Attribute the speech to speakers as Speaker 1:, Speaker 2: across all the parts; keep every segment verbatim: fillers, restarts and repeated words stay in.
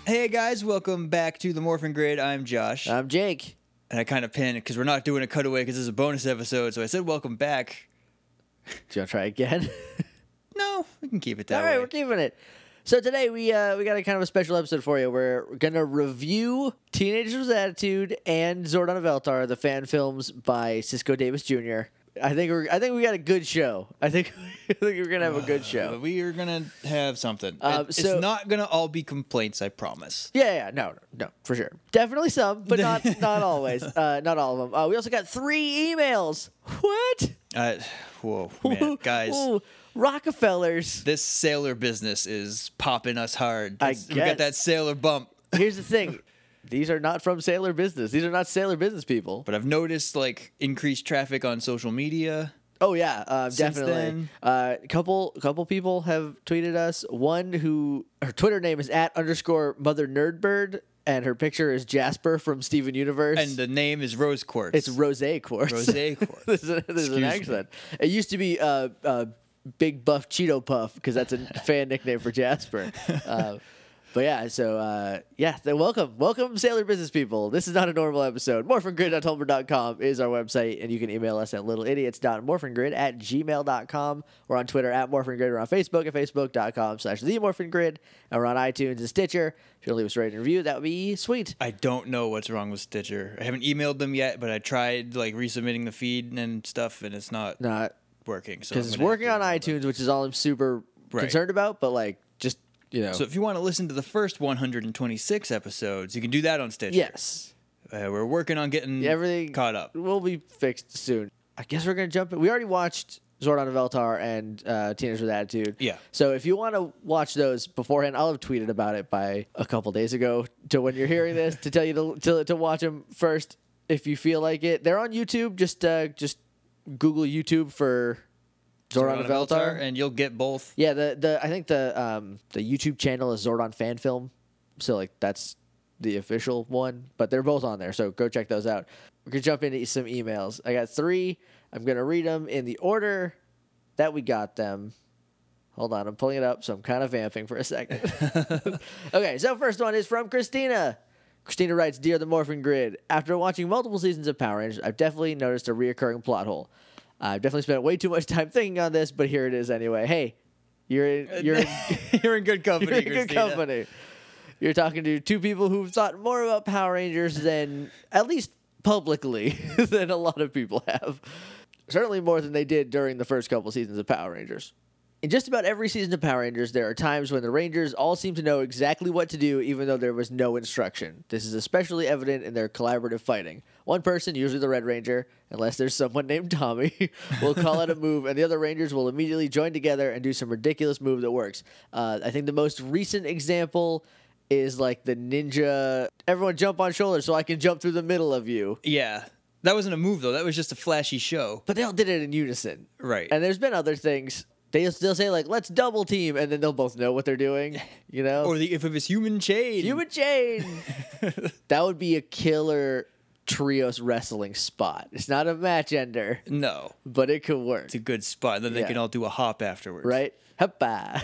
Speaker 1: Hey guys, welcome back to the Morphin Grid. I'm Josh.
Speaker 2: I'm Jake.
Speaker 1: And I kind of panicked because we're not doing a cutaway because this is a bonus episode, so I said welcome back.
Speaker 2: Do you want to try again?
Speaker 1: No, we can keep it that
Speaker 2: All
Speaker 1: way.
Speaker 2: right, we're keeping it. So today we uh, we got a kind of a special episode for you. We're gonna review Teenagers with Attitude and Zordon of Eltar, the fan films by Cisco Davis Junior I think we're I think we got a good show. I think I think we're gonna have a good show.
Speaker 1: But we are gonna have something.
Speaker 2: Um,
Speaker 1: It-
Speaker 2: so-
Speaker 1: it's not gonna all be complaints, I promise.
Speaker 2: Yeah, yeah, no, no, no, for sure. Definitely some, but not not always. Uh, not all of them. Uh, we also got three emails. What?
Speaker 1: Uh, whoa, man, guys.
Speaker 2: Ooh, Rockefellers.
Speaker 1: This sailor business is popping us hard.
Speaker 2: I
Speaker 1: That's- We got
Speaker 2: guess.
Speaker 1: that sailor bump.
Speaker 2: Here's the thing. These are not from Sailor Business. These are not Sailor Business people.
Speaker 1: But I've noticed like increased traffic on social media.
Speaker 2: Oh yeah, uh,
Speaker 1: Since
Speaker 2: definitely.
Speaker 1: then-
Speaker 2: Uh, a couple couple people have tweeted us. One who her Twitter name is at underscore mother nerdbird, and her picture is Jasper from Steven Universe.
Speaker 1: And the name is Rose Quartz.
Speaker 2: it's Rose Quartz.
Speaker 1: Rose Quartz.
Speaker 2: there's a, there's
Speaker 1: Excuse
Speaker 2: an
Speaker 1: me.
Speaker 2: accent. It used to be uh, uh, Big Buff Cheeto Puff because that's a fan nickname for Jasper. Uh, But yeah, so uh, yeah, then welcome, welcome, Sailor Business people. This is not a normal episode. morphin grid dot tumblr dot com is our website, and you can email us at littleidiots dot morphingrid at gmail dot com. We're on Twitter at morphingrid. We're on Facebook at facebook dot com slash the morphingrid, and we're on iTunes and Stitcher. If you want to leave us a rating and review, that would be sweet.
Speaker 1: I don't know what's wrong with Stitcher. I haven't emailed them yet, but I tried like resubmitting the feed and stuff, and it's not
Speaker 2: Not
Speaker 1: working. So
Speaker 2: because
Speaker 1: I'm
Speaker 2: it's
Speaker 1: gonna
Speaker 2: working
Speaker 1: have
Speaker 2: on
Speaker 1: to email them.
Speaker 2: iTunes, which is all I'm super
Speaker 1: Right.
Speaker 2: concerned about. But like, just you know,
Speaker 1: So if you want to listen to the first one hundred twenty-six episodes, you can do that on Stitcher.
Speaker 2: yes.
Speaker 1: Uh, we're working on getting
Speaker 2: Yeah, everything
Speaker 1: caught up.
Speaker 2: will be fixed soon. I guess we're gonna jump in. We already watched Zordon of Eltar and uh, Teenagers with Attitude.
Speaker 1: Yeah.
Speaker 2: So if you want to watch those beforehand, I'll have tweeted about it by a couple days ago to when you're hearing this to tell you to, to to watch them first if you feel like it. They're on YouTube. Just uh, just Google YouTube for Zordon, of Eltar.
Speaker 1: and you'll get both.
Speaker 2: Yeah, the the I think the um the YouTube channel is Zordon Fan Film, so like that's the official one. But they're both on there, so go check those out. We're gonna jump into some emails. I got three. I'm gonna read them in the order that we got them. Hold on, I'm pulling it up, so I'm kind of vamping for a second. Okay, so first one is from Christina. Christina writes, "Dear the Morphin Grid, after watching multiple seasons of Power Rangers, I've definitely noticed a reoccurring plot hole. I've definitely spent way too much time thinking on this, but here it is anyway. Hey, you're in, you're in,
Speaker 1: You're in good company.
Speaker 2: you're in good
Speaker 1: Christina.
Speaker 2: company. You're talking to two people who've thought more about Power Rangers than, at least publicly, than a lot of people have. Certainly more than they did during the first couple seasons of Power Rangers. In just about every season of Power Rangers, there are times when the Rangers all seem to know exactly what to do, even though there was no instruction. This is especially evident in their collaborative fighting. One person, usually the Red Ranger, unless there's someone named Tommy, will call out a move, and the other Rangers will immediately join together and do some ridiculous move that works. Uh, I think the most recent example is like the ninja, everyone jump on shoulders so I can jump through the middle of you.
Speaker 1: Yeah. That wasn't a move, though. That was just a flashy show.
Speaker 2: But they all did it in unison.
Speaker 1: Right.
Speaker 2: And there's been other things. They'll still say, like, let's double team, and then they'll both know what they're doing, you know?
Speaker 1: Or the if it was human chain.
Speaker 2: Human chain! That would be a killer trios wrestling spot. It's not a match ender,
Speaker 1: No.
Speaker 2: but it could work,
Speaker 1: It's a good spot. Then they
Speaker 2: Yeah.
Speaker 1: can all do a hop afterwards.
Speaker 2: right? Hoppa!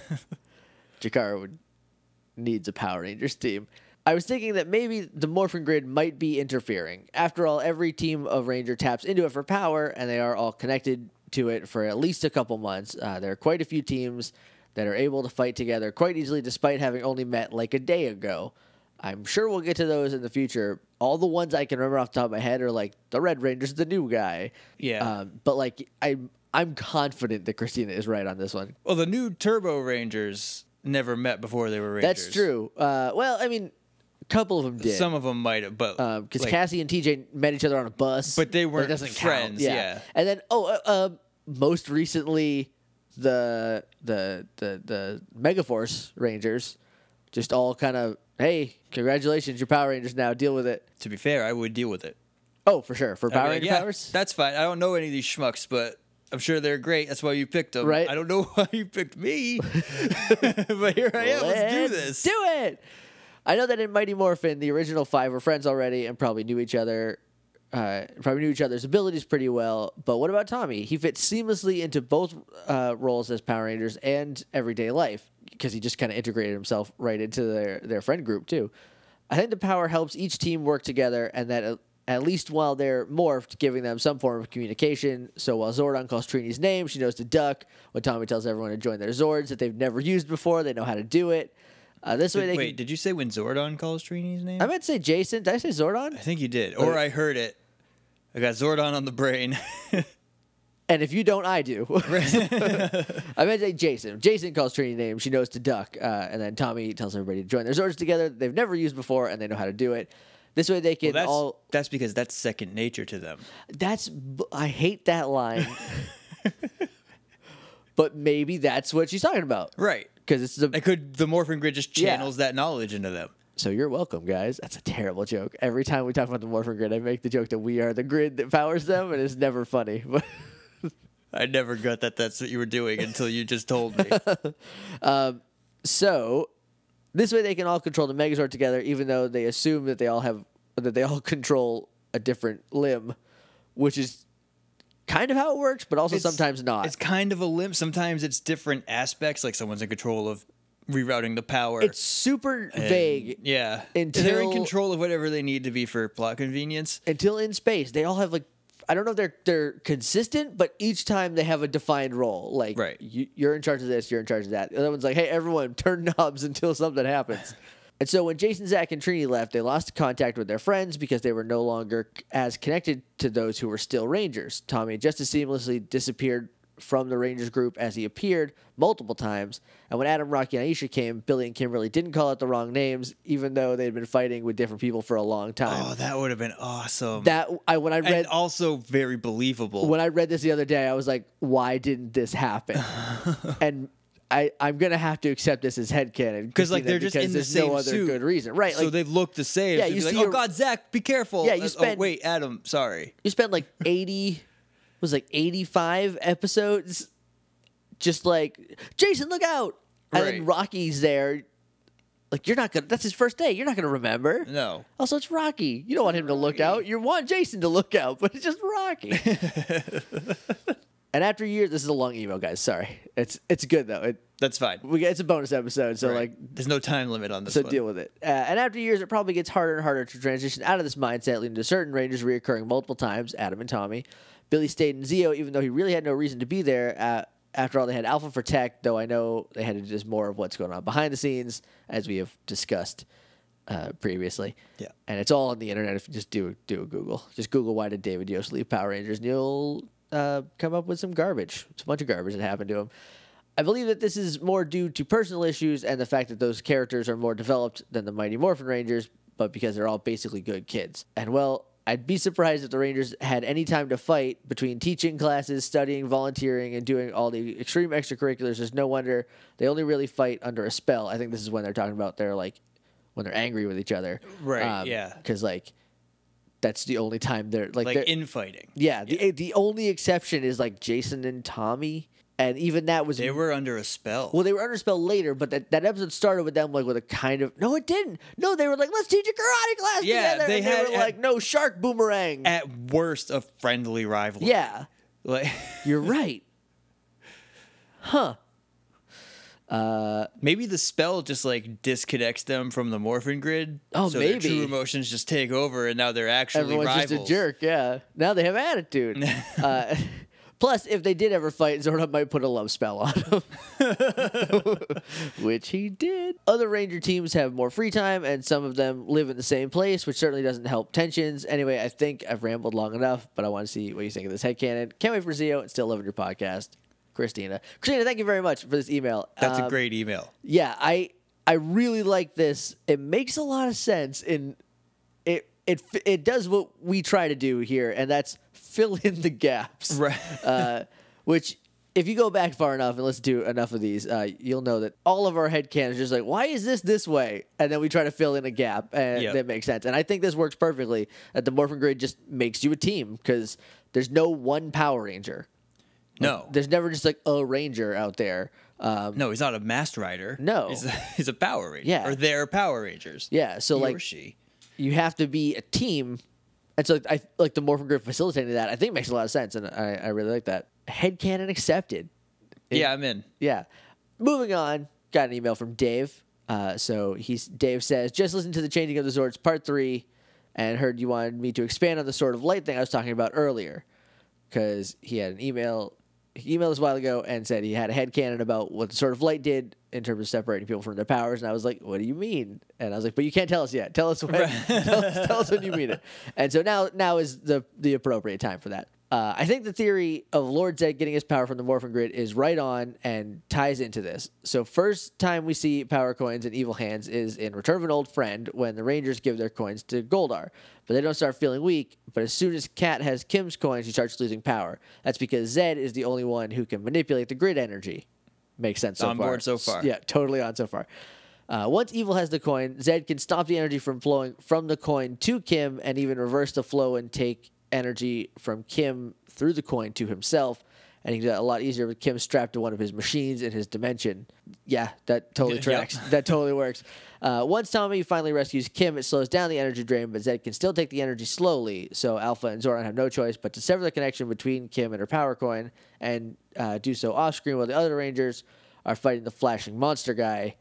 Speaker 2: Jakara would needs a Power Rangers team. I was thinking that maybe the Morphin Grid might be interfering. After all, every team of Ranger taps into it for power, and they are all connected to it for at least a couple months. Uh, there are quite a few teams that are able to fight together quite easily despite having only met like a day ago. I'm sure we'll get to those in the future. All the ones I can remember off the top of my head are like the Red Ranger's the new guy.
Speaker 1: Yeah.
Speaker 2: Um, but like I, I'm confident that Christina is right on this one.
Speaker 1: Well, the new Turbo Rangers never met before they were Rangers.
Speaker 2: That's true. Uh, well, I mean, a couple of them did.
Speaker 1: Some of them might have, but
Speaker 2: because
Speaker 1: like,
Speaker 2: Cassie and T J met each other on a bus,
Speaker 1: But they
Speaker 2: it
Speaker 1: weren't
Speaker 2: doesn't
Speaker 1: friends,
Speaker 2: Count.
Speaker 1: yeah.
Speaker 2: And then oh, uh, uh, most recently, the the the the Megaforce Rangers, just all kind of hey, congratulations, you're Power Rangers now. Deal with it.
Speaker 1: to be fair, I would deal with it.
Speaker 2: Oh, for sure, for
Speaker 1: I'd
Speaker 2: Power
Speaker 1: be like,
Speaker 2: Ranger
Speaker 1: yeah,
Speaker 2: powers.
Speaker 1: that's fine. I don't know any of these schmucks, but I'm sure they're great. That's why you picked them.
Speaker 2: Right.
Speaker 1: I don't know why you picked me, but here I am. Let's do this.
Speaker 2: Do it. I know that in Mighty Morphin, the original five were friends already and probably knew each other. Uh, probably knew each other's abilities pretty well. But what about Tommy? He fits seamlessly into both uh, roles as Power Rangers and everyday life. because he just kind of integrated himself right into their, their friend group, too. I think the power helps each team work together, and that at, at least while they're morphed, giving them some form of communication. So while Zordon calls Trini's name, she knows to duck. When Tommy tells everyone to join their Zords that they've never used before, they know how to do it. Uh, this way
Speaker 1: Did,
Speaker 2: they
Speaker 1: wait,
Speaker 2: can...
Speaker 1: did you say when Zordon calls Trini's name?
Speaker 2: I meant to say Jason. Did I say Zordon?
Speaker 1: I think you did, or I heard it. I got Zordon on the brain.
Speaker 2: And if you don't, I do. I meant to say Jason. Jason calls Trini's name. She knows to duck. Uh, and then Tommy tells everybody to join their Zords together. They've never used before, and they know how to do it. This way they can
Speaker 1: well, that's,
Speaker 2: all...
Speaker 1: That's because that's second nature to them.
Speaker 2: That's... I hate that line. But maybe that's what she's talking about.
Speaker 1: Right.
Speaker 2: Because it's the...
Speaker 1: It could, the Morphin Grid just channels yeah. that knowledge into them.
Speaker 2: So you're welcome, guys. That's a terrible joke. Every time we talk about the Morphin Grid, I make the joke that we are the grid that powers them, and it's never funny. But...
Speaker 1: I never got that that's what you were doing until you just told me.
Speaker 2: um, so this way they can all control the Megazord together, even though they assume that they all have that they all control a different limb, which is kind of how it works, but also
Speaker 1: it's,
Speaker 2: sometimes not.
Speaker 1: It's kind of a limb. Sometimes it's different aspects, like someone's in control of rerouting the power.
Speaker 2: It's super
Speaker 1: and,
Speaker 2: vague.
Speaker 1: Yeah.
Speaker 2: Until,
Speaker 1: they're in control of whatever they need to be for plot convenience.
Speaker 2: Until in space, they all have like I don't know if they're they're consistent, but each time they have a defined role. Like,
Speaker 1: right.
Speaker 2: you, you're in charge of this, you're in charge of that. The other one's like, hey, everyone, turn knobs until something happens. And so when Jason, Zach, and Trini left, they lost contact with their friends because they were no longer as connected to those who were still Rangers. Tommy just as seamlessly disappeared from the Rangers group as he appeared multiple times. And when Adam, Rocky, and Aisha came, Billy and Kimberly didn't call out the wrong names, even though they'd been fighting with different people for a long time.
Speaker 1: Oh, that would have been awesome.
Speaker 2: That I when I read
Speaker 1: and also very believable.
Speaker 2: When I read this the other day, I was like, why didn't this happen? And I, I'm gonna have to accept this as headcanon
Speaker 1: because like they're just in the
Speaker 2: there's
Speaker 1: same
Speaker 2: no other
Speaker 1: suit.
Speaker 2: good reason, right?
Speaker 1: So
Speaker 2: like,
Speaker 1: they look the same.
Speaker 2: Yeah,
Speaker 1: so
Speaker 2: you
Speaker 1: like,
Speaker 2: see
Speaker 1: oh
Speaker 2: a-
Speaker 1: God, Zach, be careful.
Speaker 2: Yeah, you
Speaker 1: Uh,
Speaker 2: spend-
Speaker 1: Oh, wait, Adam, sorry.
Speaker 2: You spent like eighty, was like eighty-five episodes, just like Jason, look out, and then
Speaker 1: Right.
Speaker 2: Rocky's there. Like you're not gonna. That's his first day. You're not gonna remember.
Speaker 1: No.
Speaker 2: Also, it's Rocky. You don't want him to look out. You want Jason to look out, but it's just Rocky. And after years, this is a long email, guys. Sorry, it's it's good though. It,
Speaker 1: That's fine.
Speaker 2: we get it's a bonus episode, so
Speaker 1: Right.
Speaker 2: like
Speaker 1: There's no time limit on this
Speaker 2: so
Speaker 1: one.
Speaker 2: deal with it. Uh, and after years, it probably gets harder and harder to transition out of this mindset, leading to certain Rangers reoccurring multiple times. Adam and Tommy, Billy stayed in Zeo, even though he really had no reason to be there. Uh, after all, they had Alpha for Tech, though I know they had to do just more of what's going on behind the scenes, as we have discussed uh, previously.
Speaker 1: Yeah.
Speaker 2: And it's all on the internet. If you just do do a Google, just Google why did David Yost leave Power Rangers, and you'll uh, come up with some garbage. It's a bunch of garbage that happened to him. I believe that this is more due to personal issues and the fact that those characters are more developed than the Mighty Morphin Rangers, but because they're all basically good kids. And well, I'd be surprised if the Rangers had any time to fight between teaching classes, studying, volunteering, and doing all the extreme extracurriculars. There's no wonder they only really fight under a spell. I think this is when they're talking about they're like when they're angry with each other.
Speaker 1: Right, yeah.
Speaker 2: Because like that's the only time they're like,
Speaker 1: Like
Speaker 2: they're,
Speaker 1: infighting.
Speaker 2: yeah, the the only exception is like Jason and Tommy. And even that was
Speaker 1: They were under a spell.
Speaker 2: well, they were under spell later, but that, that episode started with them like with a kind of no, it didn't. No, they were like, let's teach a karate class
Speaker 1: Yeah,
Speaker 2: together.
Speaker 1: they
Speaker 2: and
Speaker 1: had-
Speaker 2: they were like, no shark boomerang.
Speaker 1: At worst, a friendly rivalry.
Speaker 2: Yeah,
Speaker 1: Like
Speaker 2: you're right. Huh.
Speaker 1: maybe the spell just like disconnects them from the Morphin Grid.
Speaker 2: Oh,
Speaker 1: so their
Speaker 2: maybe.
Speaker 1: true emotions just take over, and now they're actually
Speaker 2: Everyone's
Speaker 1: rivals.
Speaker 2: just a jerk. Yeah. Now they have attitude. uh, plus, if they did ever fight, Zordon might put a love spell on them, which he did. Other Ranger teams have more free time, and some of them live in the same place, which certainly doesn't help tensions. Anyway, I think I've rambled long enough, but I want to see what you think of this headcanon. Can't wait for Zeo and still loving your podcast. Christina. Christina, thank you very much for this email.
Speaker 1: That's
Speaker 2: Um,
Speaker 1: a great email.
Speaker 2: Yeah, I I really like this. It makes a lot of sense in it it it does what we try to do here, and that's fill in the gaps.
Speaker 1: Right.
Speaker 2: uh, which if you go back far enough and listen to enough of these, uh, you'll know that all of our headcanons are just like, why is this this way? And then we try to fill in a gap, and
Speaker 1: Yep.
Speaker 2: that makes sense. And I think this works perfectly. That the Morphin Grid just makes you a team because there's no one Power Ranger.
Speaker 1: No.
Speaker 2: There's never just like a Ranger out there. Um,
Speaker 1: No, he's not a Masked Rider.
Speaker 2: No.
Speaker 1: He's a, he's a Power Ranger.
Speaker 2: Yeah.
Speaker 1: Or they're Power Rangers.
Speaker 2: yeah, so
Speaker 1: He
Speaker 2: like
Speaker 1: or she.
Speaker 2: you have to be a team, and so I like the Morphin Grid facilitating that. I think makes a lot of sense, and I, I really like that. Headcanon accepted. It-
Speaker 1: Yeah, I'm in.
Speaker 2: Yeah. Moving on. got an email from Dave. Uh, so he's Dave says, just listen to the Changing of the Swords part three, and heard you wanted me to expand on the Sword of Light thing I was talking about earlier, because he had an email. He emailed us a while ago and said he had a headcanon about what the Sword of Light did in terms of separating people from their powers. And I was like, what do you mean? And I was like, but you can't tell us yet. Tell us when, tell, us, tell us when you mean it. And so now now is the, the appropriate time for that. Uh, I think the theory of Lord Zed getting his power from the Morphin Grid is right on and ties into this. So first time we see power coins in Evil Hands is in Return of an Old Friend, when the Rangers give their coins to Goldar. But they don't start feeling weak, but as soon as Kat has Kim's coins, she starts losing power. That's because Zed is the only one who can manipulate the grid energy. Makes sense so
Speaker 1: on
Speaker 2: far.
Speaker 1: On board so far.
Speaker 2: Yeah, totally on so far. Uh, once Evil has the coin, Zed can stop the energy from flowing from the coin to Kim and even reverse the flow and take energy from Kim through the coin to himself, and he can do that a lot easier with Kim strapped to one of his machines in his dimension. Yeah, that totally tracks. Yep. That totally works. Uh, once Tommy finally rescues Kim, it slows down the energy drain, but Zed can still take the energy slowly, so Alpha and Zoran have no choice but to sever the connection between Kim and her power coin, and uh, do so off-screen while the other Rangers are fighting the flashing monster guy,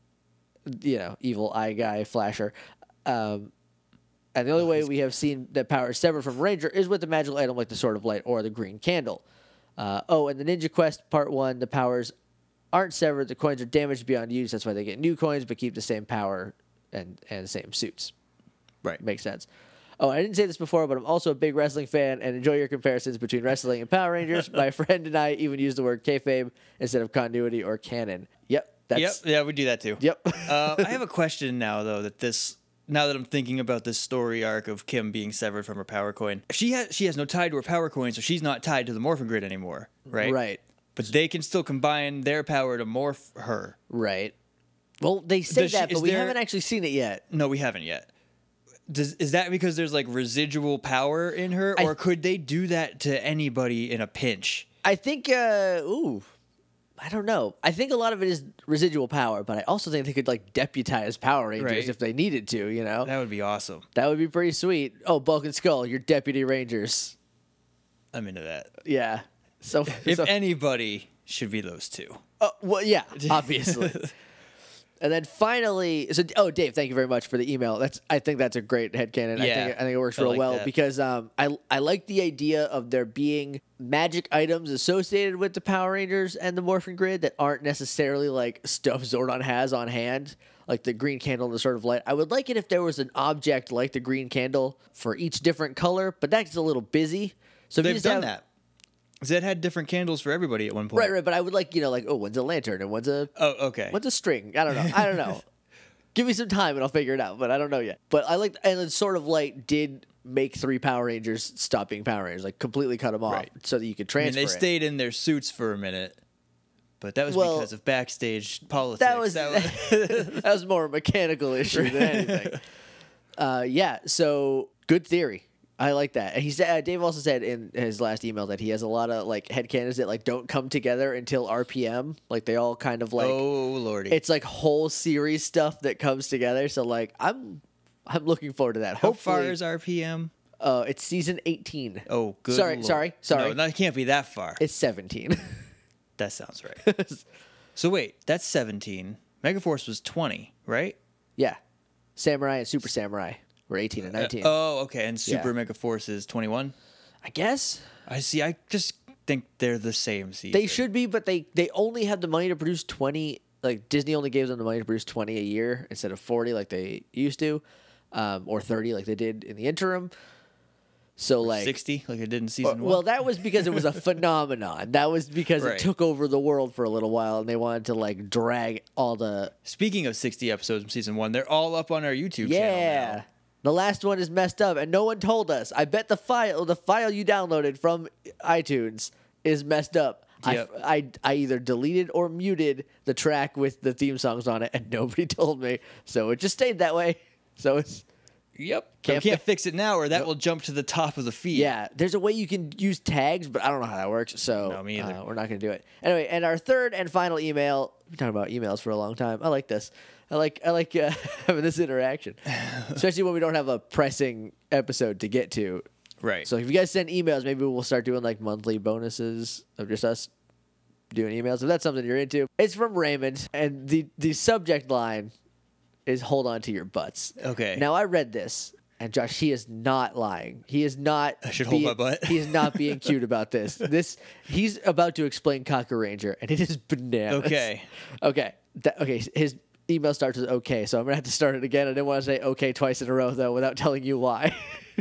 Speaker 2: you know, evil eye guy, Flasher. Um, And the only way we have seen that power is severed from Ranger is with a magical item like the Sword of Light or the Green Candle. Uh, oh, and the Ninja Quest Part one, the powers aren't severed. The coins are damaged beyond use. That's why they get new coins, but keep the same power and, and the same suits.
Speaker 1: Right.
Speaker 2: Makes sense. Oh, I didn't say this before, but I'm also a big wrestling fan and enjoy your comparisons between wrestling and Power Rangers. My friend and I even use the word kayfabe instead of continuity or canon. Yep. That's,
Speaker 1: yep. Yeah, we do that too.
Speaker 2: Yep.
Speaker 1: uh, I have a question now, though, that this... Now that I'm thinking about this story arc of Kim being severed from her power coin, she has she has no tie to her power coin, so she's not tied to the Morphin Grid anymore, right?
Speaker 2: Right.
Speaker 1: But they can still combine their power to morph her.
Speaker 2: Right. Well, they say
Speaker 1: Does she-
Speaker 2: that, but
Speaker 1: is
Speaker 2: we
Speaker 1: there-
Speaker 2: haven't actually seen it yet.
Speaker 1: No, we haven't yet. Does, is that because there's like residual power in her, or
Speaker 2: I-
Speaker 1: could they do that to anybody in a pinch?
Speaker 2: I think, uh, ooh, I don't know. I think a lot of it is residual power, but I also think they could, like, deputize Power Rangers
Speaker 1: Right.
Speaker 2: if they needed to, you know?
Speaker 1: That would be awesome.
Speaker 2: That would be pretty sweet. Oh, Bulk and Skull, you're Deputy Rangers.
Speaker 1: I'm into that.
Speaker 2: Yeah. So,
Speaker 1: If
Speaker 2: so
Speaker 1: anybody, should be those two.
Speaker 2: uh, well, yeah, obviously. And then finally, so oh, Dave, thank you very much for the email. That's I think that's a great headcanon. I
Speaker 1: Yeah,
Speaker 2: think I think it works
Speaker 1: I
Speaker 2: real
Speaker 1: like
Speaker 2: well
Speaker 1: that.
Speaker 2: because um I I like the idea of there being magic items associated with the Power Rangers and the Morphin Grid that aren't necessarily like stuff Zordon has on hand, like the green candle and the Sword of Light. I would like it if there was an object like the green candle for each different color, but that's a little busy. So if you
Speaker 1: They've
Speaker 2: just
Speaker 1: done
Speaker 2: have-
Speaker 1: that. Zed had different candles for everybody at one point.
Speaker 2: Right, right, but I would like, you know, like, oh, one's a lantern and one's a
Speaker 1: Oh, okay.
Speaker 2: What's a string? I don't know. I don't know. Give me some time and I'll figure it out, but I don't know yet. But I like, and then Sword of Light did make three Power Rangers stop being Power Rangers, like completely cut them off
Speaker 1: Right.
Speaker 2: so that you could
Speaker 1: I mean,
Speaker 2: transfer
Speaker 1: they
Speaker 2: it.
Speaker 1: stayed in their suits for a minute, but that was
Speaker 2: Well,
Speaker 1: because of backstage politics.
Speaker 2: That was
Speaker 1: That was-
Speaker 2: that was more a mechanical issue than anything. Uh, yeah, so good theory. I like that. And he said, uh, Dave also said in his last email that he has a lot of like headcanons that like don't come together until R P M. Like they all kind of like
Speaker 1: oh lordy!
Speaker 2: it's like whole series stuff that comes together. So like I'm I'm looking forward to that.
Speaker 1: How
Speaker 2: Hopefully,
Speaker 1: far is R P M?
Speaker 2: uh, it's season eighteen.
Speaker 1: Oh, good.
Speaker 2: Sorry,
Speaker 1: Lord.
Speaker 2: sorry, sorry.
Speaker 1: No, that can't be that far.
Speaker 2: It's seventeen.
Speaker 1: That sounds right. So wait, that's seventeen. Megaforce was twenty, right?
Speaker 2: Yeah, Samurai and Super Samurai were eighteen and nineteen.
Speaker 1: Uh, oh, okay. And Super
Speaker 2: Yeah.
Speaker 1: Megaforce is twenty-one.
Speaker 2: I guess
Speaker 1: I see. I just think they're the same season.
Speaker 2: they should be, but they they only have the money to produce twenty. Like Disney only gives them the money to produce twenty a year instead of forty like they used to, um, or thirty like they did in the interim. So like
Speaker 1: sixty, like it did in season
Speaker 2: Well,
Speaker 1: one.
Speaker 2: that was because it was a phenomenon. That was because
Speaker 1: Right.
Speaker 2: it took over the world for a little while, and they wanted to like drag all the
Speaker 1: Speaking of sixty episodes from season one, they're all up on our YouTube channel
Speaker 2: yeah.
Speaker 1: now.
Speaker 2: The last one is messed up, and no one told us. I bet the file, the file you downloaded from iTunes, is messed up.
Speaker 1: Yep.
Speaker 2: I, I I either deleted or muted the track with the theme songs on it, and nobody told me, so it just stayed that way. So it's
Speaker 1: Yep.
Speaker 2: Can't
Speaker 1: Can't, can't
Speaker 2: fi-
Speaker 1: fix it now, or that will jump to the top of the feed.
Speaker 2: yeah. There's a way you can use tags, but I don't know how that works. So
Speaker 1: No, me either.
Speaker 2: uh, we're not going to do it anyway. And our third and final email. We've been talking about emails for a long time. I like this. I like I like uh, having this interaction, especially when we don't have a pressing episode to get to.
Speaker 1: Right.
Speaker 2: So if you guys send emails, maybe we'll start doing like monthly bonuses of just us doing emails. If that's something you're into, it's from Raymond, and the the subject line is "Hold on to your butts."
Speaker 1: Okay.
Speaker 2: Now I read this, and Josh, he is not lying. He is not.
Speaker 1: I should hold my butt.
Speaker 2: He is not being cute about this. This he's about to explain Cocker Ranger, and it is bananas.
Speaker 1: Okay.
Speaker 2: Okay. That, okay. His email starts with "okay," so I'm gonna have to start it again. I didn't want to say "okay" twice in a row though, without telling you why.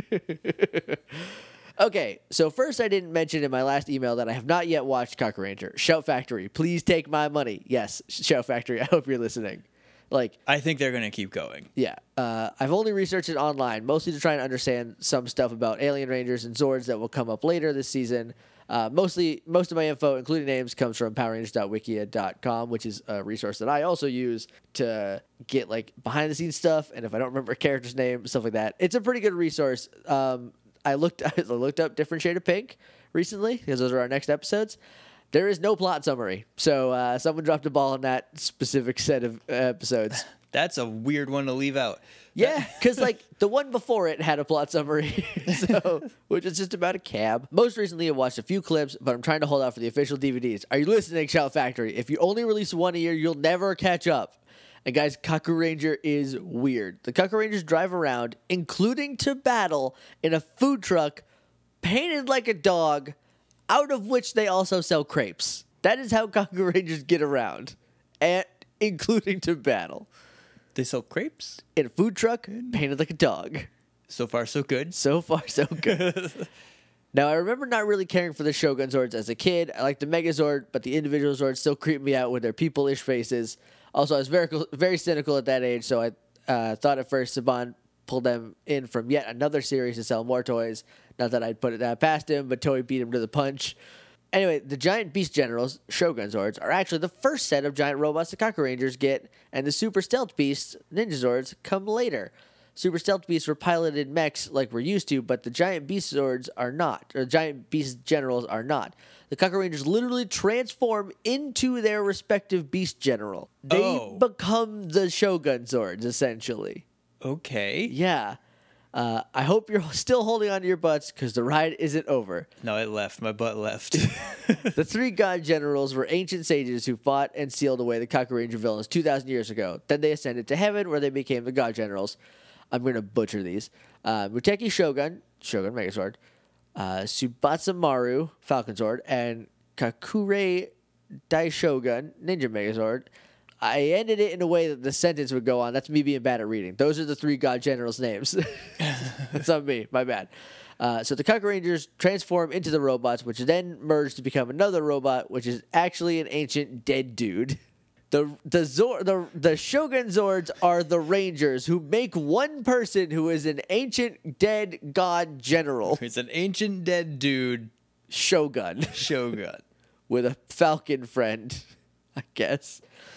Speaker 2: Okay, so first I didn't mention in my last email that I have not yet watched Cocker Ranger. Shout Factory, please take my money. Yes, Shout Factory, I hope you're listening. Like,
Speaker 1: I think they're gonna keep going.
Speaker 2: yeah, uh, I've only researched it online, mostly to try and understand some stuff about Alien Rangers and Zords that will come up later this season. Uh, mostly, most of my info, including names, comes from power rangers dot wikia dot com, which is a resource that I also use to get like behind the scenes stuff. And if I don't remember a character's name, stuff like that, it's a pretty good resource. Um, I looked, I looked up Different Shade of Pink recently because those are our next episodes. There is no plot summary, so uh, someone dropped a ball on that specific set of uh, episodes.
Speaker 1: That's a weird one to leave out.
Speaker 2: Yeah, because like the one before it had a plot summary, so which is just about a cab. Most recently, I watched a few clips, but I'm trying to hold out for the official D V Ds. Are you listening, Shout Factory? If you only release one a year, you'll never catch up. And guys, Cocker Ranger is weird. The Cocker Rangers drive around, including to battle, in a food truck painted like a dog, out of which they also sell crepes. That is how Cocker Rangers get around, and including to battle.
Speaker 1: They sell crepes?
Speaker 2: In a food truck painted like a dog.
Speaker 1: So far, so good.
Speaker 2: So far, so good. Now, I remember not really caring for the Shogun Zords as a kid. I liked the Megazord, but the individual Zords still creeped me out with their people-ish faces. Also, I was very very cynical at that age, so I uh, thought at first Saban pulled them in from yet another series to sell more toys. Not that I'd put it that past him, but Toei beat him to the punch. Anyway, the giant beast generals, Shogun Zords, are actually the first set of giant robots the Cocker Rangers get, and the super stealth beasts, Ninja Zords, come later. Super stealth beasts were piloted mechs like we're used to, but the giant beast Zords are not, or the giant beast generals are not. The Cocker Rangers literally transform into their respective beast general. They
Speaker 1: Oh.
Speaker 2: become the Shogun Zords, essentially.
Speaker 1: Okay.
Speaker 2: Yeah. Uh, I hope you're still holding on to your butts, because the ride isn't over.
Speaker 1: No, it left. My butt left.
Speaker 2: The three god generals were ancient sages who fought and sealed away the Cocker Ranger villains two thousand years ago. Then they ascended to heaven, where they became the god generals. I'm going to butcher these. Uh, Muteki Shogun, Shogun Megazord, uh, Subatsu Maru, Falcon Zord, and Kakure Daishogun, Ninja Megazord. I ended it in a way that the sentence would go on. That's me being bad at reading. Those are the three god generals' names. That's on me. My bad. Uh, so the Cocker Rangers transform into the robots, which then merge to become another robot, which is actually an ancient dead dude. The the Zor, the the Shogun Zords are the Rangers who make one person who is an ancient dead god general.
Speaker 1: It's an ancient dead dude,
Speaker 2: Shogun,
Speaker 1: Shogun.
Speaker 2: with a falcon friend, I guess.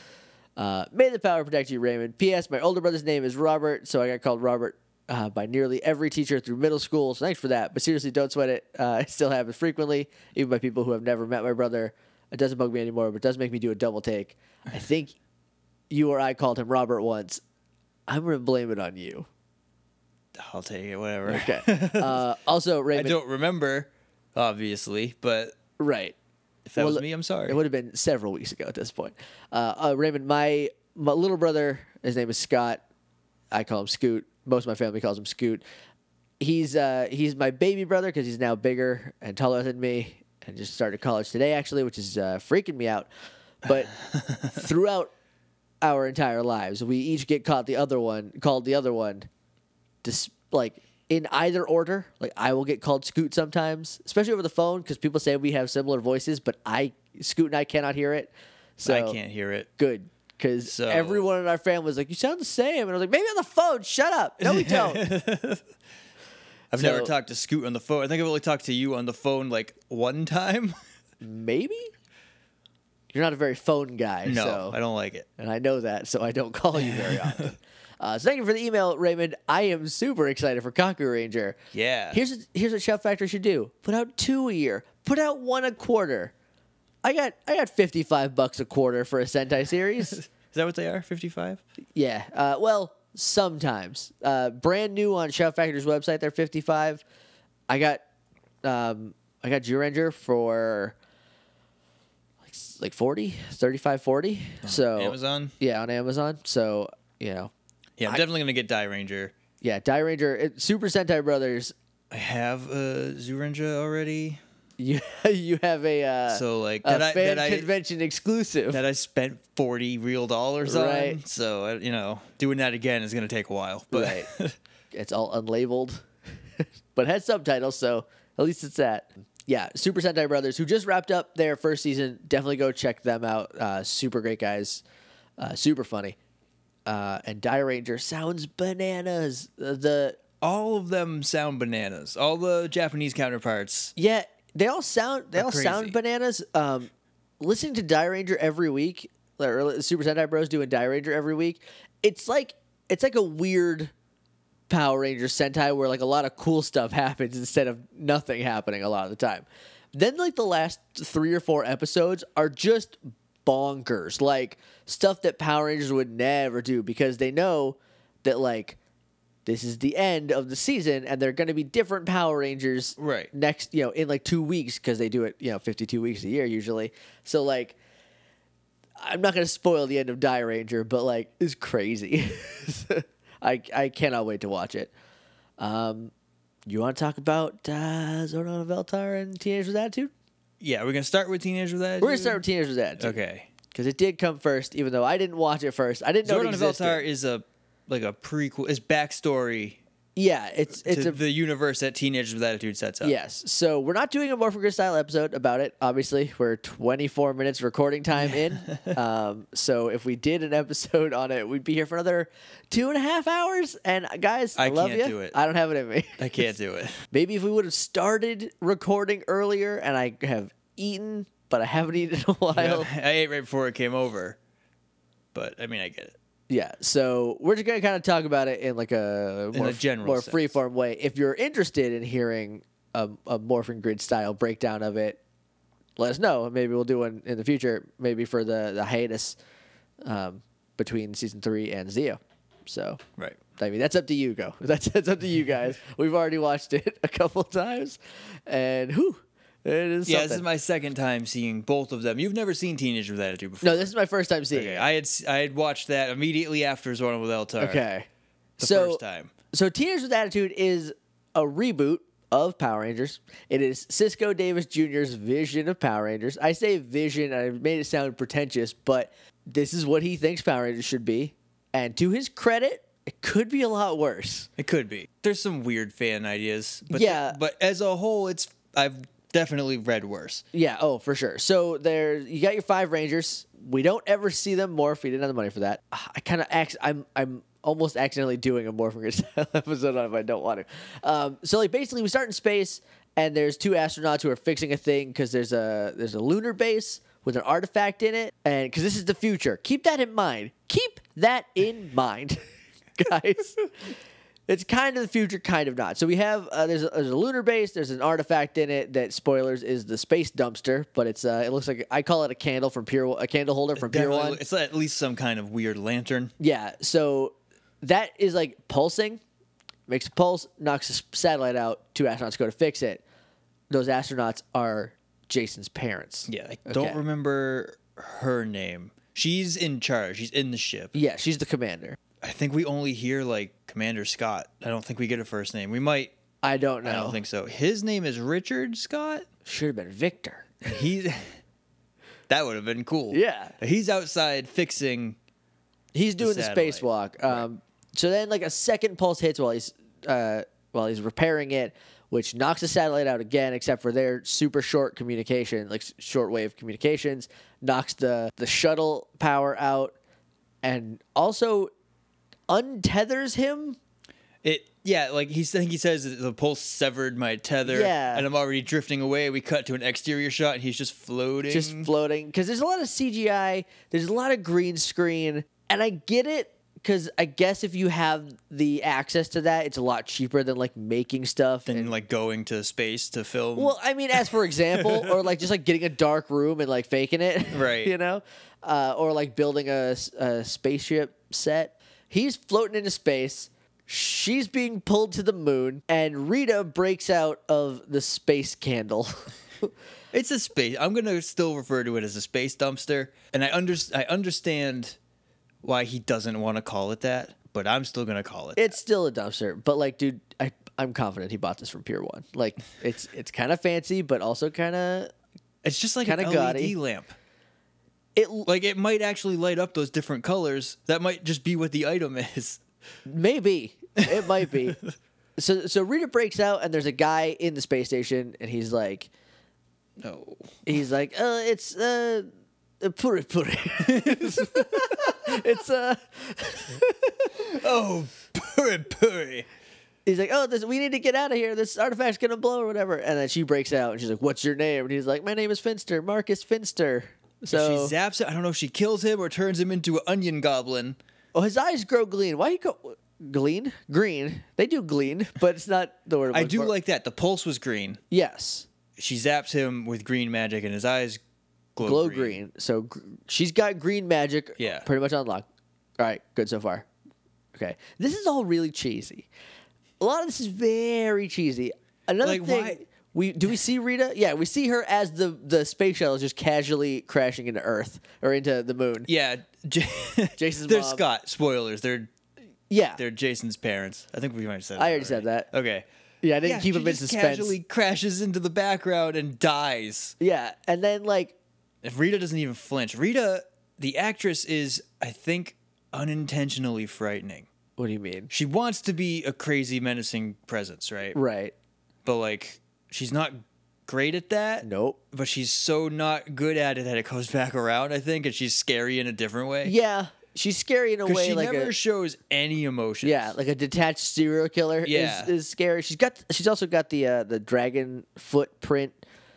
Speaker 2: Uh, may the power protect you, Raymond. P S. My older brother's name is Robert, so I got called Robert uh, by nearly every teacher through middle school. So thanks for that. But seriously, don't sweat it. Uh, I still have it frequently, even by people who have never met my brother. It doesn't bug me anymore, but it does make me do a double take. I think you or I called him Robert once. I'm going to blame it on you.
Speaker 1: I'll take it, whatever.
Speaker 2: Okay. Uh, also,
Speaker 1: I
Speaker 2: Raymond.
Speaker 1: don't remember, obviously, but
Speaker 2: Right.
Speaker 1: if that
Speaker 2: Well,
Speaker 1: was me, I'm sorry.
Speaker 2: It would have been several weeks ago at this point. Uh, uh, Raymond, my, my little brother, his name is Scott. I call him Scoot. Most of my family calls him Scoot. He's uh, he's my baby brother because he's now bigger and taller than me, and just started college today, actually, which is uh, freaking me out. But throughout our entire lives, we each get caught the other one, called the other one, dis- like in either order. Like I will get called Scoot sometimes, especially over the phone, because people say we have similar voices, but I Scoot and I cannot hear it. So
Speaker 1: I can't hear it.
Speaker 2: good, because
Speaker 1: So-
Speaker 2: everyone in our family was like, "You sound the same," and I was like, "Maybe on the phone. Shut up. No, we don't."
Speaker 1: I've
Speaker 2: So-
Speaker 1: never talked to Scoot on the phone. I think I've only talked to you on the phone like one time.
Speaker 2: Maybe you're not a very phone guy.
Speaker 1: No,
Speaker 2: so.
Speaker 1: I don't like it.
Speaker 2: And I know that, so I don't call you very often. Uh, so thank you for the email, Raymond. I am super excited for Cocker Ranger.
Speaker 1: Yeah.
Speaker 2: Here's here's what Shout Factory should do: put out two a year, put out one a quarter. I got I got fifty-five bucks a quarter for a Sentai series.
Speaker 1: Is that what they are? fifty-five?
Speaker 2: Yeah. Uh, well, sometimes. Uh, brand new on Shout Factory's website, they're fifty-five. I got um, I got Zyuranger for like it's like forty, thirty-five, forty. So
Speaker 1: Amazon.
Speaker 2: Yeah, on Amazon. So you know,
Speaker 1: Yeah, I'm
Speaker 2: I-
Speaker 1: definitely gonna get Die Ranger.
Speaker 2: yeah, Die Ranger, it, Super Sentai Brothers.
Speaker 1: I have a Zurinja already,
Speaker 2: You you have a uh,
Speaker 1: so like
Speaker 2: a
Speaker 1: that I
Speaker 2: fan
Speaker 1: that I
Speaker 2: convention exclusive.
Speaker 1: that I spent forty real dollars
Speaker 2: Right.
Speaker 1: on. So uh, you know, doing that again is gonna take a while. But
Speaker 2: Right. It's all unlabeled, but has subtitles, so at least it's that. Yeah, Super Sentai Brothers, who just wrapped up their first season. Definitely go check them out. Uh, super great guys, uh, super funny. Uh, and Die Ranger sounds bananas. Uh, the
Speaker 1: all of them sound bananas. All the Japanese counterparts.
Speaker 2: yeah, they all sound they
Speaker 1: Are
Speaker 2: all sound
Speaker 1: crazy.
Speaker 2: bananas. Um, listening to Die Ranger every week, or Super Sentai Bros doing Die Ranger every week, it's like it's like a weird Power Ranger Sentai where like a lot of cool stuff happens instead of nothing happening a lot of the time. Then like the last three or four episodes are just bonkers, like stuff that Power Rangers would never do because they know that like this is the end of the season and they're going to be different Power Rangers
Speaker 1: Right.
Speaker 2: next, you know, in like two weeks because they do it, you know, fifty-two weeks a year usually. So like I'm not going to spoil the end of Die Ranger, but like it's crazy. I I cannot wait to watch it. Um, you want to talk about uh, Zordon of Eltar and Teenagers with Attitude?
Speaker 1: Yeah, we're gonna start with Teenagers with Attitude.
Speaker 2: We're gonna start with Teenagers with Attitude.
Speaker 1: Okay.
Speaker 2: Because it did come first, even though I didn't watch it first. I didn't know it
Speaker 1: Zordon of
Speaker 2: existed.
Speaker 1: Eltar is a like a prequel. It's backstory
Speaker 2: Yeah, it's it's
Speaker 1: to
Speaker 2: a
Speaker 1: the universe that Teenagers with Attitude sets up.
Speaker 2: yes. So we're not doing a Morphin Grid style episode about it. Obviously, we're twenty-four minutes recording time in. Um, so if we did an episode on it, we'd be here for another two and a half hours. And uh, guys, I,
Speaker 1: I
Speaker 2: love
Speaker 1: can't
Speaker 2: you.
Speaker 1: do it.
Speaker 2: I don't have it in me.
Speaker 1: I can't do it.
Speaker 2: Maybe if we would have started recording earlier, and I have eaten, but I haven't eaten in a while.
Speaker 1: I ate right before it came over, but I mean, I get it.
Speaker 2: Yeah, so we're just gonna kind of talk about it in like a
Speaker 1: In
Speaker 2: more,
Speaker 1: a general
Speaker 2: more
Speaker 1: sense.
Speaker 2: freeform way. If you're interested in hearing a, a Morphin Grid style breakdown of it, let us know. Maybe we'll do one in the future. Maybe for the the hiatus um, between season three and Zeo. So
Speaker 1: Right.
Speaker 2: I mean, that's up to you, go. That's that's up to you guys. We've already watched it a couple of times, and whew, it is.
Speaker 1: Yeah,
Speaker 2: something.
Speaker 1: this is my second time seeing both of them. You've never seen Teenagers with Attitude before.
Speaker 2: No, this is my first time seeing
Speaker 1: Okay,
Speaker 2: it.
Speaker 1: I had s- I had watched that immediately after Zordon with Eltar.
Speaker 2: Okay,
Speaker 1: The
Speaker 2: so
Speaker 1: first time.
Speaker 2: So Teenagers with Attitude is a reboot of Power Rangers. It is Cisco Davis Junior's vision of Power Rangers. I say vision, and I made it sound pretentious, but this is what he thinks Power Rangers should be. And to his credit, it could be a lot worse.
Speaker 1: It could be. There's some weird fan ideas, but
Speaker 2: Yeah.
Speaker 1: but as a whole, it's I've definitely read worse.
Speaker 2: Yeah, oh, for sure. So there, you got your five Rangers. We don't ever see them morph. We didn't have the money for that. I kind of, ac- I'm, I'm almost accidentally doing a Morphin Grid style episode on if I don't want to. Um, so like basically, we start in space, and there's two astronauts who are fixing a thing because there's a there's a lunar base with an artifact in it, and because this is the future. Keep that in mind. Keep that in mind, guys. It's kind of the future, kind of not. So we have uh, there's a, there's a lunar base. There's an artifact in it that spoilers is the space dumpster, but it's uh it looks like I call it a candle from Pier a candle holder from Pier
Speaker 1: Definitely-
Speaker 2: One.
Speaker 1: It's at least some kind of weird lantern.
Speaker 2: Yeah, so that is like pulsing, makes a pulse, knocks a s- satellite out. Two astronauts go to fix it. Those astronauts are Jason's parents.
Speaker 1: Yeah, I don't
Speaker 2: Okay.
Speaker 1: remember her name. She's in charge. She's in the ship.
Speaker 2: Yeah, she's the commander.
Speaker 1: I think we only hear like Commander Scott. I don't think we get a first name. We might.
Speaker 2: I don't know.
Speaker 1: I don't think so. His name is Richard Scott.
Speaker 2: Should have been Victor.
Speaker 1: He. That would have been cool.
Speaker 2: Yeah.
Speaker 1: He's outside fixing.
Speaker 2: He's doing the,
Speaker 1: satellite.
Speaker 2: spacewalk. Um, So then, like a second pulse hits while he's uh, while he's repairing it, which knocks the satellite out again. Except for their super short communication, like shortwave communications, knocks the the shuttle power out, and also untethers him.
Speaker 1: It. Yeah, like he's. I think he says that the pulse severed my tether.
Speaker 2: Yeah.
Speaker 1: And I'm already drifting away. We cut to an exterior shot, and he's just floating.
Speaker 2: Just floating because there's a lot of C G I. There's a lot of green screen, and I get it because I guess if you have the access to that, it's a lot cheaper than like making stuff
Speaker 1: and
Speaker 2: and
Speaker 1: like going to space to film.
Speaker 2: Well, I mean, as for example, or like just like getting a dark room and like faking it,
Speaker 1: Right.
Speaker 2: You know, uh, or like building a, s- a spaceship set. He's floating into space. She's being pulled to the moon, and Rita breaks out of the space candle.
Speaker 1: It's a space. I'm gonna still refer to it as a space dumpster, and I under I understand why he doesn't want to call it that, but I'm still gonna call it.
Speaker 2: It's still a dumpster, but like, dude, I I'm confident he bought this from Pier One. Like, it's it's kind of fancy, but also kind of
Speaker 1: that. It's just like
Speaker 2: kinda
Speaker 1: an L E D
Speaker 2: gaudy.
Speaker 1: lamp.
Speaker 2: it.
Speaker 1: Like it might actually light up those different colors. That might just be what the item is.
Speaker 2: Maybe it might be. So so Rita breaks out, and there's a guy in the space station, and he's like,
Speaker 1: No.
Speaker 2: he's like, uh, it's uh, puri puri. It's uh.
Speaker 1: Oh, purry purry.
Speaker 2: He's like, oh, this, we need to get out of here. This artifact's gonna blow or whatever. And then she breaks out, and she's like, what's your name? And he's like, my name is Finster, Marcus Finster. So
Speaker 1: She zaps it. I don't know if she kills him or turns him into an onion goblin.
Speaker 2: oh, his eyes grow green. Why you go glean? Green. They do glean, but it's not the word. I'm
Speaker 1: I
Speaker 2: looking
Speaker 1: do
Speaker 2: for.
Speaker 1: like that. The pulse was green.
Speaker 2: Yes,
Speaker 1: She zaps him with green magic, and his eyes glow,
Speaker 2: glow
Speaker 1: green.
Speaker 2: green. So gr- she's got green magic.
Speaker 1: Yeah.
Speaker 2: pretty much on lock. All right, good so far. Okay, this is all really cheesy. A lot of this is very cheesy. Another
Speaker 1: Like,
Speaker 2: thing.
Speaker 1: why-
Speaker 2: We, do we see Rita? Yeah, we see her as the, the space shuttle is just casually crashing into Earth or into the moon.
Speaker 1: Yeah, J-
Speaker 2: Jason's
Speaker 1: They're
Speaker 2: mom.
Speaker 1: Scott. Spoilers. They're
Speaker 2: Yeah,
Speaker 1: they're Jason's parents. I think we might have said.
Speaker 2: I
Speaker 1: that
Speaker 2: already said
Speaker 1: already.
Speaker 2: that.
Speaker 1: Okay.
Speaker 2: Yeah, I didn't
Speaker 1: Yeah,
Speaker 2: keep
Speaker 1: she
Speaker 2: him in
Speaker 1: just
Speaker 2: suspense.
Speaker 1: Casually crashes into the background and dies.
Speaker 2: Yeah, and then like,
Speaker 1: If Rita doesn't even flinch, Rita, the actress, is I think unintentionally frightening.
Speaker 2: what do you mean?
Speaker 1: She wants to be a crazy, menacing presence, right?
Speaker 2: Right.
Speaker 1: But like, she's not great at that.
Speaker 2: Nope.
Speaker 1: But she's so not good at it that it comes back around, I think, and she's scary in a different way.
Speaker 2: Yeah, she's scary in a
Speaker 1: Because
Speaker 2: way.
Speaker 1: she
Speaker 2: like
Speaker 1: never
Speaker 2: a,
Speaker 1: shows any emotions.
Speaker 2: yeah, like a detached serial killer.
Speaker 1: Yeah.
Speaker 2: is, is scary. She's got. She's also got the uh, the dragon footprint.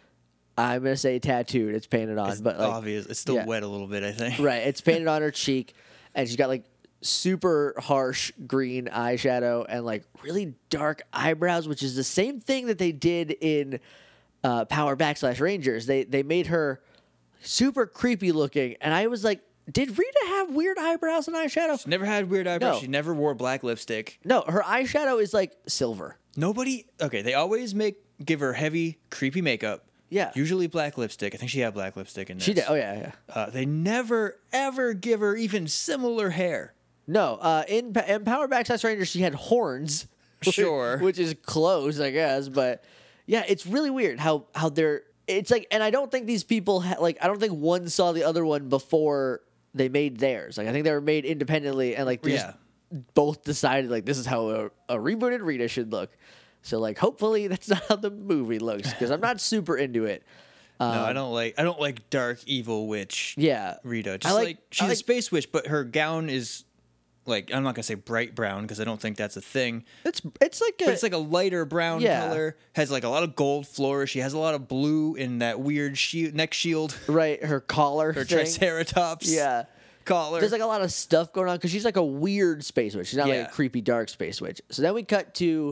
Speaker 2: I'm gonna say tattooed. It's painted on,
Speaker 1: It's
Speaker 2: but like,
Speaker 1: obvious. It's still
Speaker 2: yeah.
Speaker 1: wet a little bit, I think.
Speaker 2: right, it's painted on her cheek, and she's got like super harsh green eyeshadow and like really dark eyebrows, which is the same thing that they did in uh, Power Backslash Rangers. They they made her super creepy looking, and I was like, did Rita have weird eyebrows and eyeshadow?
Speaker 1: She never had weird eyebrows.
Speaker 2: No.
Speaker 1: She never wore black lipstick.
Speaker 2: No, her eyeshadow is like silver.
Speaker 1: Nobody. Okay, they always make give her heavy, creepy makeup.
Speaker 2: Yeah.
Speaker 1: Usually black lipstick. I think she had black lipstick in this.
Speaker 2: She did. Oh yeah, yeah.
Speaker 1: Uh, they never ever give her even similar hair.
Speaker 2: No, uh, in Pa- in Power Backslash Rangers, she had horns.
Speaker 1: Sure.
Speaker 2: which is close, I guess. But yeah, it's really weird how how they're. It's like, and I don't think these people ha- like. I don't think one saw the other one before they made theirs. Like I think they were made independently, and like they
Speaker 1: Yeah.
Speaker 2: just both decided like this is how a, a rebooted Rita should look. So like, hopefully that's not how the movie looks because I'm not super into it.
Speaker 1: no, I don't like. I don't like dark evil witch.
Speaker 2: Yeah,
Speaker 1: Rita.
Speaker 2: I
Speaker 1: Just
Speaker 2: like-
Speaker 1: like,
Speaker 2: I
Speaker 1: she's
Speaker 2: like-
Speaker 1: a space witch, but her gown is like I'm not gonna say bright brown because I don't think that's a thing.
Speaker 2: it's it's like a,
Speaker 1: But it's like a lighter brown
Speaker 2: Yeah.
Speaker 1: color. Has like a lot of gold flourish. She has a lot of blue in that weird shield, neck shield.
Speaker 2: right her collar.
Speaker 1: Her
Speaker 2: thing.
Speaker 1: triceratops.
Speaker 2: Yeah.
Speaker 1: Collar.
Speaker 2: There's like a lot of stuff going on because she's like a weird space witch. She's not like
Speaker 1: Yeah.
Speaker 2: a creepy dark space witch. So then we cut to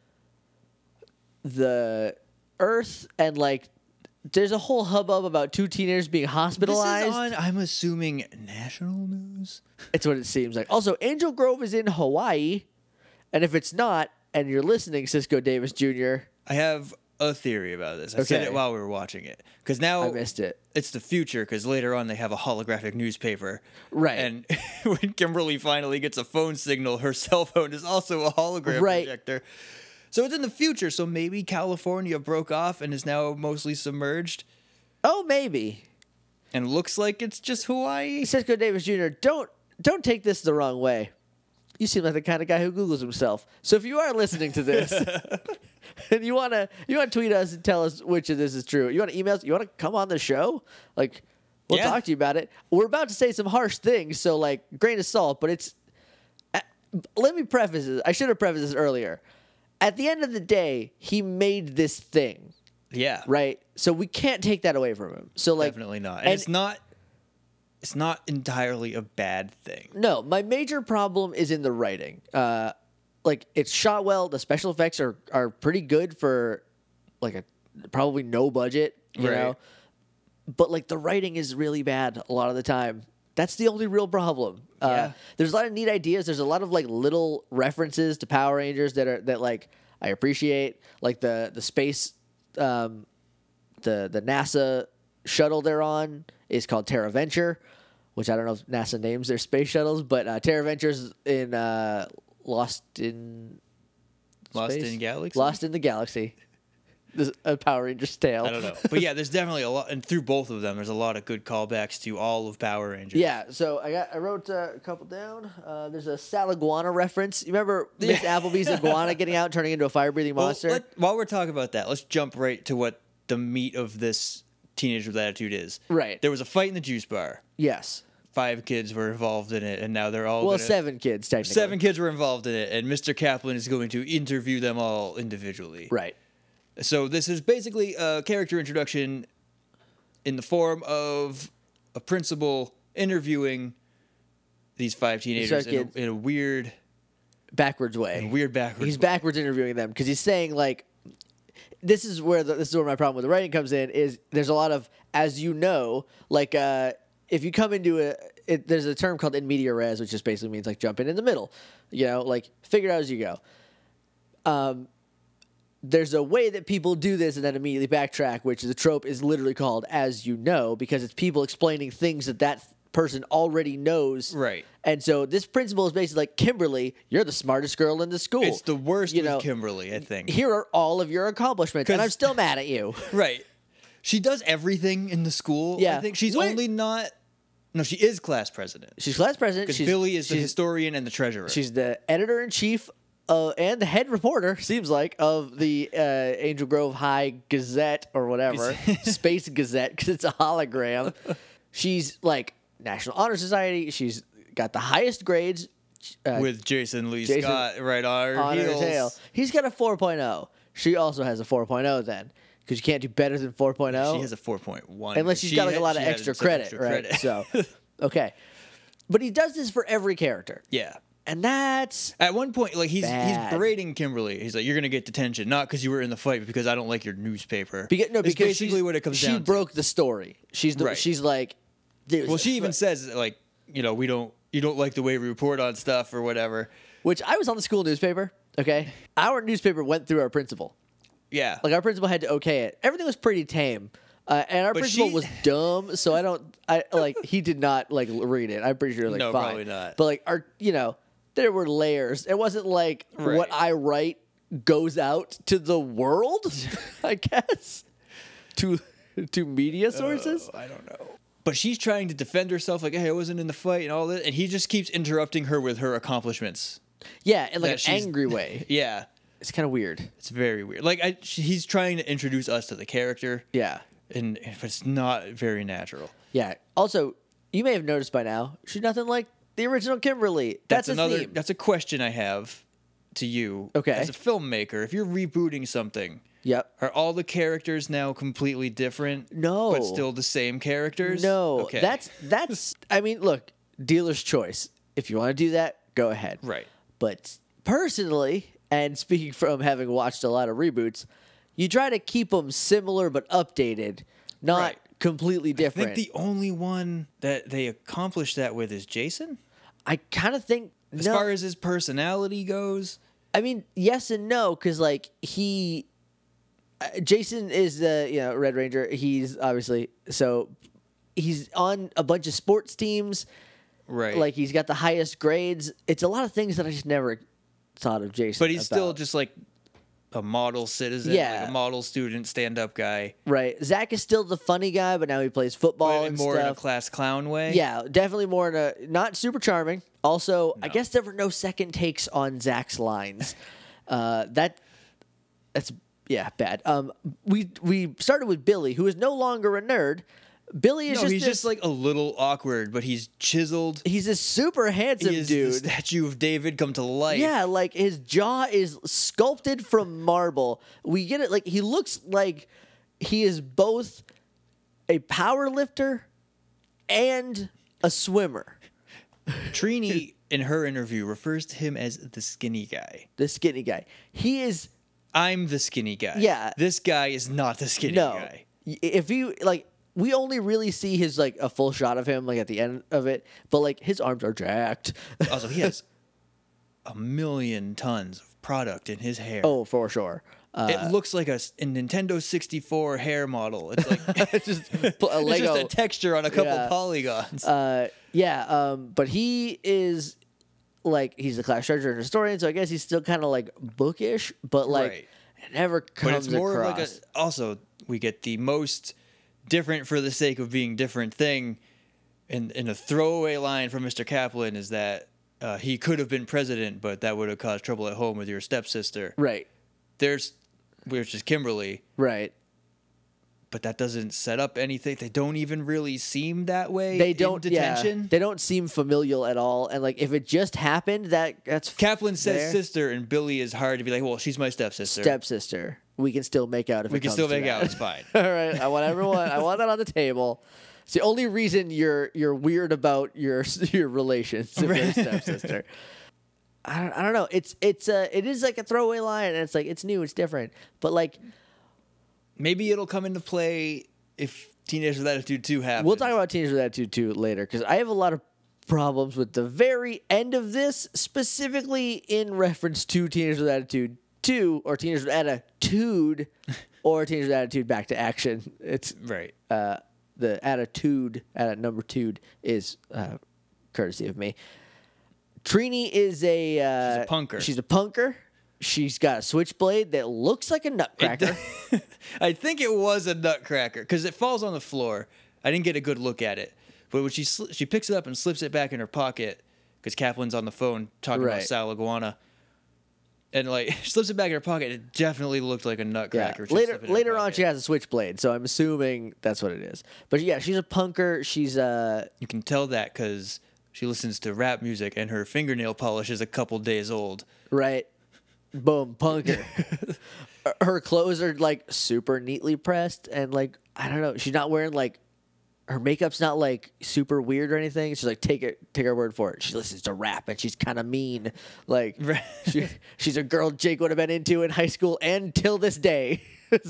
Speaker 2: the Earth and like there's a whole hubbub about two teenagers being
Speaker 1: this
Speaker 2: hospitalized.
Speaker 1: is on. I'm assuming national news.
Speaker 2: It's what it seems like. Also, Angel Grove is in Hawaii, and if it's not, and you're listening, Cisco Davis Junior,
Speaker 1: I have a theory about this. I said
Speaker 2: Okay.
Speaker 1: it while we were watching it because now
Speaker 2: I missed it.
Speaker 1: it's the future because later on they have a holographic newspaper.
Speaker 2: Right.
Speaker 1: And when Kimberly finally gets a phone signal, her cell phone is also a hologram
Speaker 2: Right.
Speaker 1: projector. So it's in the future. So maybe California broke off and is now mostly submerged
Speaker 2: Oh, maybe.
Speaker 1: and looks like it's just Hawaii.
Speaker 2: Cisco Davis Junior, don't don't take this the wrong way. You seem like the kind of guy who Googles himself. So if you are listening to this and you wanna you wanna tweet us and tell us which of this is true, you wanna email us, you wanna come on the show, like we'll
Speaker 1: Yeah.
Speaker 2: talk to you about it. We're about to say some harsh things, so like grain of salt, but it's. Uh, let me preface this. I should have prefaced this earlier. At the end of the day, he made this thing,
Speaker 1: Yeah.
Speaker 2: right? So we can't take that away from him. So like
Speaker 1: Definitely not. And,
Speaker 2: and-
Speaker 1: it's not it's not entirely a bad thing.
Speaker 2: No, my major problem is in the writing. Uh, like it's shot well. The special effects are are pretty good for like a probably no budget, you
Speaker 1: Right.
Speaker 2: know. But like the writing is really bad a lot of the time. That's the only real problem. Uh,
Speaker 1: Yeah.
Speaker 2: There's a lot of neat ideas. There's a lot of like little references to Power Rangers that are that like I appreciate. Like the the space um, the the NASA shuttle they're on is called Terra Venture, which I don't know if NASA names their space shuttles, but uh, Terra Venture's in uh, Lost in
Speaker 1: Lost
Speaker 2: space?
Speaker 1: in Galaxy?
Speaker 2: Lost in the Galaxy. This, a Power Rangers tale.
Speaker 1: I don't know. But yeah, there's definitely a lot, and through both of them, there's a lot of good callbacks to all of Power Rangers.
Speaker 2: Yeah, so I got I wrote uh, a couple down. Uh, there's a Saliguana reference. You remember Miss Applebee's iguana getting out, turning into a fire-breathing
Speaker 1: Well,
Speaker 2: monster?
Speaker 1: let- while we're talking about that, let's jump right to what the meat of this Teenage with Attitude is.
Speaker 2: Right.
Speaker 1: There was a fight in the juice bar.
Speaker 2: Yes.
Speaker 1: Five kids were involved in it, and now they're all
Speaker 2: Well,
Speaker 1: gonna-
Speaker 2: seven kids technically.
Speaker 1: Seven kids were involved in it, and Mister Kaplan is going to interview them all individually.
Speaker 2: Right.
Speaker 1: So this is basically a character introduction in the form of a principal interviewing these five teenagers in
Speaker 2: kids.
Speaker 1: a, in a weird,
Speaker 2: Backwards way.
Speaker 1: in a weird backwards.
Speaker 2: He's
Speaker 1: way.
Speaker 2: backwards interviewing them because he's saying like, this is where the, this is where my problem with the writing comes in. Is there's a lot of, as you know, like uh, if you come into a, it, there's a term called in media res, which just basically means like jump in in the middle, you know, like figure it out as you go. Um, there's a way that people do this and then immediately backtrack, which the trope is literally called as you know, because it's people explaining things that that person already knows.
Speaker 1: Right.
Speaker 2: And so this principle is basically like, Kimberly, you're the smartest girl in the school.
Speaker 1: It's the worst
Speaker 2: You
Speaker 1: with
Speaker 2: know,
Speaker 1: Kimberly, I think.
Speaker 2: Here are all of your accomplishments, and
Speaker 1: 'Cause-
Speaker 2: I'm still mad at you.
Speaker 1: Right. She does everything in the school.
Speaker 2: Yeah.
Speaker 1: I think she's
Speaker 2: Wait.
Speaker 1: only not. No, she is class president.
Speaker 2: She's class president.
Speaker 1: Because
Speaker 2: She's,
Speaker 1: Billy is the
Speaker 2: she's,
Speaker 1: historian and the treasurer.
Speaker 2: she's the editor in chief uh, and the head reporter, seems like, of the uh, Angel Grove High Gazette or whatever, Space Gazette, because it's a hologram. She's like National Honor Society. She's got the highest grades. Uh,
Speaker 1: with Jason Lee
Speaker 2: Jason
Speaker 1: Scott right on her
Speaker 2: on her
Speaker 1: heels.
Speaker 2: tail. He's got a four point oh. She also has a four point oh then, because you can't do better than four point oh.
Speaker 1: She has a four point one.
Speaker 2: Unless she's
Speaker 1: She
Speaker 2: got like a
Speaker 1: had-
Speaker 2: lot of
Speaker 1: she had
Speaker 2: extra
Speaker 1: some
Speaker 2: credit,
Speaker 1: extra
Speaker 2: right?
Speaker 1: credit.
Speaker 2: So, okay. But he does this for every character.
Speaker 1: Yeah.
Speaker 2: And that's
Speaker 1: At one point, like he's
Speaker 2: Bad.
Speaker 1: he's berating Kimberly. He's like, "You're gonna get detention, not because you were in the fight, but because I don't like your newspaper."
Speaker 2: because, no,
Speaker 1: It's
Speaker 2: because
Speaker 1: basically
Speaker 2: she's-
Speaker 1: what it comes
Speaker 2: she
Speaker 1: down
Speaker 2: broke the story. She's the,
Speaker 1: Right.
Speaker 2: she's like, dude,
Speaker 1: to. Well, she even says like, you know, we don't, you don't like the way we report on stuff or whatever.
Speaker 2: which I was on the school newspaper. Okay, our newspaper went through our principal.
Speaker 1: Yeah.
Speaker 2: Like our principal had to okay it. Everything was pretty tame. Uh, and our
Speaker 1: But
Speaker 2: principal
Speaker 1: she-
Speaker 2: was dumb, so I don't. I like he did not like read it. I'm pretty sure like
Speaker 1: No,
Speaker 2: fine.
Speaker 1: probably not.
Speaker 2: But like our, you know, there were layers. It wasn't like
Speaker 1: Right.
Speaker 2: what I write goes out to the world. I guess to to media sources.
Speaker 1: I don't know. But she's trying to defend herself, like, "Hey, I wasn't in the fight," and all that, and he just keeps interrupting her with her accomplishments.
Speaker 2: Yeah, in like
Speaker 1: that
Speaker 2: an
Speaker 1: she's-
Speaker 2: angry way.
Speaker 1: Yeah.
Speaker 2: It's kind of weird.
Speaker 1: It's very weird. Like, I, she, he's trying to introduce us to the character,
Speaker 2: Yeah,
Speaker 1: and but it's not very natural.
Speaker 2: yeah. Also, you may have noticed by now, she's nothing like the original Kimberly.
Speaker 1: That's,
Speaker 2: That's, a
Speaker 1: another.
Speaker 2: theme.
Speaker 1: That's a question I have to you.
Speaker 2: Okay.
Speaker 1: As a filmmaker, if you're rebooting something,
Speaker 2: Yep.
Speaker 1: are all the characters now completely different?
Speaker 2: No.
Speaker 1: But still the same characters?
Speaker 2: No,
Speaker 1: Okay.
Speaker 2: that's that's. I mean, look, dealer's choice. If you want to do that, go ahead.
Speaker 1: right.
Speaker 2: But personally, and speaking from having watched a lot of reboots, you try to keep them similar but updated, not
Speaker 1: Right.
Speaker 2: completely
Speaker 1: I
Speaker 2: different.
Speaker 1: think the only one that they accomplished that with is Jason.
Speaker 2: I kind of think
Speaker 1: As
Speaker 2: no.
Speaker 1: far as his personality goes,
Speaker 2: I mean, yes and no, because like he, uh, Jason is the you know Red Ranger. He's obviously so he's on a bunch of sports teams.
Speaker 1: right?
Speaker 2: Like he's got the highest grades. It's a lot of things that I just never thought of Jason.
Speaker 1: but he's still
Speaker 2: about.
Speaker 1: just like a model citizen,
Speaker 2: Yeah.
Speaker 1: like a model student, stand-up guy,
Speaker 2: right. Zach is still the funny guy, but now he plays football
Speaker 1: but
Speaker 2: and
Speaker 1: more in a
Speaker 2: stuff.
Speaker 1: class clown way.
Speaker 2: Yeah, definitely more in a not super charming. Also, I
Speaker 1: No.
Speaker 2: guess there were no second takes on Zach's lines. uh, that that's yeah bad. Um, we we started with Billy, who is no longer a nerd. Billy is
Speaker 1: no,
Speaker 2: just
Speaker 1: he's
Speaker 2: this-
Speaker 1: just like a little awkward, but he's chiseled.
Speaker 2: he's a super handsome
Speaker 1: He is
Speaker 2: dude.
Speaker 1: the statue of David come to life.
Speaker 2: Yeah, like his jaw is sculpted from marble. We get it. Like he looks like he is both a power lifter and a swimmer.
Speaker 1: Trini, in her interview, refers to him as the skinny guy.
Speaker 2: The skinny guy. He is
Speaker 1: I'm the skinny guy.
Speaker 2: Yeah.
Speaker 1: This guy is not the skinny
Speaker 2: no.
Speaker 1: guy.
Speaker 2: If you like, we only really see his like a full shot of him like at the end of it, but like his arms are jacked.
Speaker 1: Also, he has a million tons of product in his hair.
Speaker 2: Oh, for sure.
Speaker 1: it looks like a, s- a Nintendo sixty-four hair model. It's like
Speaker 2: It's just put a
Speaker 1: it's
Speaker 2: Lego.
Speaker 1: just a texture on a couple
Speaker 2: Yeah.
Speaker 1: polygons.
Speaker 2: Uh, yeah, um, but he is like he's a class treasurer and historian, so I guess he's still kind of like bookish, but like
Speaker 1: Right.
Speaker 2: it never comes
Speaker 1: but it's more
Speaker 2: across.
Speaker 1: of like a. Also, we get the most different for the sake of being different thing, and in a throwaway line from Mister Kaplan is that uh, he could have been president, but that would have caused trouble at home with your stepsister.
Speaker 2: right,
Speaker 1: There's, which is Kimberly.
Speaker 2: right.
Speaker 1: But that doesn't set up anything. They don't even really seem that way.
Speaker 2: They
Speaker 1: in
Speaker 2: don't. Yeah,
Speaker 1: detention.
Speaker 2: they don't seem familial at all. And like, if it just happened, that that's
Speaker 1: Kaplan says
Speaker 2: there.
Speaker 1: sister, and Billy is hard to be like, well, she's my stepsister.
Speaker 2: stepsister. We can still make out if
Speaker 1: we
Speaker 2: it
Speaker 1: can
Speaker 2: comes
Speaker 1: still
Speaker 2: to
Speaker 1: make
Speaker 2: that.
Speaker 1: out. It's fine.
Speaker 2: All right, I want everyone. I want that on the table. It's the only reason you're you're weird about your your relations with your stepsister. I don't, I don't know. It's it's uh it is like a throwaway line, and it's like it's new, it's different, but like
Speaker 1: Maybe it'll come into play if Teenage with Attitude two happens.
Speaker 2: we'll talk about Teenage with Attitude two later because I have a lot of problems with the very end of this, specifically in reference to Teenage with Attitude two or Teenage with Attitude or Teenage with Attitude Back to Action. It's
Speaker 1: Right.
Speaker 2: uh, the attitude at number two is uh, courtesy of me. Trini is a, uh,
Speaker 1: She's a punker.
Speaker 2: She's a punker. She's got a switchblade that looks like a nutcracker.
Speaker 1: I think it was a nutcracker because it falls on the floor. I didn't get a good look at it, but when she sli- she picks it up and slips it back in her pocket because Kaplan's on the phone talking
Speaker 2: Right.
Speaker 1: about Sal Iguana, and like she slips it back in her pocket. It definitely looked like a
Speaker 2: Yeah.
Speaker 1: nutcracker. She
Speaker 2: Later,
Speaker 1: slipped it in her
Speaker 2: later on,
Speaker 1: pocket.
Speaker 2: she has a switchblade, so I'm assuming that's what it is. But yeah, she's a punker. She's uh,
Speaker 1: You can tell that because she listens to rap music and her fingernail polish is a couple days old.
Speaker 2: right. Boom, punker. Her clothes are like super neatly pressed, and like I don't know, she's not wearing like her makeup's not like super weird or anything. She's like take it, take her word for it. She listens to rap and she's kind of mean. Like
Speaker 1: Right.
Speaker 2: she, she's a girl Jake would have been into in high school and till this day.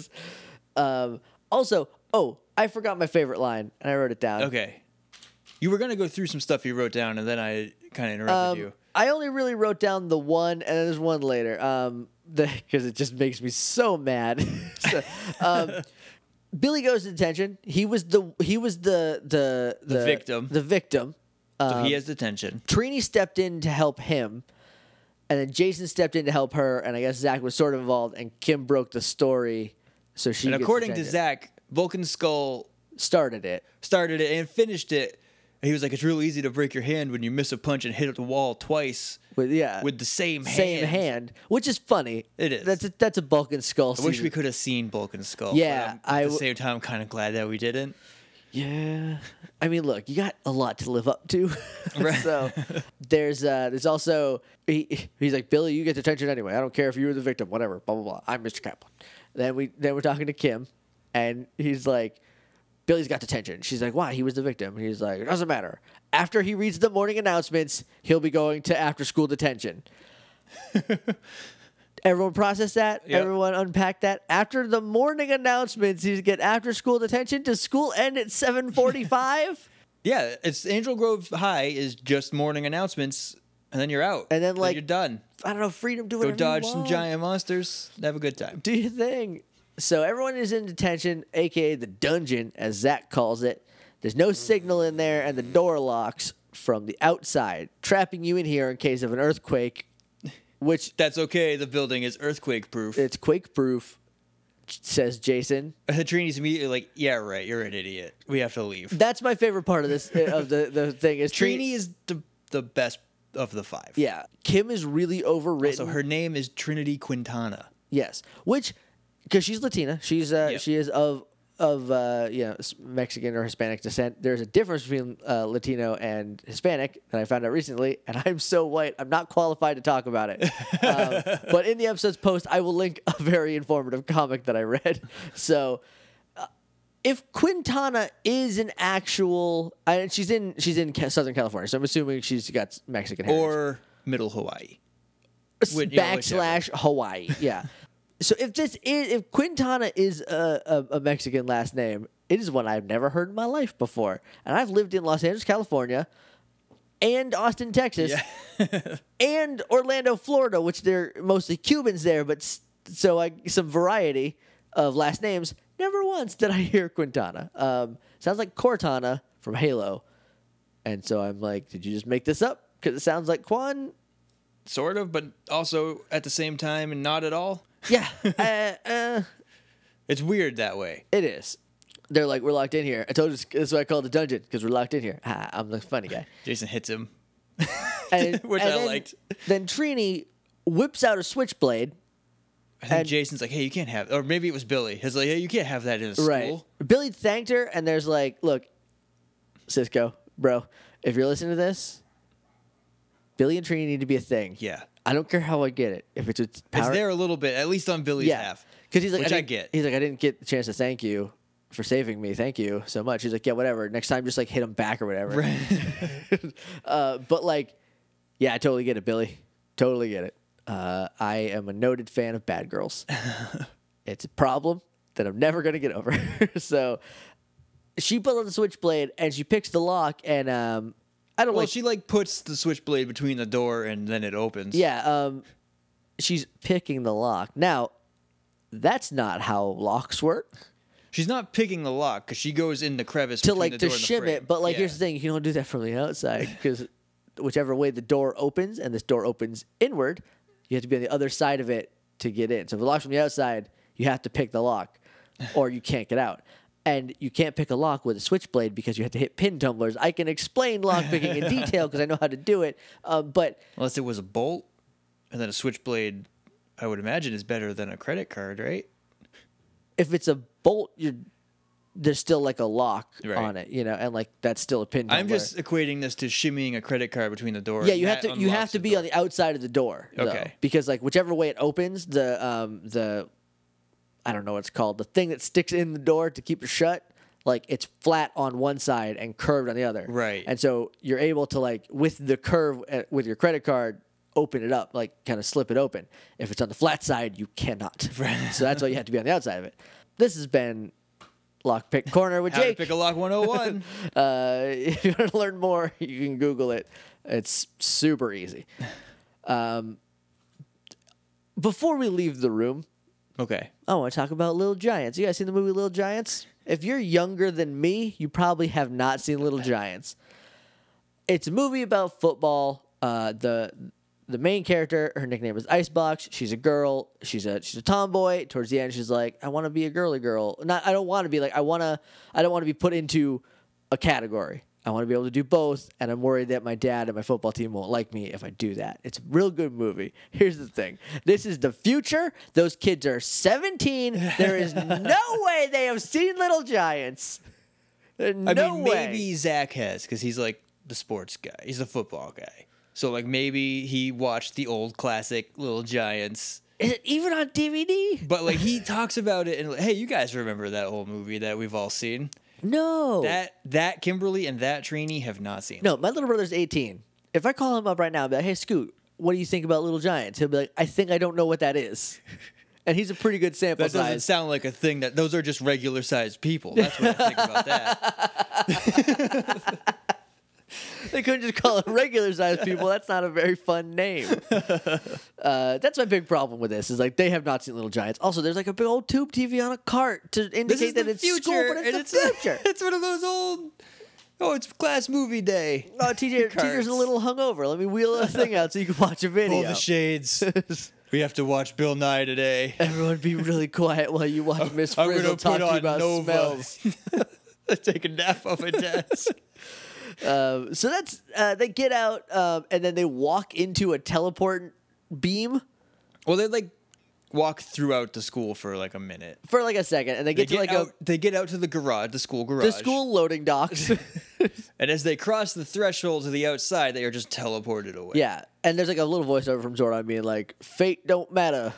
Speaker 2: um, also, oh, I forgot my favorite line and I wrote it down.
Speaker 1: Okay. You were going to go through some stuff you wrote down, and then I kind of interrupted
Speaker 2: Um,
Speaker 1: you.
Speaker 2: I only really wrote down the one, and there's one later. Um, because it just makes me so mad. So, um, Billy goes to detention. He was the he was the the the,
Speaker 1: victim.
Speaker 2: The victim.
Speaker 1: So
Speaker 2: Um,
Speaker 1: he has detention.
Speaker 2: Trini stepped in to help him, and then Jason stepped in to help her, and I guess Zach was sort of involved, and Kim broke the story, so she.
Speaker 1: And
Speaker 2: gets
Speaker 1: according to
Speaker 2: detention.
Speaker 1: Zach, Vulcan Skull
Speaker 2: started it.
Speaker 1: started it and finished it. And he was like, it's real easy to break your hand when you miss a punch and hit the wall twice
Speaker 2: With yeah,
Speaker 1: with the same hand.
Speaker 2: same hand, which is funny.
Speaker 1: It is.
Speaker 2: That's a, that's a Vulcan skull.
Speaker 1: I wish
Speaker 2: season.
Speaker 1: we could have seen Vulcan Skull.
Speaker 2: Yeah,
Speaker 1: but I'm,
Speaker 2: I
Speaker 1: at the
Speaker 2: w-
Speaker 1: same time, I'm kind of glad that we didn't.
Speaker 2: Yeah, I mean, look, you got a lot to live up to.
Speaker 1: Right.
Speaker 2: So there's uh, there's also he, he's like Billy, you get detention anyway. I don't care if you were the victim, whatever. Blah blah blah. I'm Mister Kaplan. Then we then we're talking to Kim, and he's like, Billy's got detention. She's like, why? He was the victim. And he's like, it doesn't matter. After he reads the morning announcements, he'll be going to after school detention. Everyone process that.
Speaker 1: Yep.
Speaker 2: Everyone unpack that. After the morning announcements, he's get after school detention. Does school end at seven forty-five?
Speaker 1: Yeah, it's Angel Grove High is just morning announcements, and then you're out.
Speaker 2: And then, like,
Speaker 1: you're done.
Speaker 2: I don't know. Freedom. Do
Speaker 1: Go
Speaker 2: whatever
Speaker 1: dodge
Speaker 2: you
Speaker 1: some
Speaker 2: want.
Speaker 1: giant monsters. Have a good time.
Speaker 2: Do your thing. So everyone is in detention, aka the dungeon, as Zach calls it. There's no signal in there, and the door locks from the outside, trapping you in here in case of an earthquake. Which
Speaker 1: That's okay. The building is earthquake proof.
Speaker 2: it's quake proof, says Jason.
Speaker 1: Trini's immediately like, yeah, right. You're an idiot. We have to leave.
Speaker 2: That's my favorite part of this of the, the thing is
Speaker 1: Trini is the the best of the five.
Speaker 2: Yeah, Kim is really overwritten.
Speaker 1: So her name is Trinity Quintana.
Speaker 2: Yes, which because she's Latina, she's uh,
Speaker 1: Yep.
Speaker 2: she is of of uh, you know Mexican or Hispanic descent. There's a difference between uh, Latino and Hispanic that I found out recently, and I'm so white, I'm not qualified to talk about it. um, but in the episode's post, I will link a very informative comic that I read. So. uh, If Quintana is an actual, uh, she's in she's in Ca- Southern California, so I'm assuming she's got Mexican heritage.
Speaker 1: Or Middle Hawaii.
Speaker 2: S-
Speaker 1: Which- you know,
Speaker 2: backslash Hawaii. Yeah. So if this is if Quintana is a, a, a Mexican last name, it is one I've never heard in my life before, and I've lived in Los Angeles, California, and Austin, Texas,
Speaker 1: Yeah.
Speaker 2: and Orlando, Florida, which they're mostly Cubans there, but s- so I some variety of last names. Never once did I hear Quintana. Um, sounds like Cortana from Halo. And so I'm like, did you just make this up? Because it sounds like Quan.
Speaker 1: Sort of, but also at the same time and not at all.
Speaker 2: Yeah. uh, uh,
Speaker 1: It's weird that way.
Speaker 2: it is. They're like, we're locked in here. I told you this is what I call the dungeon because we're locked in here. Ah, I'm the funny guy.
Speaker 1: Jason hits him,
Speaker 2: And,
Speaker 1: which
Speaker 2: and
Speaker 1: I
Speaker 2: then,
Speaker 1: liked.
Speaker 2: Then Trini whips out a switchblade.
Speaker 1: I think
Speaker 2: and-
Speaker 1: Jason's like, hey, you can't have, or maybe it was Billy. He's like, hey, you can't have that in a school.
Speaker 2: Right. Billy thanked her, and there's like, look, Cisco, bro, if you're listening to this, Billy and Trini need to be a thing.
Speaker 1: Yeah.
Speaker 2: I don't care how I get it. If it's a power,
Speaker 1: It's there a little bit, at least on Billy's
Speaker 2: yeah,
Speaker 1: half.
Speaker 2: because he's like,
Speaker 1: which
Speaker 2: I,
Speaker 1: I
Speaker 2: didn't-
Speaker 1: get.
Speaker 2: He's like, I didn't get the chance to thank you for saving me. Thank you so much. He's like, yeah, whatever. Next time, just like hit him back or whatever.
Speaker 1: Right.
Speaker 2: uh, but like, yeah, I totally get it, Billy. Totally get it. Uh, I am a noted fan of bad girls. It's a problem that I'm never gonna get over. So she pulls out the switchblade and she picks the lock, and um, I don't
Speaker 1: Well,
Speaker 2: like.
Speaker 1: she like puts the switchblade between the door and then it opens.
Speaker 2: Yeah, um, she's picking the lock. Now, that's not how locks work.
Speaker 1: She's not picking the lock because she goes in the crevice
Speaker 2: To
Speaker 1: between
Speaker 2: like
Speaker 1: the
Speaker 2: to
Speaker 1: door and the
Speaker 2: shim
Speaker 1: frame.
Speaker 2: it, but like
Speaker 1: Yeah.
Speaker 2: here's the thing: you don't do that from the outside because whichever way the door opens, and this door opens inward, you have to be on the other side of it to get in. So if it locks from the outside, you have to pick the lock, or you can't get out. And you can't pick a lock with a switchblade because you have to hit pin tumblers. I can explain lock picking in detail because I know how to do it. Um, but
Speaker 1: Unless it was a bolt, and then a switchblade, I would imagine is better than a credit card, right?
Speaker 2: if it's a bolt, you're there's still like a lock
Speaker 1: Right.
Speaker 2: on it, you know, and like that's still a pin tumbler.
Speaker 1: I'm just equating this to shimmying a credit card between the door.
Speaker 2: Yeah,
Speaker 1: and
Speaker 2: you have
Speaker 1: that
Speaker 2: to you have
Speaker 1: unlocks
Speaker 2: to
Speaker 1: the
Speaker 2: be
Speaker 1: door.
Speaker 2: on the outside of the door. though,
Speaker 1: Okay.
Speaker 2: because like whichever way it opens, the um the I don't know what it's called, the thing that sticks in the door to keep it shut, like it's flat on one side and curved on the other.
Speaker 1: Right.
Speaker 2: And so you're able to like with the curve uh, with your credit card open it up, like kind of slip it open. If it's on the flat side, you cannot. So that's why you have to be on the outside of it. This has been Lockpick Corner with
Speaker 1: How to
Speaker 2: Jake.
Speaker 1: pick a lock one oh one.
Speaker 2: Uh, if you want to learn more, you can Google it. It's super easy. Um, before we leave the room,
Speaker 1: Okay.
Speaker 2: I want to talk about Little Giants. You guys seen the movie Little Giants? If you're younger than me, you probably have not seen Little Giants. It's a movie about football. Uh, the the main character, her nickname is Icebox. She's a girl. She's a she's a tomboy. Towards the end, she's like, I want to be a girly girl. Not I don't want to be like I want to. I don't want to be put into a category. I want to be able to do both, and I'm worried that my dad and my football team won't like me if I do that. It's a real good movie. Here's the thing. This is the future. Those kids are seventeen. There is no way they have seen Little Giants. There's
Speaker 1: I
Speaker 2: no
Speaker 1: mean,
Speaker 2: way.
Speaker 1: maybe Zach has because he's like the sports guy. He's the football guy. So like maybe he watched the old classic Little Giants.
Speaker 2: Is it even on D V D?
Speaker 1: But like he talks about it and like, hey, you guys remember that old movie that we've all seen?
Speaker 2: No.
Speaker 1: That that Kimberly and that Trini have not seen.
Speaker 2: No, my little brother's eighteen. If I call him up right now and be like, hey, Scoot, what do you think about Little Giants? He'll be like, I think I don't know what that is. And he's a pretty good sample
Speaker 1: That doesn't
Speaker 2: size.
Speaker 1: sound like a thing that those are just regular sized people. That's what I think about that.
Speaker 2: They couldn't just call it regular sized people. That's not a very fun name. Uh, that's my big problem with this. Is like they have not seen Little Giants. Also, there's like a big old tube T V on a cart to
Speaker 1: This
Speaker 2: indicate
Speaker 1: is
Speaker 2: that
Speaker 1: the
Speaker 2: it's
Speaker 1: future,
Speaker 2: school, but
Speaker 1: and
Speaker 2: it's the future.
Speaker 1: it's one of those old. Oh, it's class movie day.
Speaker 2: Oh, T J,
Speaker 1: Carts.
Speaker 2: teacher's a little hungover. Let me wheel a thing out so you can watch a video.
Speaker 1: Pull the shades. We have to watch Bill Nye today.
Speaker 2: Everyone, be really quiet while you watch Miss
Speaker 1: I'm
Speaker 2: Frizzle
Speaker 1: gonna
Speaker 2: talk
Speaker 1: put
Speaker 2: to you
Speaker 1: on
Speaker 2: about
Speaker 1: Nova.
Speaker 2: smells.
Speaker 1: Take a nap off a desk.
Speaker 2: Um, so that's uh, they get out um, and then they walk into a teleport beam
Speaker 1: Well, they like walk throughout the school for like a minute.
Speaker 2: for like a second, and they
Speaker 1: They
Speaker 2: get to
Speaker 1: get
Speaker 2: like
Speaker 1: out,
Speaker 2: a
Speaker 1: they get out to the garage, the school garage.
Speaker 2: the school loading docks.
Speaker 1: And as they cross the threshold to the outside, they are just teleported away.
Speaker 2: Yeah, and there's like a little voiceover from Zordon being like, "Fate don't matter.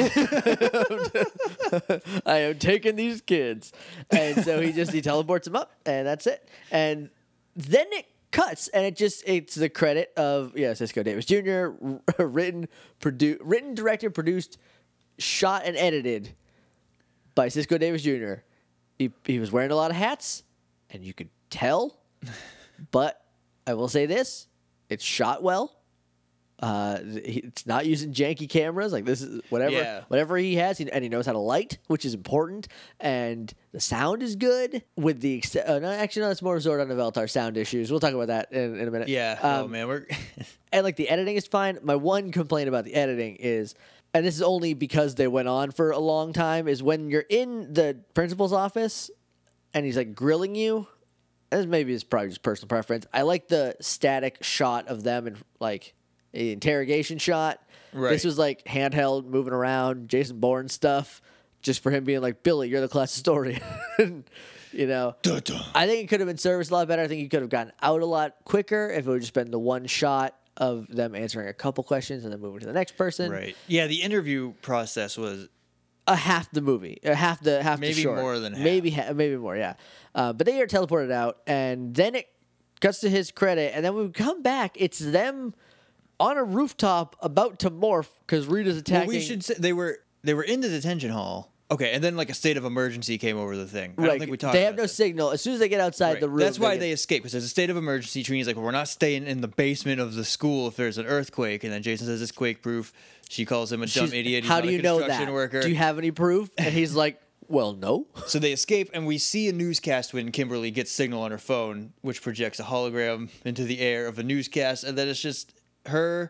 Speaker 2: I am taking these kids," and so he just he teleports them up, and that's it. And then it cuts, and it just it's the credit of yeah Cisco Davis Junior written, produ- written, directed, produced, shot, and edited by Cisco Davis Junior He he was wearing a lot of hats, and you could tell. But I will say this: it's shot well. Uh, he- it's not using janky cameras. Like this is whatever,
Speaker 1: Yeah.
Speaker 2: whatever he has, he, and he knows how to light, which is important. And the sound is good. With the ex- uh, no, actually, no, it's more Zordon and Veltar sound issues. We'll talk about that in, in a minute.
Speaker 1: Yeah.
Speaker 2: Um,
Speaker 1: oh man, we're
Speaker 2: and like the editing is fine. My one complaint about the editing is, and this is only because they went on for a long time, is when you're in the principal's office and he's like grilling you. And maybe it's probably just personal preference. I like the static shot of them and like an interrogation shot.
Speaker 1: Right.
Speaker 2: This was like handheld, moving around, Jason Bourne stuff, just for him being like, Billy, you're the class historian. You know,
Speaker 1: Dun-dun.
Speaker 2: I think it could have been serviced a lot better. I think you could have gotten out a lot quicker if it would just been the one shot of them answering a couple questions and then moving to the next person.
Speaker 1: right. Yeah, the interview process was
Speaker 2: A half the movie, a half the half
Speaker 1: Maybe
Speaker 2: the short.
Speaker 1: more than half.
Speaker 2: maybe ha- maybe more, yeah. Uh, but they are teleported out, and then it cuts to his credit, and then when we come back, it's them on a rooftop about to morph because Rita's attacking.
Speaker 1: Well, we should say they were they were in the detention hall. Okay, and then like a state of emergency came over the thing. I
Speaker 2: Right.
Speaker 1: don't think we talked.
Speaker 2: They
Speaker 1: about
Speaker 2: have no
Speaker 1: this.
Speaker 2: signal. As soon as they get outside
Speaker 1: Right.
Speaker 2: the room,
Speaker 1: That's why
Speaker 2: get-
Speaker 1: they escape because there's a state of emergency. Trini's like, well, we're not staying in the basement of the school if there's an earthquake. And then Jason says it's quake proof. She calls him a dumb
Speaker 2: she's-
Speaker 1: idiot. He's
Speaker 2: How
Speaker 1: not
Speaker 2: do
Speaker 1: a
Speaker 2: you know
Speaker 1: construction
Speaker 2: that?
Speaker 1: worker.
Speaker 2: Do you have any proof? And he's like, well, no.
Speaker 1: So they escape, and we see a newscast when Kimberly gets signal on her phone, which projects a hologram into the air of a newscast, and then it's just her,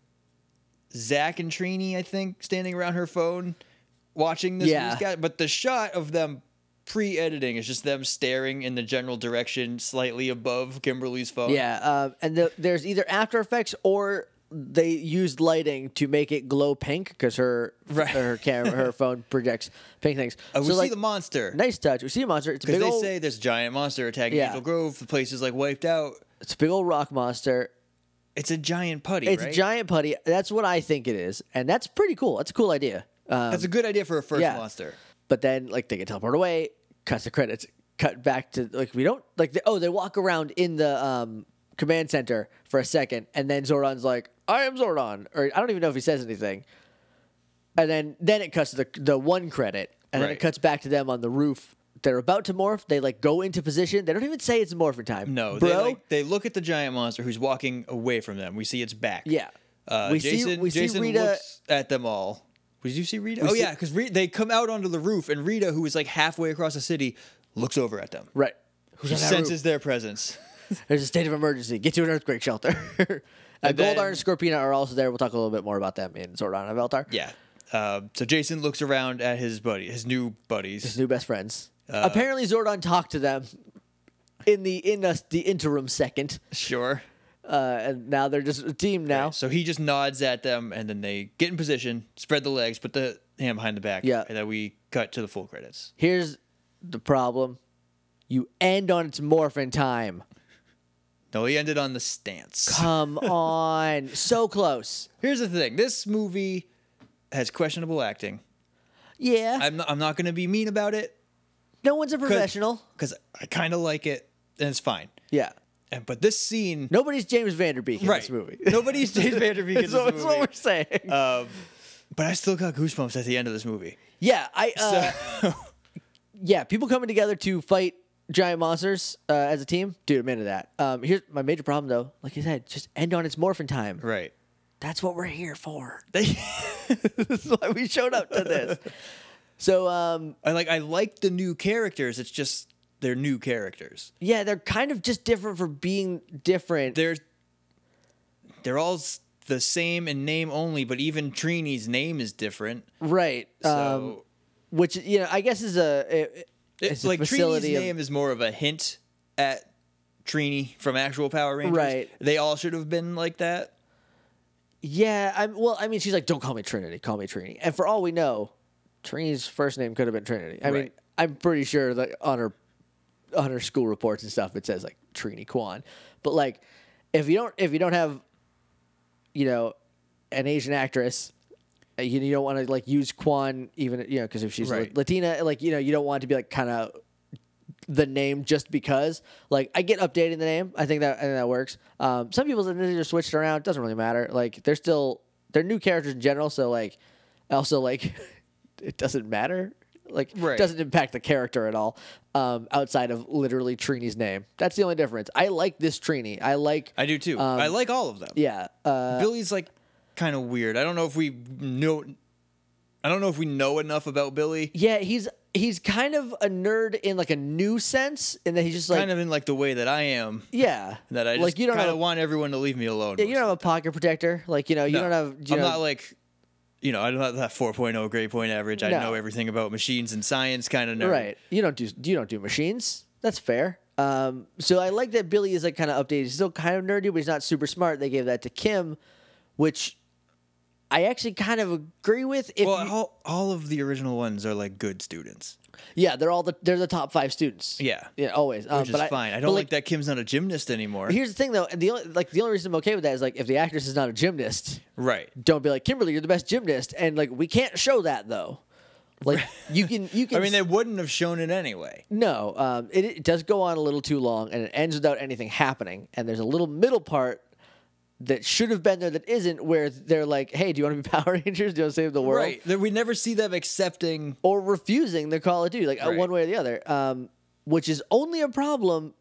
Speaker 1: Zach, and Trini, I think, standing around her phone, watching this
Speaker 2: Yeah.
Speaker 1: newscast. But the shot of them pre-editing is just them staring in the general direction, slightly above Kimberly's phone.
Speaker 2: Yeah, um, and the, there's either After Effects or they used lighting to make it glow pink because her
Speaker 1: Right.
Speaker 2: her camera her phone projects pink things.
Speaker 1: Uh, we
Speaker 2: so
Speaker 1: see
Speaker 2: like
Speaker 1: the monster.
Speaker 2: nice touch. We see a monster. It's a
Speaker 1: Because
Speaker 2: big
Speaker 1: they
Speaker 2: old.
Speaker 1: say there's a giant monster attacking
Speaker 2: Yeah.
Speaker 1: Angel Grove. The place is like wiped out.
Speaker 2: It's a big old rock monster.
Speaker 1: It's a giant putty,
Speaker 2: It's
Speaker 1: right?
Speaker 2: a giant putty. That's what I think it is, and that's pretty cool. That's a cool idea. Um,
Speaker 1: That's a good idea for a first
Speaker 2: yeah.
Speaker 1: monster.
Speaker 2: But then, like, they get teleported away. Cuts the credits. Cut back to like we don't like. They, oh, they walk around in the um, command center for a second, and then Zordon's like, "I am Zordon," or I don't even know if he says anything. And then then it cuts to the the one credit, and then it
Speaker 1: Right.
Speaker 2: cuts back to them on the roof. They're about to morph. They like go into position. They don't even say it's morphin' time.
Speaker 1: No,
Speaker 2: bro.
Speaker 1: they like they look at the giant monster who's walking away from them. We see its back.
Speaker 2: Yeah.
Speaker 1: Uh,
Speaker 2: We see-
Speaker 1: Jason,
Speaker 2: we see
Speaker 1: Jason
Speaker 2: Rita-
Speaker 1: looks at them all. Did you see Rita?
Speaker 2: We
Speaker 1: oh
Speaker 2: see-
Speaker 1: yeah, because Re- they come out onto the roof, and Rita, who is like halfway across the city, looks over at them.
Speaker 2: right. Who's
Speaker 1: She
Speaker 2: on that
Speaker 1: senses
Speaker 2: roof?
Speaker 1: their presence.
Speaker 2: There's a state of emergency. Get to an earthquake shelter. uh,
Speaker 1: And
Speaker 2: Goldar
Speaker 1: then-
Speaker 2: and Scorpina are also there. We'll talk a little bit more about them in Zordon and Veltar.
Speaker 1: Yeah. Uh, so Jason looks around at his buddy, his new buddies.
Speaker 2: His new best friends.
Speaker 1: Uh,
Speaker 2: Apparently, Zordon talked to them in the in the, the interim second,
Speaker 1: Sure.
Speaker 2: uh, and now they're just a team now.
Speaker 1: So he just nods at them, and then they get in position, spread the legs, put the hand behind the back,
Speaker 2: Yeah.
Speaker 1: and then we cut to the full credits.
Speaker 2: Here's the problem: you end on its morphin' time.
Speaker 1: No, he ended on the stance.
Speaker 2: Come on, so close.
Speaker 1: Here's the thing: this movie has questionable acting.
Speaker 2: Yeah,
Speaker 1: I'm not, I'm not going to be mean about it
Speaker 2: no one's a professional.
Speaker 1: because I kind of like it, and it's fine.
Speaker 2: Yeah,
Speaker 1: And but this scene,
Speaker 2: nobody's James Vanderbeek in
Speaker 1: right?
Speaker 2: this movie.
Speaker 1: Nobody's James Vanderbeek in this
Speaker 2: That's what- that's what
Speaker 1: movie.
Speaker 2: we're saying.
Speaker 1: Um, but I still got goosebumps at the end of this movie.
Speaker 2: yeah, I. Uh,
Speaker 1: So,
Speaker 2: yeah, people coming together to fight giant monsters uh, as a team, dude, I'm into that. Um, here's my major problem, though. Like you said, just end on its morphin' time.
Speaker 1: right.
Speaker 2: That's what we're here for.
Speaker 1: They,
Speaker 2: That's why we showed up to this. So, um,
Speaker 1: I like I like the new characters. It's just they're new characters.
Speaker 2: yeah, they're kind of just different for being different.
Speaker 1: They're they're all s- the same in name only, but even Trini's name is different.
Speaker 2: right. Um,
Speaker 1: So
Speaker 2: which, you know, I guess is a, it,
Speaker 1: it's
Speaker 2: it's a
Speaker 1: like Trini's
Speaker 2: facility of-
Speaker 1: name is more of a hint at Trini from actual Power Rangers.
Speaker 2: Right.
Speaker 1: They all should have been like that.
Speaker 2: yeah, I'm, well, I mean, she's like, don't call me Trinity, call me Trini. And for all we know, Trini's first name could have been Trinity. I mean,
Speaker 1: Right.
Speaker 2: I'm pretty sure that on her on her school reports and stuff, it says like Trini Kwan. But like, if you don't if you don't have, you know, an Asian actress, uh, you, you don't want to like use Kwan even you know because if she's
Speaker 1: Right.
Speaker 2: Latina, like you know you don't want it to be like kind of the name just because. Like I get updating the name. I think that I think that works. Um, some people they just switched around. It doesn't really matter. Like they're still they're new characters in general. So like also like it doesn't matter. Like
Speaker 1: Right.
Speaker 2: doesn't impact the character at all. Um, outside of literally Trini's name. That's the only difference. I like this Trini. I like
Speaker 1: I do too.
Speaker 2: Um,
Speaker 1: I like all of them.
Speaker 2: yeah. Uh,
Speaker 1: Billy's like kind of weird. I don't know if we know. I don't know if we know enough about Billy.
Speaker 2: Yeah, he's he's kind of a nerd in like a new sense, in that he's just like
Speaker 1: kind of in like the way that I am.
Speaker 2: yeah,
Speaker 1: That I just
Speaker 2: like you don't
Speaker 1: kind
Speaker 2: have
Speaker 1: of want everyone to leave me alone.
Speaker 2: yeah, you don't have a pocket protector, like you know you
Speaker 1: No,
Speaker 2: don't have you
Speaker 1: I'm
Speaker 2: know,
Speaker 1: not like, you know, I don't have that four point oh grade point average. I
Speaker 2: No.
Speaker 1: know everything about machines and science, kind of nerd.
Speaker 2: right. You don't do you don't do machines. That's fair. Um, so I like that Billy is like kind of updated. He's still kind of nerdy, but he's not super smart. They gave that to Kim, which I actually kind of agree with. If
Speaker 1: Well,
Speaker 2: you-
Speaker 1: all, all of the original ones are like good students.
Speaker 2: yeah, they're all the they're the top five students.
Speaker 1: Yeah.
Speaker 2: yeah, always. Um,
Speaker 1: Which is
Speaker 2: but I,
Speaker 1: fine. I
Speaker 2: but,
Speaker 1: don't
Speaker 2: like
Speaker 1: like that Kim's not a gymnast anymore.
Speaker 2: Here's the thing, though. The only like the only reason I'm okay with that is like if the actress is not a gymnast,
Speaker 1: Right.
Speaker 2: don't be like Kimberly, you're the best gymnast, and like we can't show that though. Like you can you can.
Speaker 1: I mean, they wouldn't have shown it anyway.
Speaker 2: no, um, it, it does go on a little too long, and it ends without anything happening. And there's a little middle part that should have been there that isn't, where they're like, "Hey, do you want to be Power Rangers? Do you want to save the world?"
Speaker 1: Right. There- We never see them accepting.
Speaker 2: Or refusing the Call of Duty, like uh,
Speaker 1: Right.
Speaker 2: one way or the other, um, which is only a problem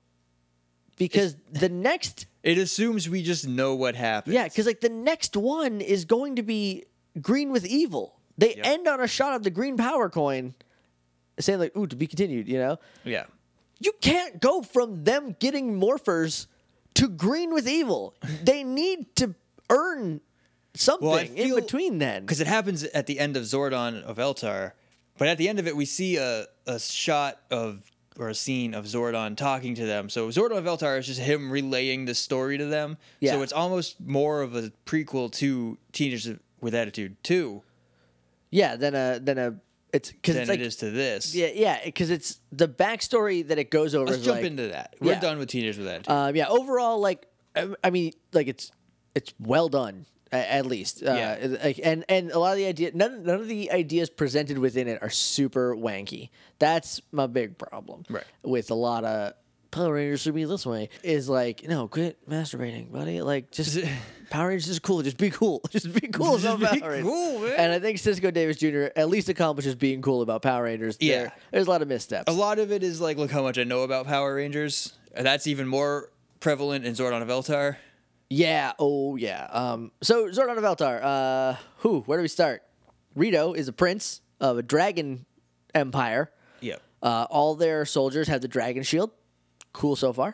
Speaker 2: because the next.
Speaker 1: It assumes we just know what happened.
Speaker 2: Yeah, because like the next one is going to be Green with Evil. They
Speaker 1: Yep.
Speaker 2: end on a shot of the green power coin, saying like, "Ooh, to be continued." You know,
Speaker 1: Yeah.
Speaker 2: you can't go from them getting morphers to Green with Evil. They need to earn something
Speaker 1: Well, I
Speaker 2: in
Speaker 1: feel-
Speaker 2: between then.
Speaker 1: Because it happens at the end of Zordon of Eltar, but at the end of it, we see a, a shot of or a scene of Zordon talking to them. So Zordon of Eltar is just him relaying the story to them.
Speaker 2: Yeah.
Speaker 1: So it's almost more of a prequel to Teenagers with Attitude two
Speaker 2: Yeah, then a then a it's because
Speaker 1: than
Speaker 2: it's like
Speaker 1: it is to this.
Speaker 2: yeah yeah because it's the backstory that it goes over.
Speaker 1: Let's
Speaker 2: is
Speaker 1: jump
Speaker 2: like,
Speaker 1: into that. We're
Speaker 2: yeah.
Speaker 1: done with Teenagers with Attitude.
Speaker 2: Um, yeah, overall, like, I, I mean, like it's it's well done a- at least. Uh,
Speaker 1: Yeah.
Speaker 2: like, and and a lot of the idea, none none of the ideas presented within it are super wanky. That's my big problem.
Speaker 1: Right.
Speaker 2: With a lot of Power Rangers should be this way is like, no, quit masturbating, buddy. Like, just Power Rangers is cool. Just be cool. Just be cool
Speaker 1: Just
Speaker 2: about
Speaker 1: be
Speaker 2: Power Rangers.
Speaker 1: cool, man.
Speaker 2: And I think Cisco Davis Junior at least accomplishes being cool about Power Rangers.
Speaker 1: Yeah.
Speaker 2: There, there's a lot of missteps.
Speaker 1: a lot of it is like, look how much I know about Power Rangers. And that's even more prevalent in Zordon of Eltar.
Speaker 2: Yeah. Oh, yeah. Um. So Zordon of Eltar. Uh. Who? Where do we start? Rito is a prince of a dragon empire.
Speaker 1: Yep.
Speaker 2: Uh. All their soldiers have the dragon shield. Cool so far.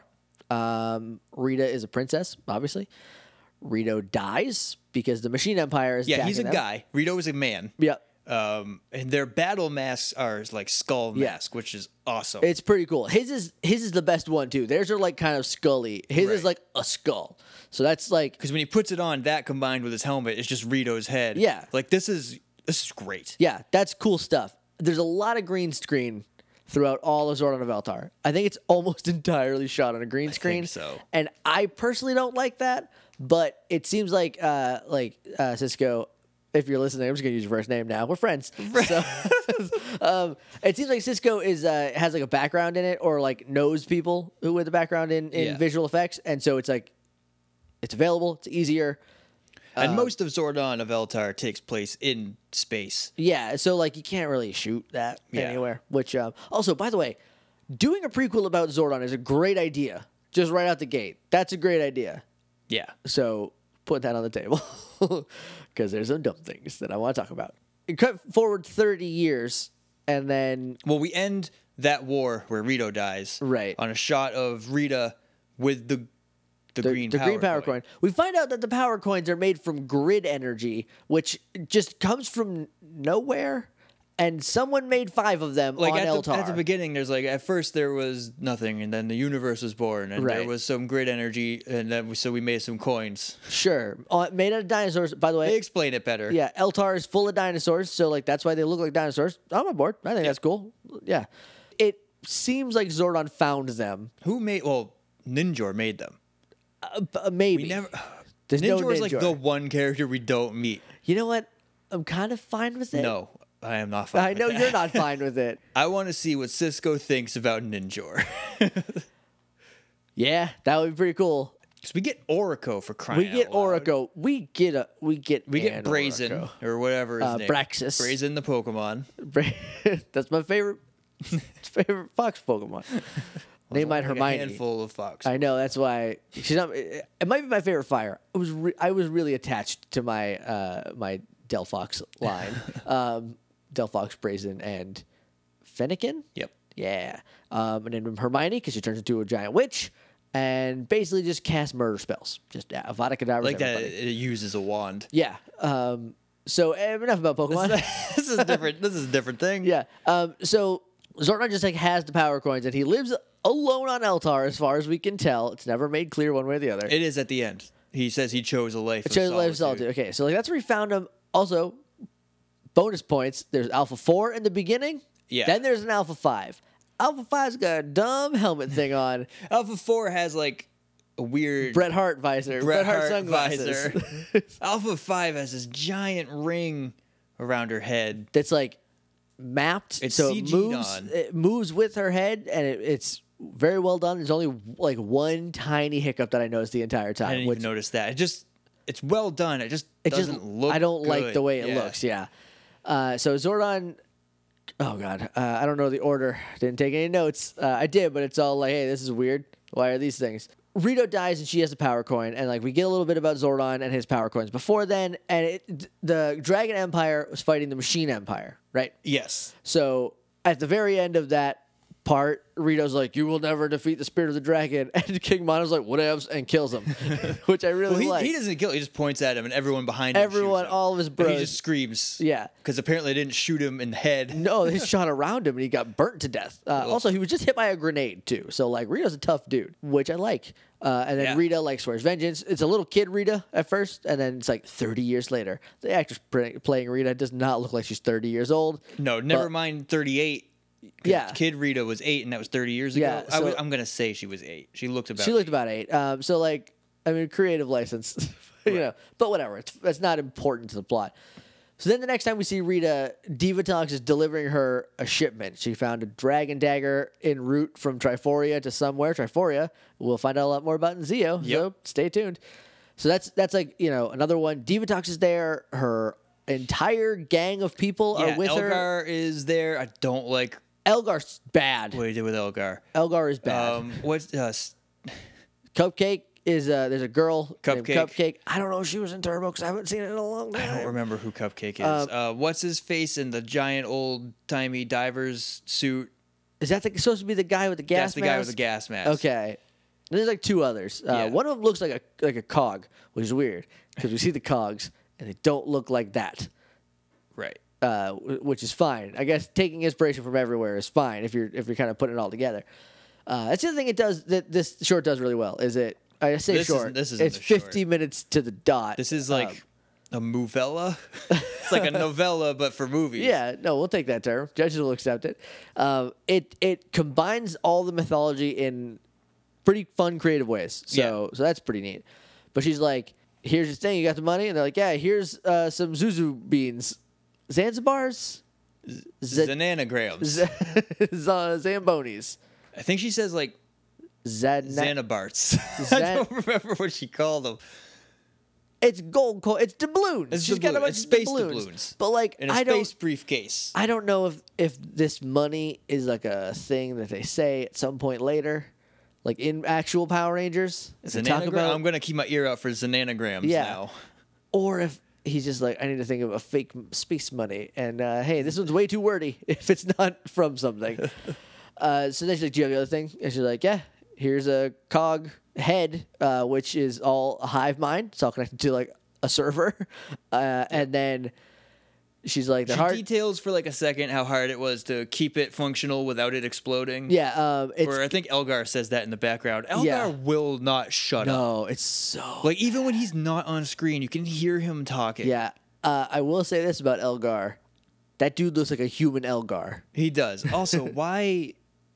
Speaker 2: Um. Rita is a princess, obviously. Rito dies because the machine empire is.
Speaker 1: Yeah, he's a
Speaker 2: attacking them.
Speaker 1: guy. Rito is a man.
Speaker 2: Yeah.
Speaker 1: Um, and their battle masks are like skull
Speaker 2: Yeah.
Speaker 1: mask, which is awesome.
Speaker 2: It's pretty cool. His is his is the best one too. Theirs are like kind of scully. His is
Speaker 1: Right.
Speaker 2: like a skull. So that's like
Speaker 1: Because when he puts it on, that combined with his helmet, it's just Rito's head.
Speaker 2: Yeah.
Speaker 1: Like this is this is great.
Speaker 2: yeah, that's cool stuff. There's a lot of green screen throughout all of Zordon of Eltar. I think it's almost entirely shot on a green screen.
Speaker 1: so.
Speaker 2: And I personally don't like that, but it seems like uh like uh Cisco, if you're listening, I'm just gonna use your first name now. We're friends. So um it seems like Cisco is uh has like a background in it, or like knows people who with a background in, in
Speaker 1: Yeah.
Speaker 2: visual effects, and so it's like it's available, it's easier.
Speaker 1: And
Speaker 2: Um,
Speaker 1: most of Zordon of Eltar takes place in space.
Speaker 2: Yeah, so like you can't really shoot that
Speaker 1: Yeah.
Speaker 2: anywhere. Which um, also, by the way, doing a prequel about Zordon is a great idea. Just right out the gate, that's a great idea.
Speaker 1: Yeah.
Speaker 2: So put that on the table because there's some dumb things that I want to talk about. It cut forward thirty years, and then
Speaker 1: Well, we end that war where Rito dies.
Speaker 2: Right.
Speaker 1: On a shot of Rita with the the,
Speaker 2: the
Speaker 1: green
Speaker 2: the
Speaker 1: power
Speaker 2: green power
Speaker 1: coin.
Speaker 2: coin. We find out that the power coins are made from grid energy, which just comes from nowhere. And someone made five of them
Speaker 1: Like
Speaker 2: on
Speaker 1: at the,
Speaker 2: Eltar.
Speaker 1: at the beginning, there's like at first there was nothing, and then the universe was born, and there
Speaker 2: Right.
Speaker 1: was some grid energy, and then we, so we made some coins.
Speaker 2: Sure, uh, made out of dinosaurs. By the way,
Speaker 1: They explain it better.
Speaker 2: yeah, Eltar is full of dinosaurs, so like that's why they look like dinosaurs. I'm on board. I think that's cool. Yeah, it seems like Zordon found them.
Speaker 1: Who made? Well, Ninjor made them.
Speaker 2: Uh, b- uh, maybe
Speaker 1: We never.
Speaker 2: There's no
Speaker 1: Ninjor is like
Speaker 2: Ninjor.
Speaker 1: the one character we don't meet.
Speaker 2: You know what? I'm kind of fine with it.
Speaker 1: No, I am not fine.
Speaker 2: I
Speaker 1: with
Speaker 2: know
Speaker 1: that.
Speaker 2: you're not fine with it.
Speaker 1: I want to see what Cisco thinks about Ninjor.
Speaker 2: Yeah, that would be pretty cool.
Speaker 1: Because we get Orico for crying
Speaker 2: We get
Speaker 1: out loud.
Speaker 2: Orico. We get a. We get.
Speaker 1: We get
Speaker 2: an
Speaker 1: Brazen
Speaker 2: Orico.
Speaker 1: or whatever his
Speaker 2: Uh,
Speaker 1: name.
Speaker 2: Braxis.
Speaker 1: Brazen the Pokemon.
Speaker 2: Bra- That's my favorite. favorite Fox Pokemon. Name mine
Speaker 1: Like a
Speaker 2: Hermione.
Speaker 1: handful of fox.
Speaker 2: I know that's why she's not. It, it might be my favorite fire. It was re- I was really attached to my uh, my Delphox line, um, Delphox, Brazen, and Fennekin.
Speaker 1: Yep.
Speaker 2: Yeah, um, and then Hermione because she turns into a giant witch and basically just casts murder spells. Just yeah, Avada Kedavra.
Speaker 1: Like that,
Speaker 2: everybody.
Speaker 1: it uses a wand.
Speaker 2: Yeah. Um, so eh, enough about Pokemon.
Speaker 1: This is different. This is a different thing.
Speaker 2: Yeah. Um, so Zordon just like has the power coins and he lives alone on Eltar as far as we can tell. It's never made clear one way or the other.
Speaker 1: It is at the end. He says he chose a life.
Speaker 2: It chose
Speaker 1: of
Speaker 2: life of solitude. Okay, so like that's where we found him. Also, bonus points. There's Alpha four in the beginning.
Speaker 1: Yeah.
Speaker 2: Then there's an Alpha five. Alpha five's got a dumb helmet thing on.
Speaker 1: Alpha four has like a weird
Speaker 2: Bret Hart visor.
Speaker 1: Bret
Speaker 2: Bret Hart
Speaker 1: Hart
Speaker 2: sunglasses.
Speaker 1: visor. Alpha five has this giant ring around her head.
Speaker 2: That's like mapped.
Speaker 1: It's
Speaker 2: so
Speaker 1: C
Speaker 2: it
Speaker 1: G'd
Speaker 2: moves.
Speaker 1: on.
Speaker 2: It moves with her head, and it, it's very well done. There's only like one tiny hiccup that I noticed the entire time.
Speaker 1: I didn't
Speaker 2: which
Speaker 1: even notice that. It just it's well done. It just
Speaker 2: it
Speaker 1: doesn't
Speaker 2: just
Speaker 1: look.
Speaker 2: I don't like
Speaker 1: good.
Speaker 2: the way it
Speaker 1: Yeah.
Speaker 2: looks. Yeah. Uh, so Zordon. Oh God, uh, I don't know the order. Didn't take any notes. Uh, I did, but it's all like, hey, this is weird. Why are these things? Rito dies and she has a power coin, and like we get a little bit about Zordon and his power coins before then. And it, the Dragon Empire was fighting the Machine Empire, right?
Speaker 1: Yes.
Speaker 2: So at the very end of that part, Rito's like, "You will never defeat the spirit of the dragon," and King Mono's like, "Whatevs," and kills him, which I really
Speaker 1: Well, he,
Speaker 2: like.
Speaker 1: he doesn't kill. He just points at him, and everyone behind him.
Speaker 2: Everyone,
Speaker 1: shoots him.
Speaker 2: all of his
Speaker 1: But he
Speaker 2: bros.
Speaker 1: just screams.
Speaker 2: Yeah.
Speaker 1: Because apparently they didn't shoot him in the head.
Speaker 2: No, they shot around him and he got burnt to death. Uh, also, he was just hit by a grenade too. So like Rita's a tough dude, which I like. Uh, and then
Speaker 1: Yeah.
Speaker 2: Rita like swears vengeance. It's a little kid Rita at first, and then it's like thirty years later. The actress pr- playing Rita does not look like she's thirty years old.
Speaker 1: No, never
Speaker 2: But-
Speaker 1: mind. Thirty-eight. 'Cause
Speaker 2: Yeah.
Speaker 1: Kid Rita was eight, and that was thirty years ago.
Speaker 2: Yeah,
Speaker 1: I
Speaker 2: so-
Speaker 1: was, I'm gonna say she was eight. She looked about.
Speaker 2: She looked about eight. Um, so like, I mean, creative license, you
Speaker 1: Right.
Speaker 2: know. But whatever, it's it's not important to the plot. So then the next time we see Rita, Divatox is delivering her a shipment. She found a dragon dagger en route from Triforia to somewhere. Triforia. We'll find out a lot more about in Zeo.
Speaker 1: Yep.
Speaker 2: So stay tuned. So that's that's like you know another one. Divatox is there. Her entire gang of people
Speaker 1: Yeah,
Speaker 2: are with her.
Speaker 1: Elgar is there. I don't like
Speaker 2: Elgar's bad.
Speaker 1: what he did with Elgar.
Speaker 2: Elgar is bad.
Speaker 1: Um, what's uh, s-
Speaker 2: Cupcake is uh, there's a girl named
Speaker 1: Cupcake.
Speaker 2: Cupcake. I don't know if she was in Turbo because I haven't seen it in a long time.
Speaker 1: I don't remember who Cupcake is.
Speaker 2: Um,
Speaker 1: uh, what's his face in the giant old timey diver's suit?
Speaker 2: Is that the, supposed to be the guy with the gas
Speaker 1: That's the
Speaker 2: mask?
Speaker 1: guy with the gas mask.
Speaker 2: Okay. There's like two others. Uh,
Speaker 1: Yeah.
Speaker 2: One of them looks like a like a cog, which is weird because we see the cogs and they don't look like that,
Speaker 1: Right.
Speaker 2: uh, w- which is fine. I guess taking inspiration from everywhere is fine if you're if you're kind of putting it all together. Uh, that's the other thing it does that this short does really well. Is it? I say
Speaker 1: This
Speaker 2: short.
Speaker 1: isn't- this isn't
Speaker 2: it's
Speaker 1: the short.
Speaker 2: fifty minutes to the dot.
Speaker 1: This is like
Speaker 2: Um,
Speaker 1: a movella. It's like a novella, but for movies.
Speaker 2: Yeah, no, we'll take that term. Judges will accept it. Um, it it combines all the mythology in pretty fun, creative ways. So so that's pretty neat. But she's like, "Here's the thing. You got the money?" And they're like, "Yeah, here's uh, some Zuzu beans, Zanzibars, Z-
Speaker 1: Zananagrams.
Speaker 2: Z- Z- Zambonis,
Speaker 1: I think she says like
Speaker 2: Zad.
Speaker 1: Xanabarts. I
Speaker 2: Zan-
Speaker 1: don't remember what she called them.
Speaker 2: It's gold. Co- it's doubloons.
Speaker 1: It's
Speaker 2: She's got a
Speaker 1: doubloon-
Speaker 2: bunch
Speaker 1: it's
Speaker 2: of
Speaker 1: space
Speaker 2: doubloons.
Speaker 1: doubloons.
Speaker 2: But like,
Speaker 1: In a
Speaker 2: I
Speaker 1: space
Speaker 2: don't.
Speaker 1: briefcase.
Speaker 2: I don't know if if this money is like a thing that they say at some point later, like in actual Power Rangers. If they talk
Speaker 1: Zananagram?
Speaker 2: about,
Speaker 1: I'm going to keep my ear out for Zananagrams
Speaker 2: Yeah.
Speaker 1: now.
Speaker 2: or if he's just like, I need to think of a fake m- space money, and uh, hey, this one's way too wordy if it's not from something. uh, so then she's like, "Do you have the other thing?" And she's like, "Yeah, here's a cog head, uh, which is all a hive mind. It's all connected to like a server, uh, and then." She's like, they're
Speaker 1: She
Speaker 2: hard.
Speaker 1: details for like a second how hard it was to keep it functional without it exploding.
Speaker 2: Yeah, um, it's
Speaker 1: Or I think Elgar says that in the background. Elgar
Speaker 2: Yeah.
Speaker 1: will not shut up.
Speaker 2: no, it's so
Speaker 1: Like even when he's not on screen, you can hear him talking.
Speaker 2: yeah. Uh, I will say this about Elgar, that dude looks like a human Elgar.
Speaker 1: He does. Also, why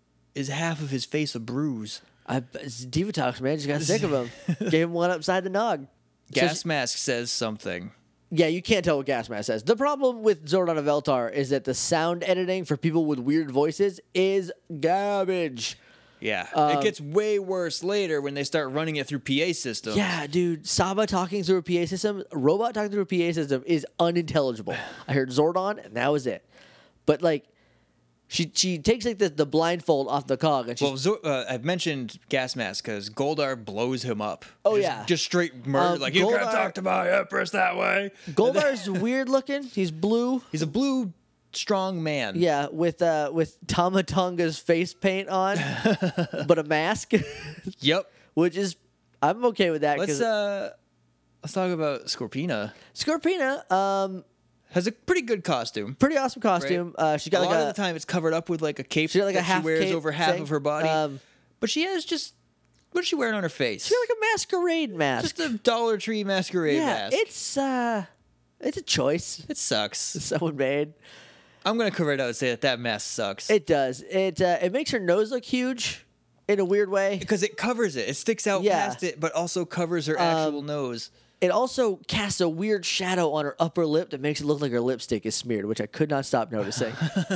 Speaker 1: is half of his face a bruise?
Speaker 2: I it's Divatox, man, just got sick of him. Gave him one upside the nog. So
Speaker 1: Gas
Speaker 2: she-
Speaker 1: Mask says something.
Speaker 2: yeah, you can't tell what Gas Mask says. The problem with Zordon of Eltar is that the sound editing for people with weird voices is garbage.
Speaker 1: Yeah.
Speaker 2: Um,
Speaker 1: it gets way worse later when they start running it through P A systems.
Speaker 2: Yeah, dude, Saba talking through a P A system, Robot talking through a P A system is unintelligible. I heard Zordon, and that was it. But like, She she takes like the, the blindfold off the cog and she's
Speaker 1: Well, Zo- uh, I've mentioned gas mask because Goldar blows him up.
Speaker 2: Oh,
Speaker 1: Just-
Speaker 2: yeah.
Speaker 1: just straight murder.
Speaker 2: Um,
Speaker 1: like you can't
Speaker 2: Goldar-
Speaker 1: talk to my empress that way.
Speaker 2: Goldar's weird looking. He's blue.
Speaker 1: He's a blue, strong man.
Speaker 2: Yeah, with uh with Tamatonga's face paint on, but a mask,
Speaker 1: Yep.
Speaker 2: which is I'm okay with that
Speaker 1: Let's
Speaker 2: because
Speaker 1: uh, let's talk about Scorpina.
Speaker 2: Scorpina, um,
Speaker 1: Has a pretty good costume.
Speaker 2: pretty awesome costume. Uh, she got
Speaker 1: a
Speaker 2: like
Speaker 1: lot
Speaker 2: a
Speaker 1: of the time, it's covered up with like a cape
Speaker 2: she got like a
Speaker 1: that
Speaker 2: half
Speaker 1: she wears
Speaker 2: cape
Speaker 1: over half
Speaker 2: thing.
Speaker 1: of her body.
Speaker 2: Um,
Speaker 1: but she has just what is she wearing on her face?
Speaker 2: she got like a masquerade mask.
Speaker 1: Just a Dollar Tree masquerade
Speaker 2: yeah,
Speaker 1: mask.
Speaker 2: it's uh, it's a choice
Speaker 1: it sucks.
Speaker 2: someone made.
Speaker 1: I'm gonna cover it out and say that that mask sucks.
Speaker 2: It does. It uh, it makes her nose look huge in a weird way.
Speaker 1: because it covers it. It sticks out
Speaker 2: Yeah.
Speaker 1: past it, but also covers her actual nose.
Speaker 2: It also casts a weird shadow on her upper lip that makes it look like her lipstick is smeared, which I could not stop noticing.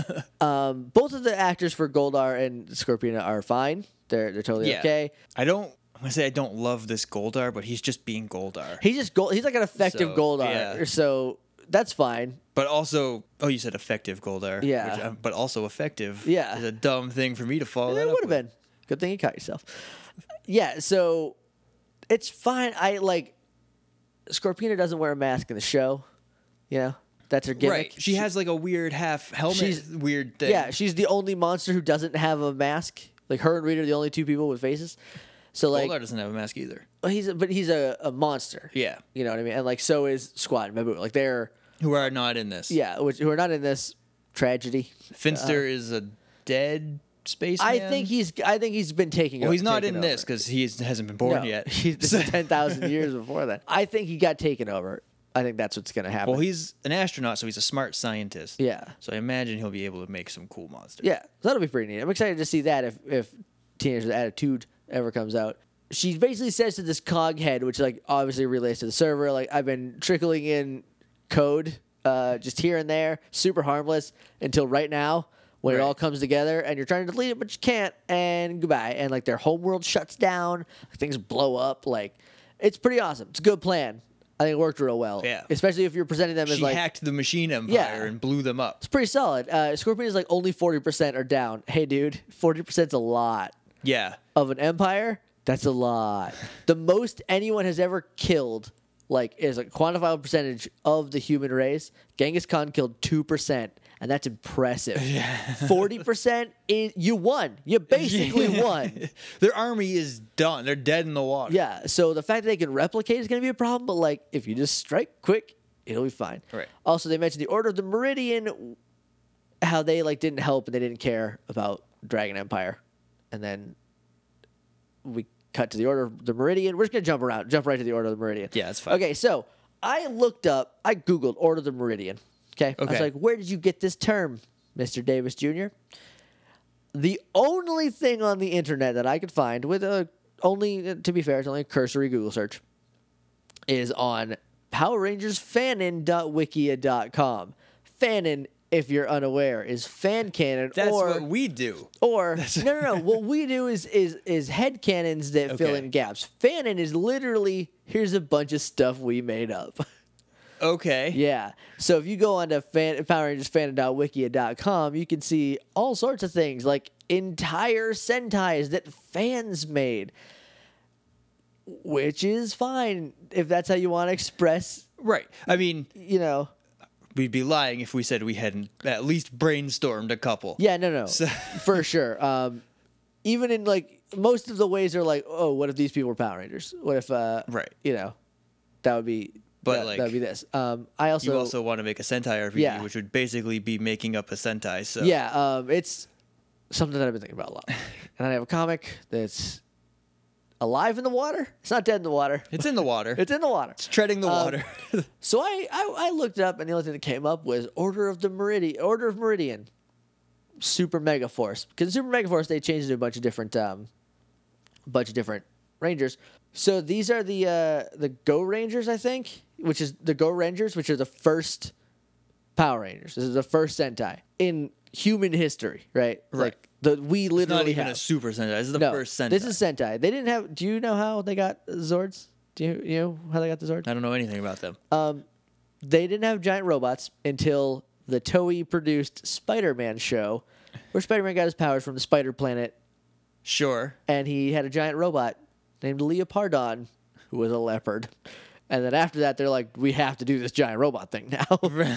Speaker 2: um, both of the actors for Goldar and Scorpina are fine. They're they're totally
Speaker 1: Yeah.
Speaker 2: okay.
Speaker 1: I don't. I'm gonna say I don't love this Goldar, but he's just being Goldar.
Speaker 2: He's just gold. He's like an effective
Speaker 1: So,
Speaker 2: Goldar,
Speaker 1: yeah.
Speaker 2: so that's fine.
Speaker 1: But also, oh, you said effective Goldar.
Speaker 2: Yeah.
Speaker 1: Which, um, but also effective.
Speaker 2: Yeah.
Speaker 1: Is a dumb thing for me to follow.
Speaker 2: It
Speaker 1: that up
Speaker 2: would have
Speaker 1: with.
Speaker 2: been. Good thing you caught yourself. Yeah, so it's fine. I like Scorpina doesn't wear a mask in the show. You know, that's her gimmick.
Speaker 1: Right. She has like a weird half helmet.
Speaker 2: She's-
Speaker 1: weird thing.
Speaker 2: Yeah, she's the only monster who doesn't have a mask. Like her and Rita are the only two people with faces. So like,
Speaker 1: Goldar doesn't have a mask either.
Speaker 2: well, he's a, but he's a, a monster.
Speaker 1: Yeah.
Speaker 2: You know what I mean? And like so is Squad and Babu. Like they're
Speaker 1: Who are not in this.
Speaker 2: yeah, which who are not in this tragedy.
Speaker 1: Finster is a dead spaceman.
Speaker 2: I think he's I think he's been taking.
Speaker 1: Well,
Speaker 2: o-
Speaker 1: he's not
Speaker 2: taken
Speaker 1: in this
Speaker 2: over.
Speaker 1: because he hasn't been born
Speaker 2: No,
Speaker 1: yet.
Speaker 2: He's this is ten thousand years before that. I think he got taken over. I think that's what's gonna happen.
Speaker 1: Well, he's an astronaut, so he's a smart scientist.
Speaker 2: yeah,
Speaker 1: So I imagine he'll be able to make some cool monsters.
Speaker 2: yeah. So that'll be pretty neat. I'm excited to see that if if Teenagers with Attitude ever comes out. She basically says to this cog head, which like obviously relates to the server, like I've been trickling in code uh, just here and there, super harmless until right now when it
Speaker 1: Right.
Speaker 2: all comes together and you're trying to delete it but you can't and goodbye and like their homeworld shuts down, things blow up. Like it's pretty awesome. It's a good plan. I think it worked real well.
Speaker 1: Yeah.
Speaker 2: Especially if you're presenting them as
Speaker 1: She
Speaker 2: like
Speaker 1: hacked the machine empire
Speaker 2: Yeah.
Speaker 1: and blew them up.
Speaker 2: it's pretty solid. Uh, Scorpion is like only forty percent are down. Hey dude, forty percent's a lot.
Speaker 1: Yeah.
Speaker 2: Of an empire, that's a lot. The most anyone has ever killed, like, is a quantifiable percentage of the human race. Genghis Khan killed two percent, and that's impressive. Forty percent is you won. You basically won.
Speaker 1: Their army is done. They're dead in the water.
Speaker 2: Yeah. So the fact that they can replicate is going to be a problem, but like, if you just strike quick, it'll be fine.
Speaker 1: Right.
Speaker 2: Also, they mentioned the Order of the Meridian, how they like didn't help and they didn't care about Dragon Empire, and then we cut to the Order of the Meridian. We're just gonna jump around, jump right to the Order of the Meridian.
Speaker 1: Yeah, that's fine.
Speaker 2: Okay, so I looked up, I googled Order of the Meridian. Okay, I was
Speaker 1: Okay.
Speaker 2: like, where did you get this term, Mister Davis Junior? The only thing on the internet that I could find, with a only to be fair, it's only a cursory Google search, is on Power Rangers fanon dot wikia dot com. Fanon, if you're unaware, is fan canon
Speaker 1: That's
Speaker 2: or
Speaker 1: what we do.
Speaker 2: or no, no, no. What we do is is is head canons that fill
Speaker 1: Okay.
Speaker 2: in gaps. Fanon is literally here's a bunch of stuff we made up.
Speaker 1: Okay.
Speaker 2: Yeah. So if you go on to fan, Power Rangers fanon dot wikia dot com, you can see all sorts of things like entire Sentais that fans made, which is fine if that's how you want to express.
Speaker 1: Right. I mean,
Speaker 2: You know.
Speaker 1: we'd be lying if we said we hadn't at least brainstormed a couple.
Speaker 2: Yeah. No. No.
Speaker 1: So-
Speaker 2: For sure. Um, even in like most of the ways are like, oh, what if these people were Power Rangers? What if, uh,
Speaker 1: Right.
Speaker 2: You know, that would be.
Speaker 1: But,
Speaker 2: that,
Speaker 1: like,
Speaker 2: that would be this. Um, I also.
Speaker 1: You also want to make a Sentai R P G,
Speaker 2: Yeah.
Speaker 1: which would basically be making up a Sentai. So
Speaker 2: Yeah, um, it's something that I've been thinking about a lot. And I have a comic that's alive in the water. It's not dead in the water.
Speaker 1: it's in the water.
Speaker 2: It's in the water.
Speaker 1: It's treading the
Speaker 2: Um,
Speaker 1: water.
Speaker 2: So I, I I looked it up, and the only thing that came up was Order of the Meridian. Order of Meridian. Super Mega Force. Because Super Mega Force, they changed it to a bunch of different, um, bunch of different Rangers. So these are the uh, the Go Rangers, I think, which is the Go Rangers, which are the first Power Rangers. This is the first Sentai in human history, right?
Speaker 1: Right.
Speaker 2: Like the we
Speaker 1: It's
Speaker 2: literally
Speaker 1: not even
Speaker 2: have.
Speaker 1: a Super Sentai. This is the
Speaker 2: no,
Speaker 1: first Sentai.
Speaker 2: this is Sentai. They didn't have. Do you know how they got Zords? Do you you know how they got the Zords?
Speaker 1: I don't know anything about them.
Speaker 2: Um, they didn't have giant robots until the Toei produced Spider-Man show, where Spider-Man got his powers from the Spider Planet,
Speaker 1: Sure.
Speaker 2: and he had a giant robot named Leopardon, who was a leopard. And then after that, they're like, we have to do this giant robot thing now.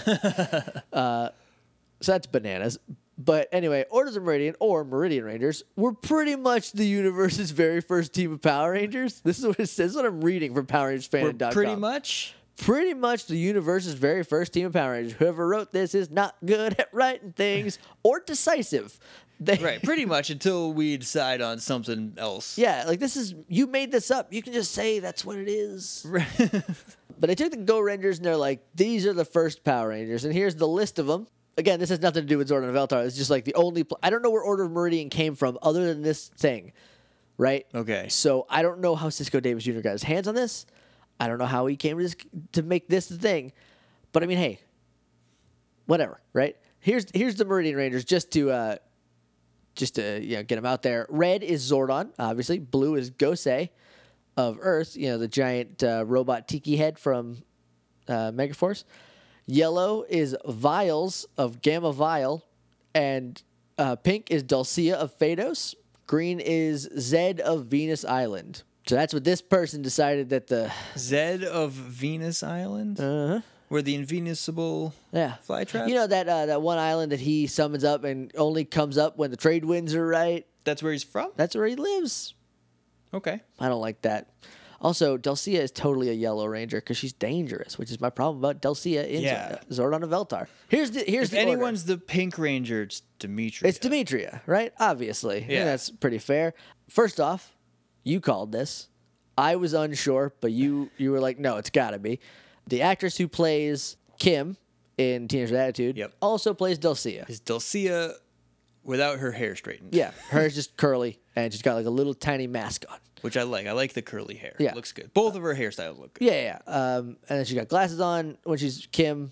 Speaker 2: uh, so that's bananas. But anyway, Orders of Meridian, or Meridian Rangers, were pretty much the universe's very first team of Power Rangers. This is what it says. This is what I'm reading from Power Rangers Fan dot com.
Speaker 1: Pretty much.
Speaker 2: Pretty much the universe's very first team of Power Rangers. Whoever wrote this is not good at writing things or decisive. They,
Speaker 1: Right, pretty much until we decide on something else.
Speaker 2: Yeah, like this is, you made this up. You can just say that's what it is. But they took the Go Rangers and they're like, these are the first Power Rangers. And here's the list of them. Again, this has nothing to do with Zordon and Veltar. It's just like the only, pl- I don't know where Order of Meridian came from other than this thing, right?
Speaker 1: Okay.
Speaker 2: So I don't know how Cisco Davis Junior got his hands on this. I don't know how he came to this, to make this the thing. But I mean, hey, whatever, right? Here's here's the Meridian Rangers just to uh, just to you know, get them out there. Red is Zordon, obviously. Blue is Gosei of Earth, you know, the giant uh, robot tiki head from uh, Megaforce. Yellow is Viles of Gamma Vile, and uh, pink is Dulcia of Phaedos. Green is Zed of Venus Island. So that's what this person decided that the
Speaker 1: Zed of Venus Island?
Speaker 2: uh-huh.
Speaker 1: Where the invincible
Speaker 2: yeah
Speaker 1: flytrap?
Speaker 2: You know that uh, that one island that he summons up and only comes up when the trade winds are right?
Speaker 1: That's where he's from?
Speaker 2: That's where he lives.
Speaker 1: Okay.
Speaker 2: I don't like that. Also, Dulcia is totally a Yellow Ranger because she's dangerous, which is my problem about Dulcia in
Speaker 1: Yeah.
Speaker 2: Zordon and Veltar. Here's the here's
Speaker 1: If
Speaker 2: the order.
Speaker 1: anyone's the Pink Ranger, it's Demetria.
Speaker 2: It's Demetria, right? Obviously. Yeah.
Speaker 1: Yeah.
Speaker 2: That's pretty fair. First off, you called this. I was unsure, but you you were like, no, it's got to be. The actress who plays Kim in Teenage Attitude
Speaker 1: Yep.
Speaker 2: also plays Dulcia.
Speaker 1: Is Dulcia without her hair straightened?
Speaker 2: Yeah, hers just curly, and she's got like a little tiny mask on.
Speaker 1: Which I like. I like the curly hair.
Speaker 2: Yeah.
Speaker 1: It looks good. Both of her hairstyles look good.
Speaker 2: Yeah, yeah. Um, and then she got glasses on when she's Kim.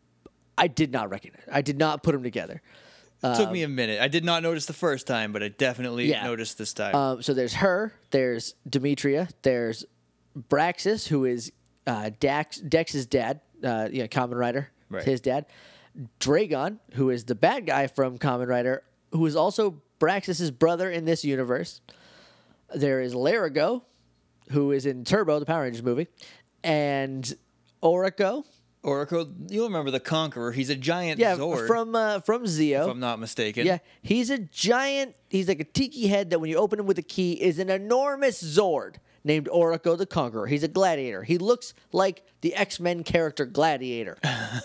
Speaker 2: I did not recognize. I did not put them together.
Speaker 1: It took me a minute. I did not notice the first time, but I definitely
Speaker 2: Yeah.
Speaker 1: noticed this time.
Speaker 2: Um, so there's her. There's Demetria. There's Braxis, who is uh, Dax Dex's dad. Uh, you know, Kamen Rider.
Speaker 1: Right.
Speaker 2: His dad. Dragon, who is the bad guy from Kamen Rider, who is also Braxis's brother in this universe. There is Larigo, who is in Turbo, the Power Rangers movie, and Orico.
Speaker 1: Oracle, you'll remember the Conqueror. He's a giant
Speaker 2: Yeah,
Speaker 1: Zord,
Speaker 2: from uh, from Zeo.
Speaker 1: if I'm not mistaken.
Speaker 2: Yeah, he's a giant. He's like a tiki head that when you open him with a key is an enormous Zord named Orico the Conqueror. He's a gladiator. He looks like the X-Men character Gladiator.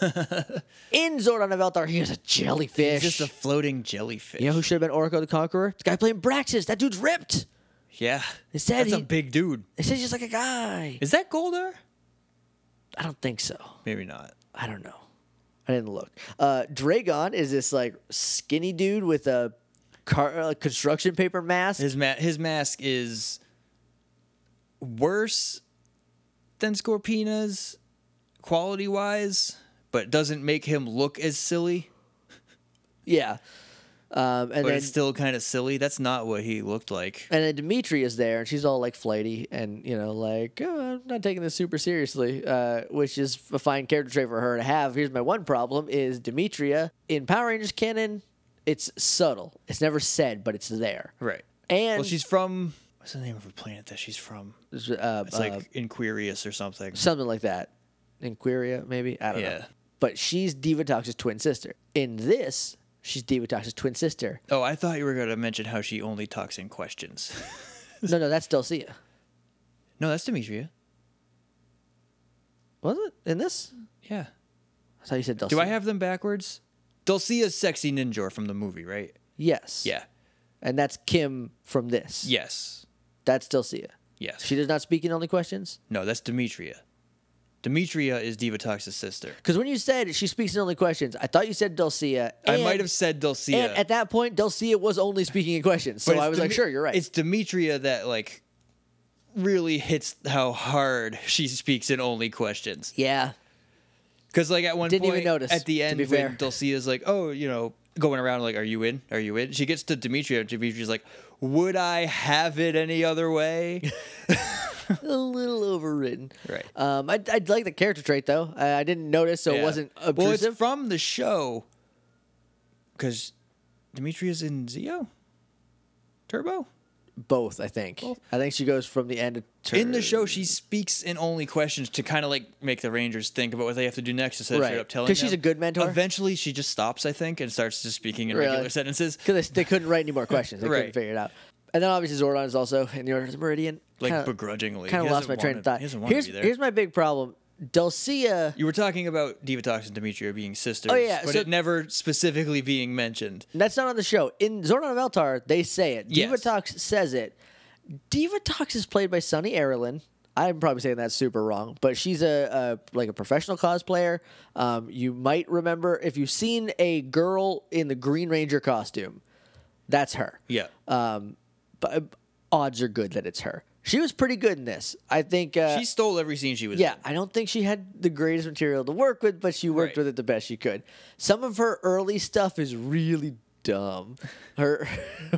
Speaker 2: In Zordon and Veltar, he is a jellyfish.
Speaker 1: He's just a floating jellyfish.
Speaker 2: You know who should have been Orico the Conqueror? The guy playing Braxis. That dude's ripped.
Speaker 1: Yeah.
Speaker 2: They said
Speaker 1: That's
Speaker 2: he,
Speaker 1: a big dude.
Speaker 2: They said he's just like a guy.
Speaker 1: Is that Goldar?
Speaker 2: I don't think so.
Speaker 1: Maybe not.
Speaker 2: I don't know. I didn't look. Uh, Dragon is this like skinny dude with a car, uh, construction paper mask.
Speaker 1: His ma- his mask is worse than Scorpina's quality wise, but doesn't make him look as silly.
Speaker 2: Yeah. Um, and
Speaker 1: But
Speaker 2: then
Speaker 1: it's still kind of silly. That's not what he looked like.
Speaker 2: and then Dimitri is there, and she's all like flighty and you know like oh, I'm not taking this super seriously, uh, which is a fine character trait for her to have. Here's my one problem: is Demetria in Power Rangers canon? It's subtle. It's never said, but it's there.
Speaker 1: Right.
Speaker 2: And
Speaker 1: Well, she's from. What's the name of her planet that she's from?
Speaker 2: uh,
Speaker 1: It's
Speaker 2: uh,
Speaker 1: like Inquirius or something.
Speaker 2: something like that. Inquiria, maybe. I don't know.
Speaker 1: Yeah.
Speaker 2: But she's Divatox's twin sister. In this, she's Divatox's twin sister.
Speaker 1: Oh, I thought you were going to mention how she only talks in questions.
Speaker 2: No, no, that's Dulcia.
Speaker 1: No, that's Demetria.
Speaker 2: Was it in this?
Speaker 1: Yeah.
Speaker 2: I thought you said Dulcia.
Speaker 1: Do I have them backwards? Dulcia's sexy ninja from the movie, right?
Speaker 2: Yes.
Speaker 1: Yeah.
Speaker 2: And that's Kim from this.
Speaker 1: Yes.
Speaker 2: That's Dulcia.
Speaker 1: Yes.
Speaker 2: She does not speak in only questions?
Speaker 1: No, that's Demetria. Demetria is Divatox's sister.
Speaker 2: Because when you said she speaks in only questions, I thought you said Dulcia.
Speaker 1: I
Speaker 2: and-
Speaker 1: might have said Dulcia.
Speaker 2: And at that point, Dulcia was only speaking in questions. So
Speaker 1: but
Speaker 2: I
Speaker 1: it's
Speaker 2: was like,
Speaker 1: Deme-
Speaker 2: sure, you're right.
Speaker 1: It's Demetria that, like, really hits how hard she speaks in only questions.
Speaker 2: yeah.
Speaker 1: Because, like, at one
Speaker 2: Didn't
Speaker 1: point,
Speaker 2: even notice,
Speaker 1: at the
Speaker 2: to
Speaker 1: end,
Speaker 2: be fair.
Speaker 1: when Dulcia's like, oh, you know, going around, like, are you in? Are you in? She gets to Demetria, and Demetria's like, would I have it any other way?
Speaker 2: A little overwritten.
Speaker 1: Right.
Speaker 2: Um, I, I like the character trait, though. I, I didn't notice, so it
Speaker 1: Yeah.
Speaker 2: wasn't
Speaker 1: Well,
Speaker 2: obtrusive.
Speaker 1: it's from the show, because Demetria's in Zeo? Turbo?
Speaker 2: Both, I think.
Speaker 1: Both?
Speaker 2: I think she goes from the end of Tur-
Speaker 1: In the show, she speaks in only questions to kind of like make the Rangers think about what they have to do next instead of
Speaker 2: Right.
Speaker 1: straight up telling
Speaker 2: 'Cause she's
Speaker 1: them.
Speaker 2: a good mentor?
Speaker 1: Eventually, she just stops, I think, and starts just speaking in
Speaker 2: Really?
Speaker 1: regular sentences.
Speaker 2: Because they, they couldn't write any more questions. They couldn't
Speaker 1: Right.
Speaker 2: figure it out. And then obviously Zordon is also in the Order of Meridian.
Speaker 1: Like,
Speaker 2: Kinda-
Speaker 1: begrudgingly.
Speaker 2: Kind
Speaker 1: He
Speaker 2: of lost
Speaker 1: doesn't
Speaker 2: my train
Speaker 1: wanna-
Speaker 2: of thought.
Speaker 1: he doesn't want to
Speaker 2: Here's,
Speaker 1: be there.
Speaker 2: here's my big problem. Dulcia...
Speaker 1: You were talking about Divatox and Demetria being sisters,
Speaker 2: Oh, yeah,
Speaker 1: but
Speaker 2: so-
Speaker 1: it never specifically being mentioned.
Speaker 2: That's not on the show. In Zordon of Eltar, they say it.
Speaker 1: Yes.
Speaker 2: Divatox says it. Divatox is played by Sunny Erilyn. I'm probably saying that super wrong, but she's a, a like a professional cosplayer. Um, you might remember if you've seen a girl in the Green Ranger costume, that's her.
Speaker 1: Yeah.
Speaker 2: Um, but odds are good that it's her. She was pretty good in this. I think. Uh,
Speaker 1: she stole every scene she was
Speaker 2: yeah,
Speaker 1: in.
Speaker 2: I don't think she had the greatest material to work with, but she worked
Speaker 1: Right.
Speaker 2: with it the best she could. Some of her early stuff is really dumb. Her,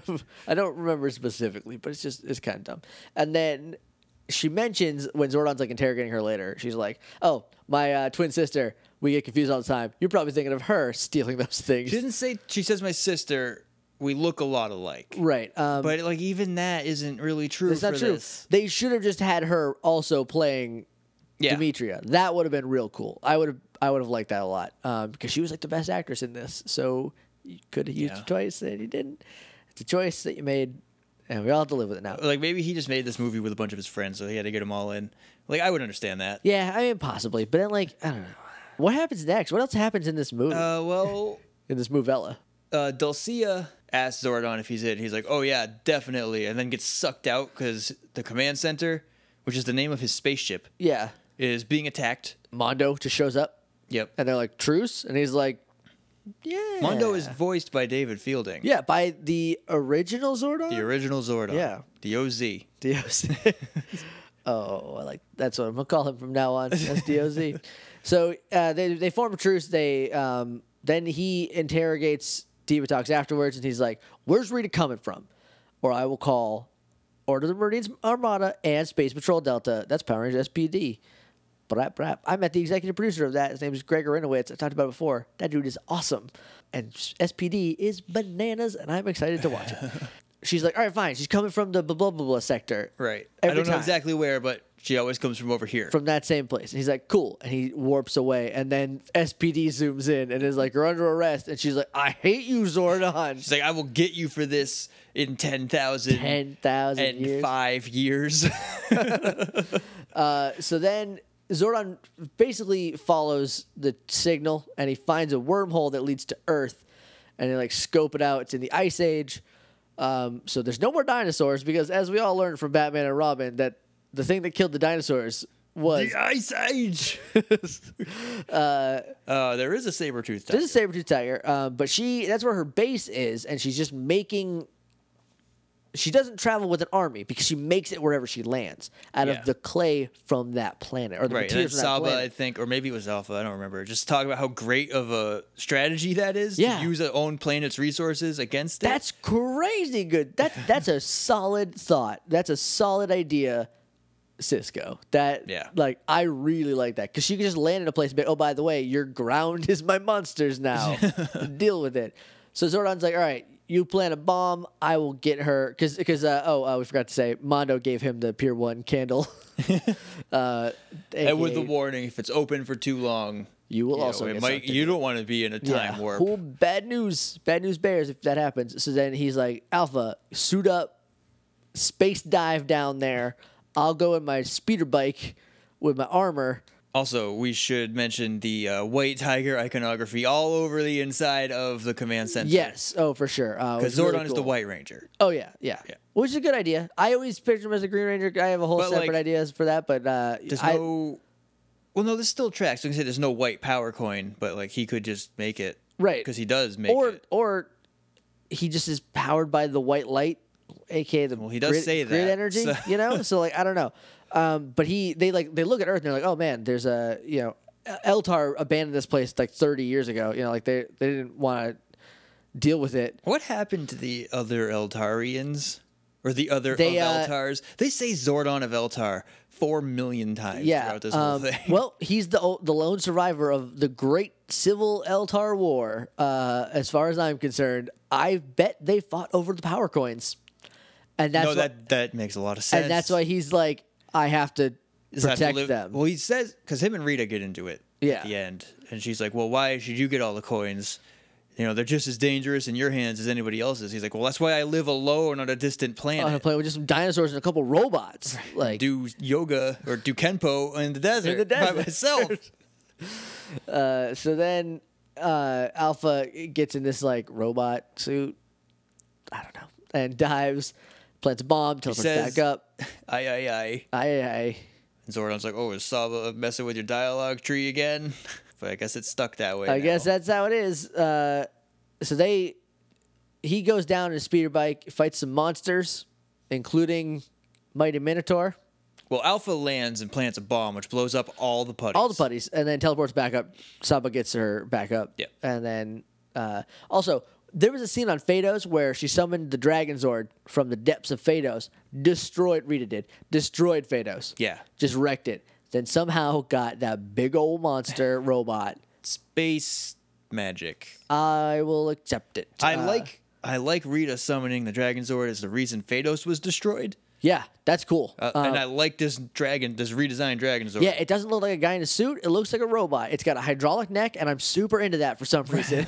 Speaker 2: I don't remember specifically, but it's just it's kind of dumb. And then she mentions when Zordon's like interrogating her later, she's like, "Oh, my uh, twin sister. We get confused all the time. You're probably thinking of her stealing those things."
Speaker 1: She didn't say, she says, my sister, we look a lot alike.
Speaker 2: Right. Um,
Speaker 1: But, like, even that isn't really true
Speaker 2: it's
Speaker 1: for
Speaker 2: not true.
Speaker 1: this.
Speaker 2: They should have just had her also playing
Speaker 1: Yeah.
Speaker 2: Demetria. That would have been real cool. I would have I would have liked that a lot um, because she was like the best actress in this. So you could have used
Speaker 1: Yeah.
Speaker 2: it twice and you didn't. It's a choice that you made, and we all have to live with it now.
Speaker 1: Like, maybe he just made this movie with a bunch of his friends, so he had to get them all in. Like, I would understand that.
Speaker 2: Yeah, I mean possibly, but then like I don't know, what happens next? What else happens in this movie?
Speaker 1: Uh, well,
Speaker 2: in this movella?
Speaker 1: uh, Dulcia asks Zordon if he's in. He's like, oh, yeah, definitely. And then gets sucked out because the command center, which is the name of his spaceship,
Speaker 2: Yeah,
Speaker 1: is being attacked.
Speaker 2: Mondo just shows up,
Speaker 1: Yep.
Speaker 2: and they're like truce, and he's like, yeah.
Speaker 1: Mondo is voiced by David Fielding.
Speaker 2: yeah by the original Zordon.
Speaker 1: The original Zordon.
Speaker 2: Yeah.
Speaker 1: The O Z.
Speaker 2: D O Z. Oh, I like that's what I'm gonna call him from now on. That's D O Z. So uh, they they form a truce. They um, then he interrogates Divatox afterwards, and he's like, "Where's Rita coming from?" Or I will call Order of the Marines Armada and Space Patrol Delta. That's Power Rangers S P D. Brap, brap. I met the executive producer of that. His name is Gregor Inowitz. I talked about it before. That dude is awesome, and S P D is bananas, and I'm excited to watch it. She's like, all right, fine. She's coming from the blah, blah, blah, blah sector.
Speaker 1: Right.
Speaker 2: Every
Speaker 1: I don't know
Speaker 2: time.
Speaker 1: exactly where, but she always comes from over here.
Speaker 2: From that same place. And he's like, cool. And he warps away. And then S P D zooms in and is like, you're under arrest. And she's like, I hate you, Zordon.
Speaker 1: She's like, I will get you for this in ten thousand
Speaker 2: ten thousand
Speaker 1: and
Speaker 2: years.
Speaker 1: five years.
Speaker 2: Uh, so then Zordon basically follows the signal and he finds a wormhole that leads to Earth. And they like scope it out. It's in the Ice Age. Um, so there's no more dinosaurs because, as we all learned from Batman and Robin, that the thing that killed the dinosaurs was
Speaker 1: the Ice Age. uh, there is a saber-toothed tiger.
Speaker 2: there's a saber-tooth tiger, um, but she that's where her base is, and she's just making. She doesn't travel with an army because she makes it wherever she lands out
Speaker 1: Yeah.
Speaker 2: of the clay from that planet or the
Speaker 1: Right, and then
Speaker 2: materials from that
Speaker 1: Saba, I
Speaker 2: planet.
Speaker 1: think, or maybe it was Alpha, I don't remember. Just talk about how great of a strategy that is
Speaker 2: Yeah.
Speaker 1: to use their own planet's resources against it.
Speaker 2: That's crazy good. That's that's a solid thought. That's a solid idea, Cisco. That
Speaker 1: Yeah.
Speaker 2: like I really like that because she can just land in a place and be, oh, by the way, your ground is my monsters now. Deal with it. So Zordon's like, all right, you plant a bomb, I will get her because because uh, oh uh, we forgot to say Mondo gave him the Pier One candle. uh,
Speaker 1: and with the
Speaker 2: A K A
Speaker 1: warning, if it's open for too long,
Speaker 2: you will
Speaker 1: you know,
Speaker 2: also
Speaker 1: it
Speaker 2: get
Speaker 1: might,
Speaker 2: sucked into
Speaker 1: you
Speaker 2: it.
Speaker 1: don't want to be in a time warp.
Speaker 2: Cool. Bad news. Bad news bears if that happens. So then he's like, Alpha, suit up, space dive down there. I'll go in my speeder bike with my armor.
Speaker 1: Also, we should mention the uh, white tiger iconography all over the inside of the command center.
Speaker 2: Yes. Oh, for sure. Uh,
Speaker 1: Because
Speaker 2: it's really
Speaker 1: Zordon is the
Speaker 2: cool.
Speaker 1: White Ranger.
Speaker 2: Oh, yeah, yeah.
Speaker 1: Yeah.
Speaker 2: Which is a good idea. I always picture him as a Green Ranger. I have a whole
Speaker 1: But,
Speaker 2: separate
Speaker 1: like,
Speaker 2: ideas for that, but uh,
Speaker 1: There's
Speaker 2: I,
Speaker 1: no. Well, no, this still tracks. Like I said, there's no white power coin, but like he could just make it.
Speaker 2: Right.
Speaker 1: Because he does make
Speaker 2: or
Speaker 1: it.
Speaker 2: or he just is powered by the white light, aka the
Speaker 1: Well, he does
Speaker 2: grid,
Speaker 1: say
Speaker 2: grid
Speaker 1: that,
Speaker 2: energy.
Speaker 1: so-
Speaker 2: You know, so like I don't know, um, but he they like they look at Earth and they're like, oh man, there's a you know, Eltar abandoned this place like thirty years ago. You know, like they they didn't want to deal with it.
Speaker 1: What happened to the other Eltarians? Or the other
Speaker 2: They,
Speaker 1: of
Speaker 2: uh,
Speaker 1: Eltars? They say Zordon of Eltar four million times
Speaker 2: Yeah.
Speaker 1: throughout this whole
Speaker 2: um,
Speaker 1: thing.
Speaker 2: well, he's the o- the lone survivor of the great civil Eltar war, uh, as far as I'm concerned, I bet they fought over the power coins. And that's
Speaker 1: no,
Speaker 2: why,
Speaker 1: that that makes a lot of sense.
Speaker 2: and that's why he's like, I have to
Speaker 1: Does that have to
Speaker 2: protect
Speaker 1: live-
Speaker 2: them.
Speaker 1: Well, he says because him and Rita get into it
Speaker 2: Yeah.
Speaker 1: at the end, and she's like, "Well, why should you get all the coins? You know, they're just as dangerous in your hands as anybody else's." He's like, "Well, that's why I live alone on a distant planet,
Speaker 2: On a planet with just some dinosaurs and a couple robots. Like,
Speaker 1: do yoga or do kenpo in the desert,
Speaker 2: In the desert.
Speaker 1: by myself."
Speaker 2: uh, so then uh, Alpha gets in this like robot suit. I don't know, and dives, plants a bomb, teleports
Speaker 1: says-
Speaker 2: back up.
Speaker 1: Aye, aye, aye.
Speaker 2: Aye, aye.
Speaker 1: And Zordon's like, "Oh, is Saba messing with your dialogue tree again?" But I guess it's stuck that way.
Speaker 2: I
Speaker 1: now.
Speaker 2: guess that's how it is. Uh, so they, he goes down in a speeder bike, fights some monsters, including Mighty Minotaur,
Speaker 1: Well, Alpha lands and plants a bomb, which blows up all the putties.
Speaker 2: all the putties, and then teleports back up. Saba gets her back up.
Speaker 1: Yep.
Speaker 2: And then uh, also there was a scene on Phaedos where she summoned the Dragon Zord from the depths of Phaedos, destroyed Rita did, destroyed Phaedos.
Speaker 1: Yeah.
Speaker 2: Just wrecked it. Then somehow got that big old monster robot.
Speaker 1: Space magic.
Speaker 2: I will accept it.
Speaker 1: I
Speaker 2: Uh,
Speaker 1: like I like Rita summoning the Dragon Zord as the reason Phaedos was destroyed.
Speaker 2: Yeah, that's cool.
Speaker 1: Uh,
Speaker 2: Um,
Speaker 1: and I like this dragon, this redesigned Dragon Zord.
Speaker 2: Yeah, it doesn't look like a guy in a suit. It looks like a robot. It's got a hydraulic neck, and I'm super into that for some reason.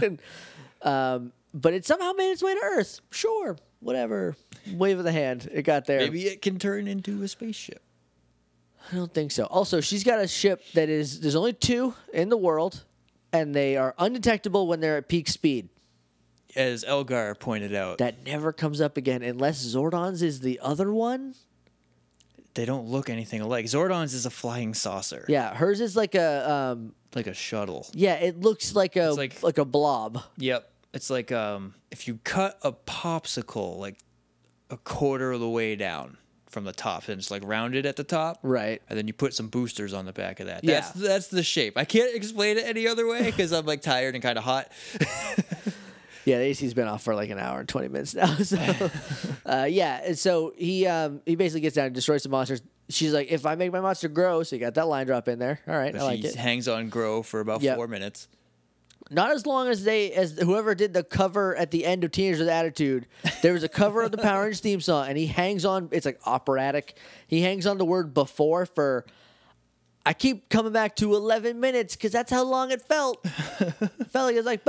Speaker 2: um, but it somehow made its way to Earth. Sure, whatever. Wave of the hand. It got there.
Speaker 1: Maybe it can turn into a spaceship.
Speaker 2: I don't think so. Also, she's got a ship that is, there's only two in the world, and they are undetectable when they're at peak speed.
Speaker 1: As Elgar pointed out,
Speaker 2: That never comes up again unless Zordon's is the other one.
Speaker 1: they don't look anything alike. Zordon's is a flying saucer.
Speaker 2: Yeah, hers is like a, um,
Speaker 1: Like a shuttle.
Speaker 2: yeah, it looks like a,
Speaker 1: It's like-
Speaker 2: like a blob.
Speaker 1: Yep. It's like um if you cut a popsicle like a quarter of the way down from the top and it's like rounded at the top.
Speaker 2: Right.
Speaker 1: And then you put some boosters on the back of that.
Speaker 2: Yeah.
Speaker 1: That's that's the shape. I can't explain it any other way because I'm like tired and kind of hot.
Speaker 2: Yeah, the A C's been off for like an hour and twenty minutes now. So, uh, yeah, and so he um, he basically gets down and destroys some monsters. She's like, if I make my monster grow, so you got that line drop in there. All right, I like
Speaker 1: She
Speaker 2: it.
Speaker 1: hangs on Grow for about
Speaker 2: Yep.
Speaker 1: four minutes.
Speaker 2: Not as long as they as whoever did the cover at the end of Teenagers with Attitude. There was a cover of the Power Rangers theme song, and he hangs on. It's like operatic. He hangs on the word before for. I keep coming back to eleven minutes because that's how long it felt. It felt like it was like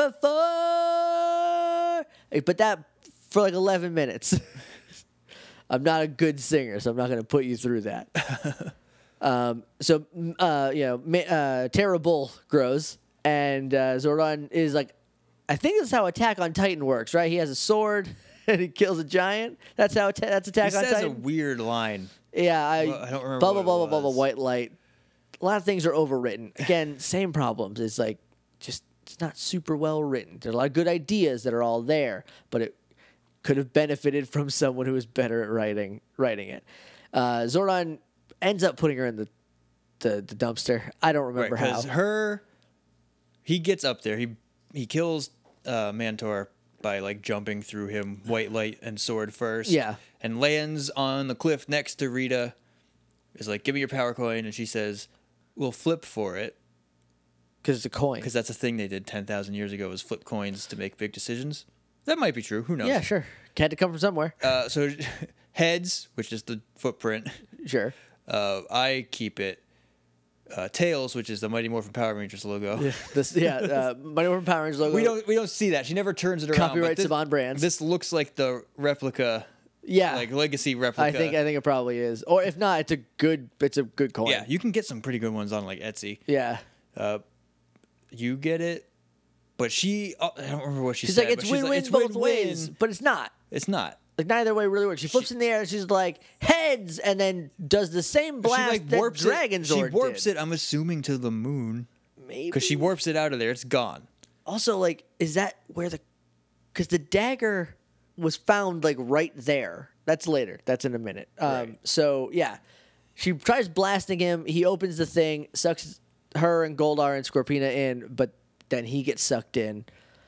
Speaker 2: before, but that for like eleven minutes. I'm not a good singer, so I'm not going to put you through that. um, so, mm, uh, you know, Ma- uh, Terra Bull grows, and uh, Zordon is like, I think that's how Attack on Titan works, right? He has a sword and he kills a giant. That's how atta- that's
Speaker 1: He
Speaker 2: Attack on
Speaker 1: says a
Speaker 2: Titan.
Speaker 1: weird line.
Speaker 2: Yeah, I,
Speaker 1: Well, I don't remember
Speaker 2: blah blah
Speaker 1: what it
Speaker 2: blah blah blah blah.
Speaker 1: was.
Speaker 2: White light. A lot of things are overwritten. Again, same problems. It's like just it's not super well written. There are a lot of good ideas that are all there, but it could have benefited from someone who was better at writing writing it. Uh, Zordon ends up putting her in the the, the dumpster. I don't
Speaker 1: Right,
Speaker 2: remember how.
Speaker 1: because her, he gets up there. He he kills uh, Mantor by like jumping through him, white light and sword first.
Speaker 2: Yeah.
Speaker 1: And lands on the cliff next to Rita. Is like, give me your power coin, and she says, "We'll flip for it,"
Speaker 2: Because it's a coin.
Speaker 1: because that's a thing they did ten thousand years ago. Was flip coins to make big decisions. That might be true. Who knows?
Speaker 2: Yeah, sure. Had to come from somewhere.
Speaker 1: Uh, so heads, which is the footprint.
Speaker 2: Sure.
Speaker 1: Uh, I keep it. Uh, tails, which is the Mighty Morphin Power Rangers logo.
Speaker 2: This yeah. Uh, Mighty Morphin Power Rangers logo.
Speaker 1: We don't we don't see that. She never turns it around. but
Speaker 2: Copyright
Speaker 1: this,
Speaker 2: Saban Brands.
Speaker 1: This looks like the replica,
Speaker 2: Yeah.
Speaker 1: like legacy replica.
Speaker 2: I think I think it probably is. Or if not, it's a good it's a good coin.
Speaker 1: yeah, you can get some pretty good ones on like Etsy.
Speaker 2: Yeah.
Speaker 1: Uh, you get it, but she oh, I don't remember what she
Speaker 2: She's
Speaker 1: said.
Speaker 2: like, it's
Speaker 1: but
Speaker 2: win-win
Speaker 1: it's
Speaker 2: both
Speaker 1: win-win.
Speaker 2: ways, but it's not.
Speaker 1: It's not.
Speaker 2: Like neither way really works. She flips in the air and she's like heads, and then does the same blast
Speaker 1: she like
Speaker 2: that
Speaker 1: warps
Speaker 2: Dragon
Speaker 1: it.
Speaker 2: Zord
Speaker 1: She warps
Speaker 2: did.
Speaker 1: it. I'm assuming to the moon
Speaker 2: Maybe
Speaker 1: because she warps it out of there. It's gone.
Speaker 2: also like is that where the because the dagger was found like right there. That's later. That's in a minute. Um,
Speaker 1: Right.
Speaker 2: So yeah, she tries blasting him. He opens the thing, sucks her and Goldar and Scorpina in, but then he gets sucked in.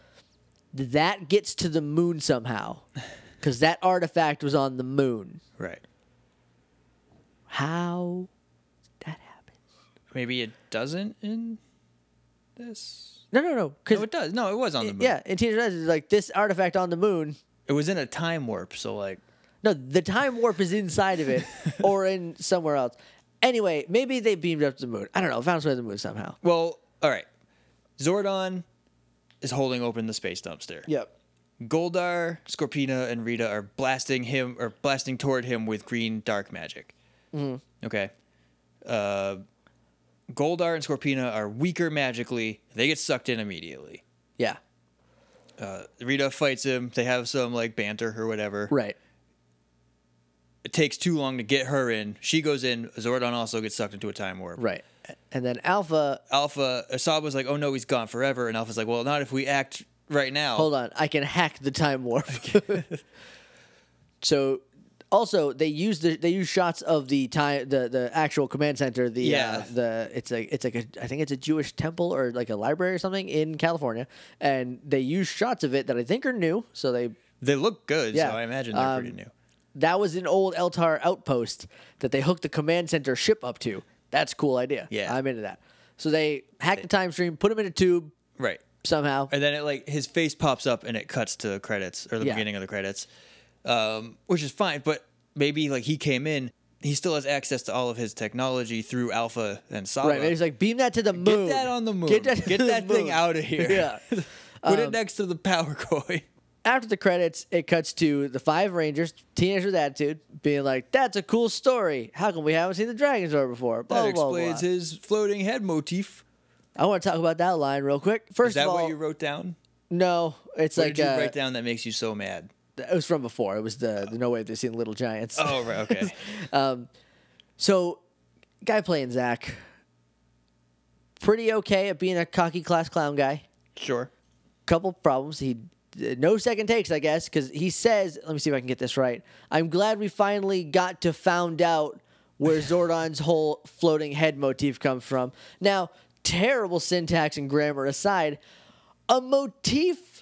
Speaker 2: That gets to the moon somehow. Because that artifact was on the moon.
Speaker 1: Right.
Speaker 2: How did that happen?
Speaker 1: Maybe it doesn't in this?
Speaker 2: No, no, no. Because
Speaker 1: No, it does. No, it was on the moon.
Speaker 2: yeah, in Teenage Mutant Ninja Turtles, like this artifact on the moon.
Speaker 1: It was in a time warp, so like.
Speaker 2: No, the time warp is inside of it, or in somewhere else. Anyway, maybe they beamed up to the moon. I don't know. Found its way to the moon somehow.
Speaker 1: Well, all right. Zordon is holding open the space dumpster.
Speaker 2: Yep.
Speaker 1: Goldar, Scorpina, and Rita are blasting him or blasting toward him with green dark magic.
Speaker 2: Mm-hmm.
Speaker 1: Okay. Uh, Goldar and Scorpina are weaker magically. They get sucked in immediately.
Speaker 2: Yeah.
Speaker 1: Uh, Rita fights him. They have some like banter or whatever.
Speaker 2: Right.
Speaker 1: It takes too long to get her in. She goes in. Zordon also gets sucked into a time warp.
Speaker 2: Right. And then Alpha.
Speaker 1: Alpha, Asaba's like, oh no, he's gone forever. And Alpha's like, well, not if we act right now.
Speaker 2: Hold on. I can hack the time warp. So, also they use the they use shots of the time the, the actual command center. The
Speaker 1: Yeah.
Speaker 2: uh, the it's a it's like a I think it's a Jewish temple or like a library or something in California, and they use shots of it that I think are new. So they
Speaker 1: They look good,
Speaker 2: Yeah.
Speaker 1: so I imagine they're
Speaker 2: Um,
Speaker 1: pretty new.
Speaker 2: that was an old Eltar outpost that they hooked the command center ship up to. That's a cool idea.
Speaker 1: Yeah.
Speaker 2: I'm into that. So they hack the time stream, put him in a tube
Speaker 1: Right.
Speaker 2: somehow.
Speaker 1: And then it like his face pops up and it cuts to credits or the
Speaker 2: Yeah.
Speaker 1: beginning of the credits, um, which is fine. But maybe like he came in, he still has access to all of his technology through Alpha and Saba.
Speaker 2: Right, maybe he's like, beam that to the moon.
Speaker 1: Get that on the moon.
Speaker 2: Get that,
Speaker 1: Get
Speaker 2: to the
Speaker 1: that thing
Speaker 2: moon.
Speaker 1: out of here.
Speaker 2: Yeah.
Speaker 1: Put
Speaker 2: Um,
Speaker 1: it next to the power coin.
Speaker 2: After the credits, it cuts to the five Rangers, Teenagers with Attitude, being like, "That's a cool story. How come we haven't seen the Dragon Zord before?" Blah,
Speaker 1: That
Speaker 2: blah,
Speaker 1: explains
Speaker 2: blah.
Speaker 1: his floating head motif.
Speaker 2: I want to talk about that line real quick. First
Speaker 1: Is that
Speaker 2: of all,
Speaker 1: what you wrote down?
Speaker 2: no, it's
Speaker 1: What
Speaker 2: like
Speaker 1: did you
Speaker 2: uh,
Speaker 1: write down that makes you so mad?
Speaker 2: it was from before. It was the, the No Way They've Seen Little Giants.
Speaker 1: Oh, right, okay.
Speaker 2: Um, so, guy playing Zach, pretty okay at being a cocky class clown guy.
Speaker 1: Sure.
Speaker 2: Couple problems. He no second takes, I guess, because he says, "Let me see if I can get this right. I'm glad we finally got to found out where Zordon's whole floating head motif comes from." Now, terrible syntax and grammar aside, a motif.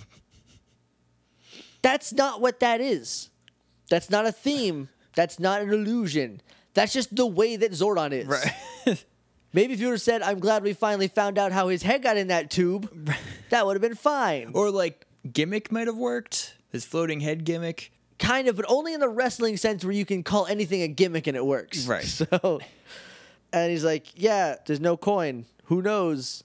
Speaker 2: That's not what that is. That's not a theme. That's not an illusion. That's just the way that Zordon is.
Speaker 1: Right.
Speaker 2: Maybe if you would have said, "I'm glad we finally found out how his head got in that tube," that would have been fine.
Speaker 1: Or like gimmick might have worked. His floating head gimmick.
Speaker 2: Kind of, but only in the wrestling sense where you can call anything a gimmick and it works.
Speaker 1: Right.
Speaker 2: So, and he's like, "Yeah, there's no coin. Who knows?"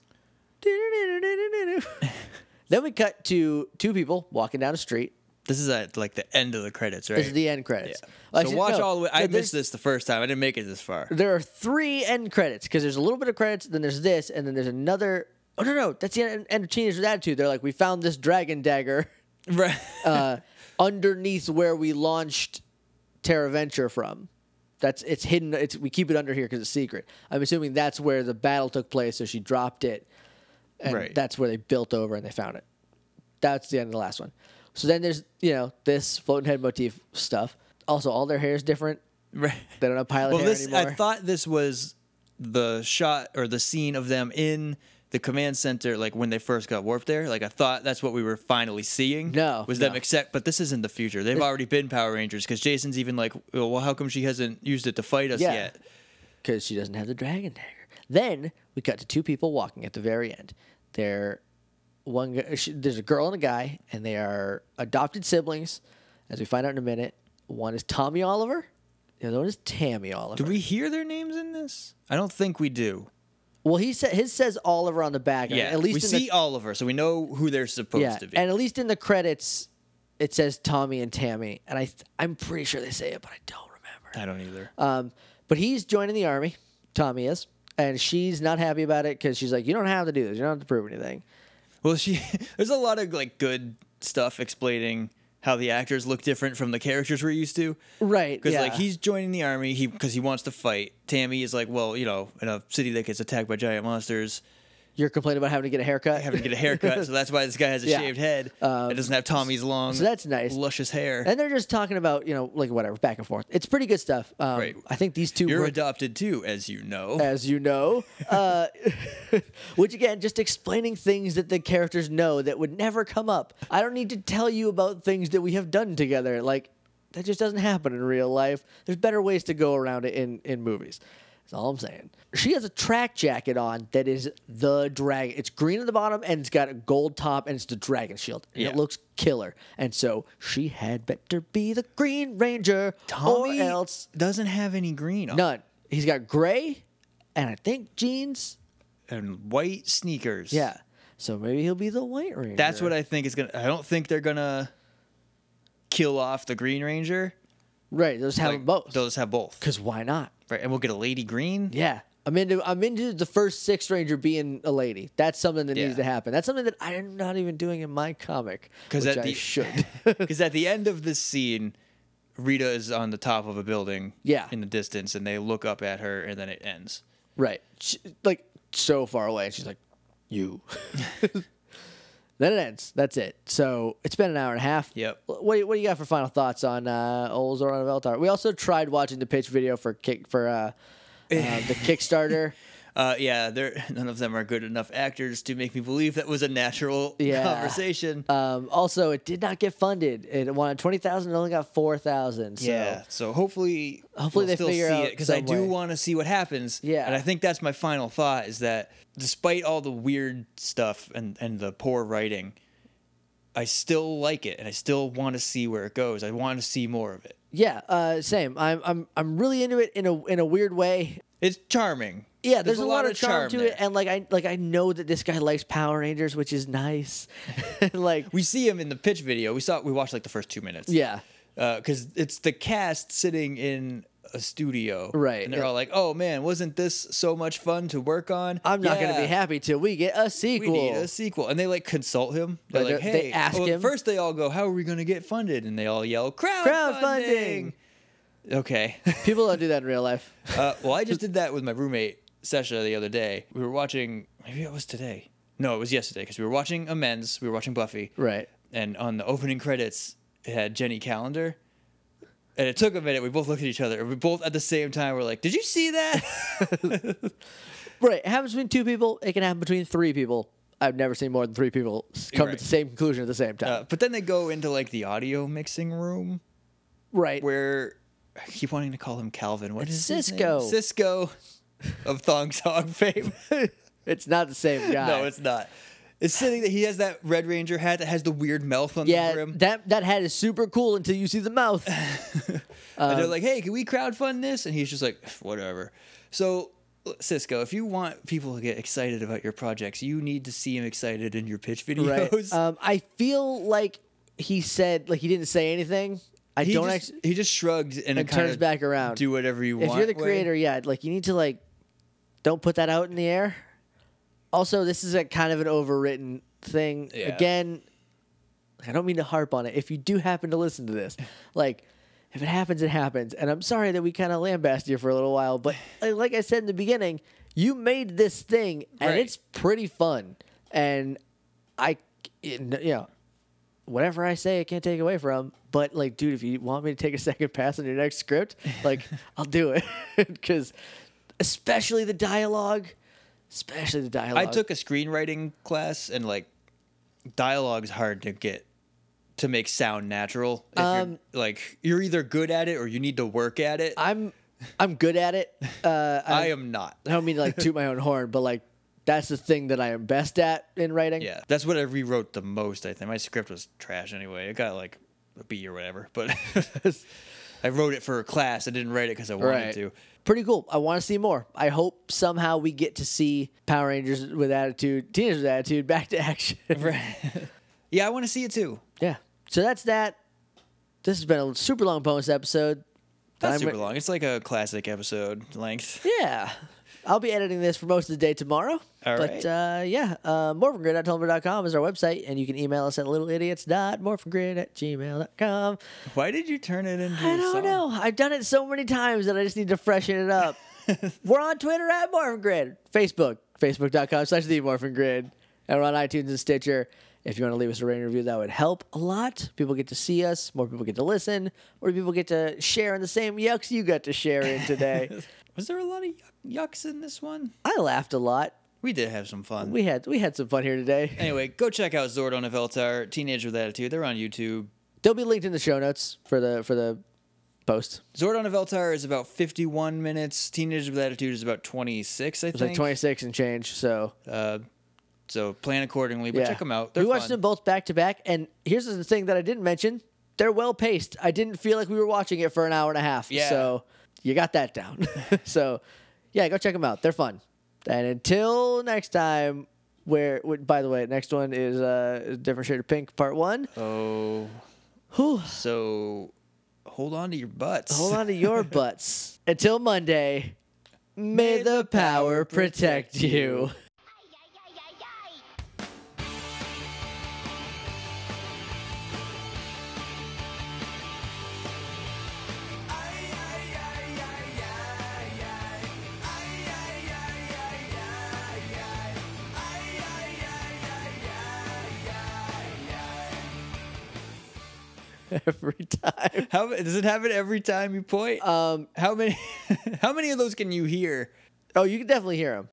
Speaker 2: Then we cut to two people walking down a street.
Speaker 1: This is at like the end of the credits, right?
Speaker 2: This is the end credits.
Speaker 1: Yeah.
Speaker 2: Well,
Speaker 1: So
Speaker 2: actually,
Speaker 1: watch
Speaker 2: no.
Speaker 1: all the way. I
Speaker 2: No, there's-
Speaker 1: missed this the first time. I didn't make it this far.
Speaker 2: There are three end credits because there's a little bit of credits, then there's this, and then there's another. Oh no, no, that's the end, end of Teenagers with Attitude. They're like, "We found this dragon dagger
Speaker 1: Right.
Speaker 2: uh, underneath where we launched Terra Venture from. That's it's hidden. It's we keep it under here because it's secret. I'm assuming that's where the battle took place. So she dropped it, and
Speaker 1: Right.
Speaker 2: that's where they built over and they found it. That's the end of the last one. So then there's you know this floating head motif stuff. Also, all their hair is different.
Speaker 1: Right.
Speaker 2: They don't have pilot
Speaker 1: Well,
Speaker 2: hair
Speaker 1: this
Speaker 2: anymore.
Speaker 1: I thought this was the shot or the scene of them in the command center, like when they first got warped there. Like I thought that's what we were finally seeing.
Speaker 2: No,
Speaker 1: was them
Speaker 2: no.
Speaker 1: accept, but this is in the future. They've already been Power Rangers because Jason's even like, well, how come she hasn't used it to fight us
Speaker 2: Yeah.
Speaker 1: yet?
Speaker 2: Because she doesn't have the dragon dagger. Then we cut to two people walking at the very end. They're one. gu- she- There's a girl and a guy, and they are adopted siblings. As we find out in a minute, one is Tommy Oliver, the other one is Tammy Oliver.
Speaker 1: Do we hear their names in this? I don't think we do.
Speaker 2: Well, he said his says Oliver on the back.
Speaker 1: Yeah,
Speaker 2: at least
Speaker 1: we
Speaker 2: in
Speaker 1: see
Speaker 2: the,
Speaker 1: Oliver, so we know who they're supposed
Speaker 2: yeah,
Speaker 1: to be.
Speaker 2: and at least in the credits, it says Tommy and Tammy, and I th- I'm pretty sure they say it, but I don't remember.
Speaker 1: I don't either.
Speaker 2: Um, but he's joining the army. Tommy is, and she's not happy about it because she's like, "You don't have to do this. You don't have to prove anything."
Speaker 1: Well, she there's a lot of like good stuff explaining how the actors look different from the characters we're used to.
Speaker 2: Right?
Speaker 1: Because
Speaker 2: yeah.
Speaker 1: like he's joining the army, he because he wants to fight. Tammy is like, well, you know, in a city that gets attacked by giant monsters,
Speaker 2: You're complaining about having to get a haircut.
Speaker 1: having to get a haircut, so that's why this guy has a
Speaker 2: Yeah.
Speaker 1: shaved head.
Speaker 2: Um,
Speaker 1: it doesn't have Tommy's long,
Speaker 2: so that's nice.
Speaker 1: luscious hair.
Speaker 2: And they're just talking about, you know, like whatever, back and forth. It's pretty good stuff. Um,
Speaker 1: Right.
Speaker 2: I think these 2
Speaker 1: You're
Speaker 2: were,
Speaker 1: adopted too, as you know.
Speaker 2: as you know, uh, which again, just explaining things that the characters know that would never come up. I don't need to tell you about things that we have done together. Like, that just doesn't happen in real life. There's better ways to go around it in, in movies. That's all I'm saying. She has a track jacket on that is the dragon. It's green at the bottom and it's got a gold top and it's the dragon shield. And
Speaker 1: Yeah.
Speaker 2: it looks killer. And so she had better be the Green Ranger
Speaker 1: Tommy
Speaker 2: or else
Speaker 1: doesn't have any green on.
Speaker 2: none. He's got gray and I think jeans.
Speaker 1: And white sneakers.
Speaker 2: Yeah. So maybe he'll be the White Ranger.
Speaker 1: That's what I think is gonna. I don't think they're gonna kill off the Green Ranger.
Speaker 2: Right. They'll just have
Speaker 1: Like,
Speaker 2: them both.
Speaker 1: They'll just have both.
Speaker 2: Because why not?
Speaker 1: Right, and we'll get a Lady Green.
Speaker 2: Yeah. I'm into I'm into the first Sixth Ranger being a lady. That's something that
Speaker 1: Yeah.
Speaker 2: needs to happen. That's something that I'm not even doing in my comic.
Speaker 1: Because
Speaker 2: Because
Speaker 1: at
Speaker 2: I
Speaker 1: the
Speaker 2: should.
Speaker 1: Because at the end of this scene, Rita is on the top of a building.
Speaker 2: Yeah.
Speaker 1: In the distance, and they look up at her, and then it ends.
Speaker 2: Right. She, like so far away. And she's like, you. Then it ends. That's it. So it's been an hour and a half.
Speaker 1: Yep.
Speaker 2: What do you, what do you got for final thoughts on uh, old Zordon of Eltar? We also tried watching the pitch video for kick for uh, uh, the Kickstarter.
Speaker 1: Uh, yeah, they're none of them are good enough actors to make me believe that was a natural
Speaker 2: Yeah.
Speaker 1: conversation.
Speaker 2: Um, also, it did not get funded. It wanted twenty thousand. It only got four thousand. So.
Speaker 1: Yeah, so hopefully,
Speaker 2: Hopefully
Speaker 1: we'll
Speaker 2: they
Speaker 1: still
Speaker 2: figure
Speaker 1: see
Speaker 2: out
Speaker 1: it because I
Speaker 2: some
Speaker 1: do
Speaker 2: way.
Speaker 1: want to see what happens.
Speaker 2: Yeah.
Speaker 1: and I think that's my final thought is that despite all the weird stuff and and the poor writing, I still like it and I still want to see where it goes. I want to see more of it.
Speaker 2: Yeah. Uh, same. I'm I'm I'm really into it in a in a weird way.
Speaker 1: It's charming.
Speaker 2: Yeah, there's, a lot, of charm, to
Speaker 1: there.
Speaker 2: it, and like I like I know that this guy likes Power Rangers, which is nice. Like
Speaker 1: We see him in the pitch video. We saw we watched like the first two minutes.
Speaker 2: yeah,
Speaker 1: because it's the cast sitting in a studio,
Speaker 2: Right.
Speaker 1: And they're
Speaker 2: Yeah.
Speaker 1: all like, "Oh man, wasn't this so much fun to work on?"
Speaker 2: I'm not gonna
Speaker 1: Yeah.
Speaker 2: be happy till we get a
Speaker 1: We
Speaker 2: sequel.
Speaker 1: need a sequel, and they like consult him. They're
Speaker 2: Like,
Speaker 1: like,
Speaker 2: they-
Speaker 1: "Hey,"
Speaker 2: they ask
Speaker 1: well,
Speaker 2: him.
Speaker 1: First, they all go, "How are we going to get funded?" And they all yell, "Crowdfunding!"
Speaker 2: Crowdfunding.
Speaker 1: Okay.
Speaker 2: People don't do that in real life.
Speaker 1: uh, well, I just did that with my roommate Sesha the other day. We were watching. Maybe it was today. No, it was yesterday because we were watching Amends. We were watching Buffy.
Speaker 2: Right.
Speaker 1: And on the opening credits, it had Jenny Calendar. And it took a minute. We both looked at each other. And we both at the same time were like, "Did you see that?"
Speaker 2: Right. It happens between two people. It can happen between three people. I've never seen more than three people s- come
Speaker 1: Right.
Speaker 2: to the same conclusion at the same time.
Speaker 1: uh, but then they go into like the audio mixing room
Speaker 2: right.
Speaker 1: where I keep wanting to call him Calvin. What
Speaker 2: It's
Speaker 1: is his
Speaker 2: Cisco.
Speaker 1: name? Cisco of Thong Song fame.
Speaker 2: It's not the same guy.
Speaker 1: No, it's not. It's sitting that he has that Red Ranger hat that has the weird mouth on the
Speaker 2: yeah.
Speaker 1: brim.
Speaker 2: That that hat is super cool until you see the mouth.
Speaker 1: and
Speaker 2: Um,
Speaker 1: they're like, "Hey, can we crowdfund this?" And he's just like, "Whatever." So, Cisco, if you want people to get excited about your projects, you need to see him excited in your pitch
Speaker 2: Right.
Speaker 1: videos.
Speaker 2: Um, I feel like he said like he didn't say anything. I
Speaker 1: he
Speaker 2: don't
Speaker 1: just,
Speaker 2: actually.
Speaker 1: he just shrugged and,
Speaker 2: And
Speaker 1: kind
Speaker 2: turns
Speaker 1: of
Speaker 2: back around.
Speaker 1: do whatever you
Speaker 2: If
Speaker 1: want.
Speaker 2: you're the
Speaker 1: way.
Speaker 2: creator, yeah, like you need to like don't put that out in the air. Also, this is a kind of an overwritten thing.
Speaker 1: Yeah.
Speaker 2: Again, I don't mean to harp on it. If you do happen to listen to this, like if it happens, it happens. And I'm sorry that we kind of lambasted you for a little while, but like, like I said in the beginning, you made this thing and
Speaker 1: Right.
Speaker 2: it's pretty fun. And I, you know, whatever I say, I can't take away from. But like, dude, if you want me to take a second pass on your next script, like, I'll do it because, especially the dialogue, especially the dialogue.
Speaker 1: I took a screenwriting class, and like, dialogue's hard to get to make sound natural. If
Speaker 2: Um,
Speaker 1: you're, like, you're either good at it or you need to work at it.
Speaker 2: I'm, I'm good at it. Uh, I,
Speaker 1: I am not.
Speaker 2: I don't mean to like toot my own horn, but like that's the thing that I am best at in writing.
Speaker 1: Yeah, that's what I rewrote the most. I think my script was trash anyway. It got like a B or whatever, but I wrote it for a class. I didn't write it because I wanted
Speaker 2: Right.
Speaker 1: to.
Speaker 2: Pretty cool. I want to see more. I hope somehow we get to see Power Rangers with attitude, Teenagers with attitude, back to action.
Speaker 1: Yeah, I want to see it too.
Speaker 2: Yeah. So that's that. This has been a super long bonus episode.
Speaker 1: Not
Speaker 2: I'm
Speaker 1: super
Speaker 2: re-
Speaker 1: long. It's like a classic episode length.
Speaker 2: Yeah. I'll be editing this for most of the day tomorrow.
Speaker 1: All
Speaker 2: but
Speaker 1: right.
Speaker 2: uh, yeah, uh, morphingrid dot tumblr dot com is our website, and you can email us at littleidiots.morphingrid at gmail dot com.
Speaker 1: Why did you turn it into?
Speaker 2: I
Speaker 1: a
Speaker 2: don't
Speaker 1: song?
Speaker 2: know. I've done it so many times that I just need to freshen it up. We're on Twitter at morphingrid, Facebook, facebook dot com slash the morphingrid, and we're on iTunes and Stitcher. If you want to leave us a rating review, that would help a lot. People get to see us, more people get to listen, more people get to share in the same yucks you got to share in today.
Speaker 1: Was there a lot of yuck- yucks in this one?
Speaker 2: I laughed a lot.
Speaker 1: We did have some fun.
Speaker 2: We had we had some fun here today.
Speaker 1: Anyway, go check out Zordon of Eltar, Teenager with Attitude. They're on YouTube.
Speaker 2: They'll be linked in the show notes for the for the Post.
Speaker 1: Zordon of Eltar is about fifty-one minutes. Teenage with Attitude is about twenty-six, I
Speaker 2: It's
Speaker 1: think.
Speaker 2: like twenty-six and change. So
Speaker 1: Uh, so plan accordingly, but
Speaker 2: yeah.
Speaker 1: check them out. They're
Speaker 2: we watched
Speaker 1: fun.
Speaker 2: them both back to back, and here's the thing that I didn't mention: they're well paced. I didn't feel like we were watching it for an hour and a half.
Speaker 1: Yeah.
Speaker 2: So you got that down. So yeah, go check them out. They're fun. And until next time, where by the way, next one is uh, a different shade of pink, part one.
Speaker 1: Oh,
Speaker 2: Whew.
Speaker 1: so hold on to your butts.
Speaker 2: Hold on to your butts. Until Monday, may the power protect you. Every time.
Speaker 1: How does it happen every time you point?
Speaker 2: Um,
Speaker 1: how many? How many of those can you hear?
Speaker 2: oh, you can definitely hear them.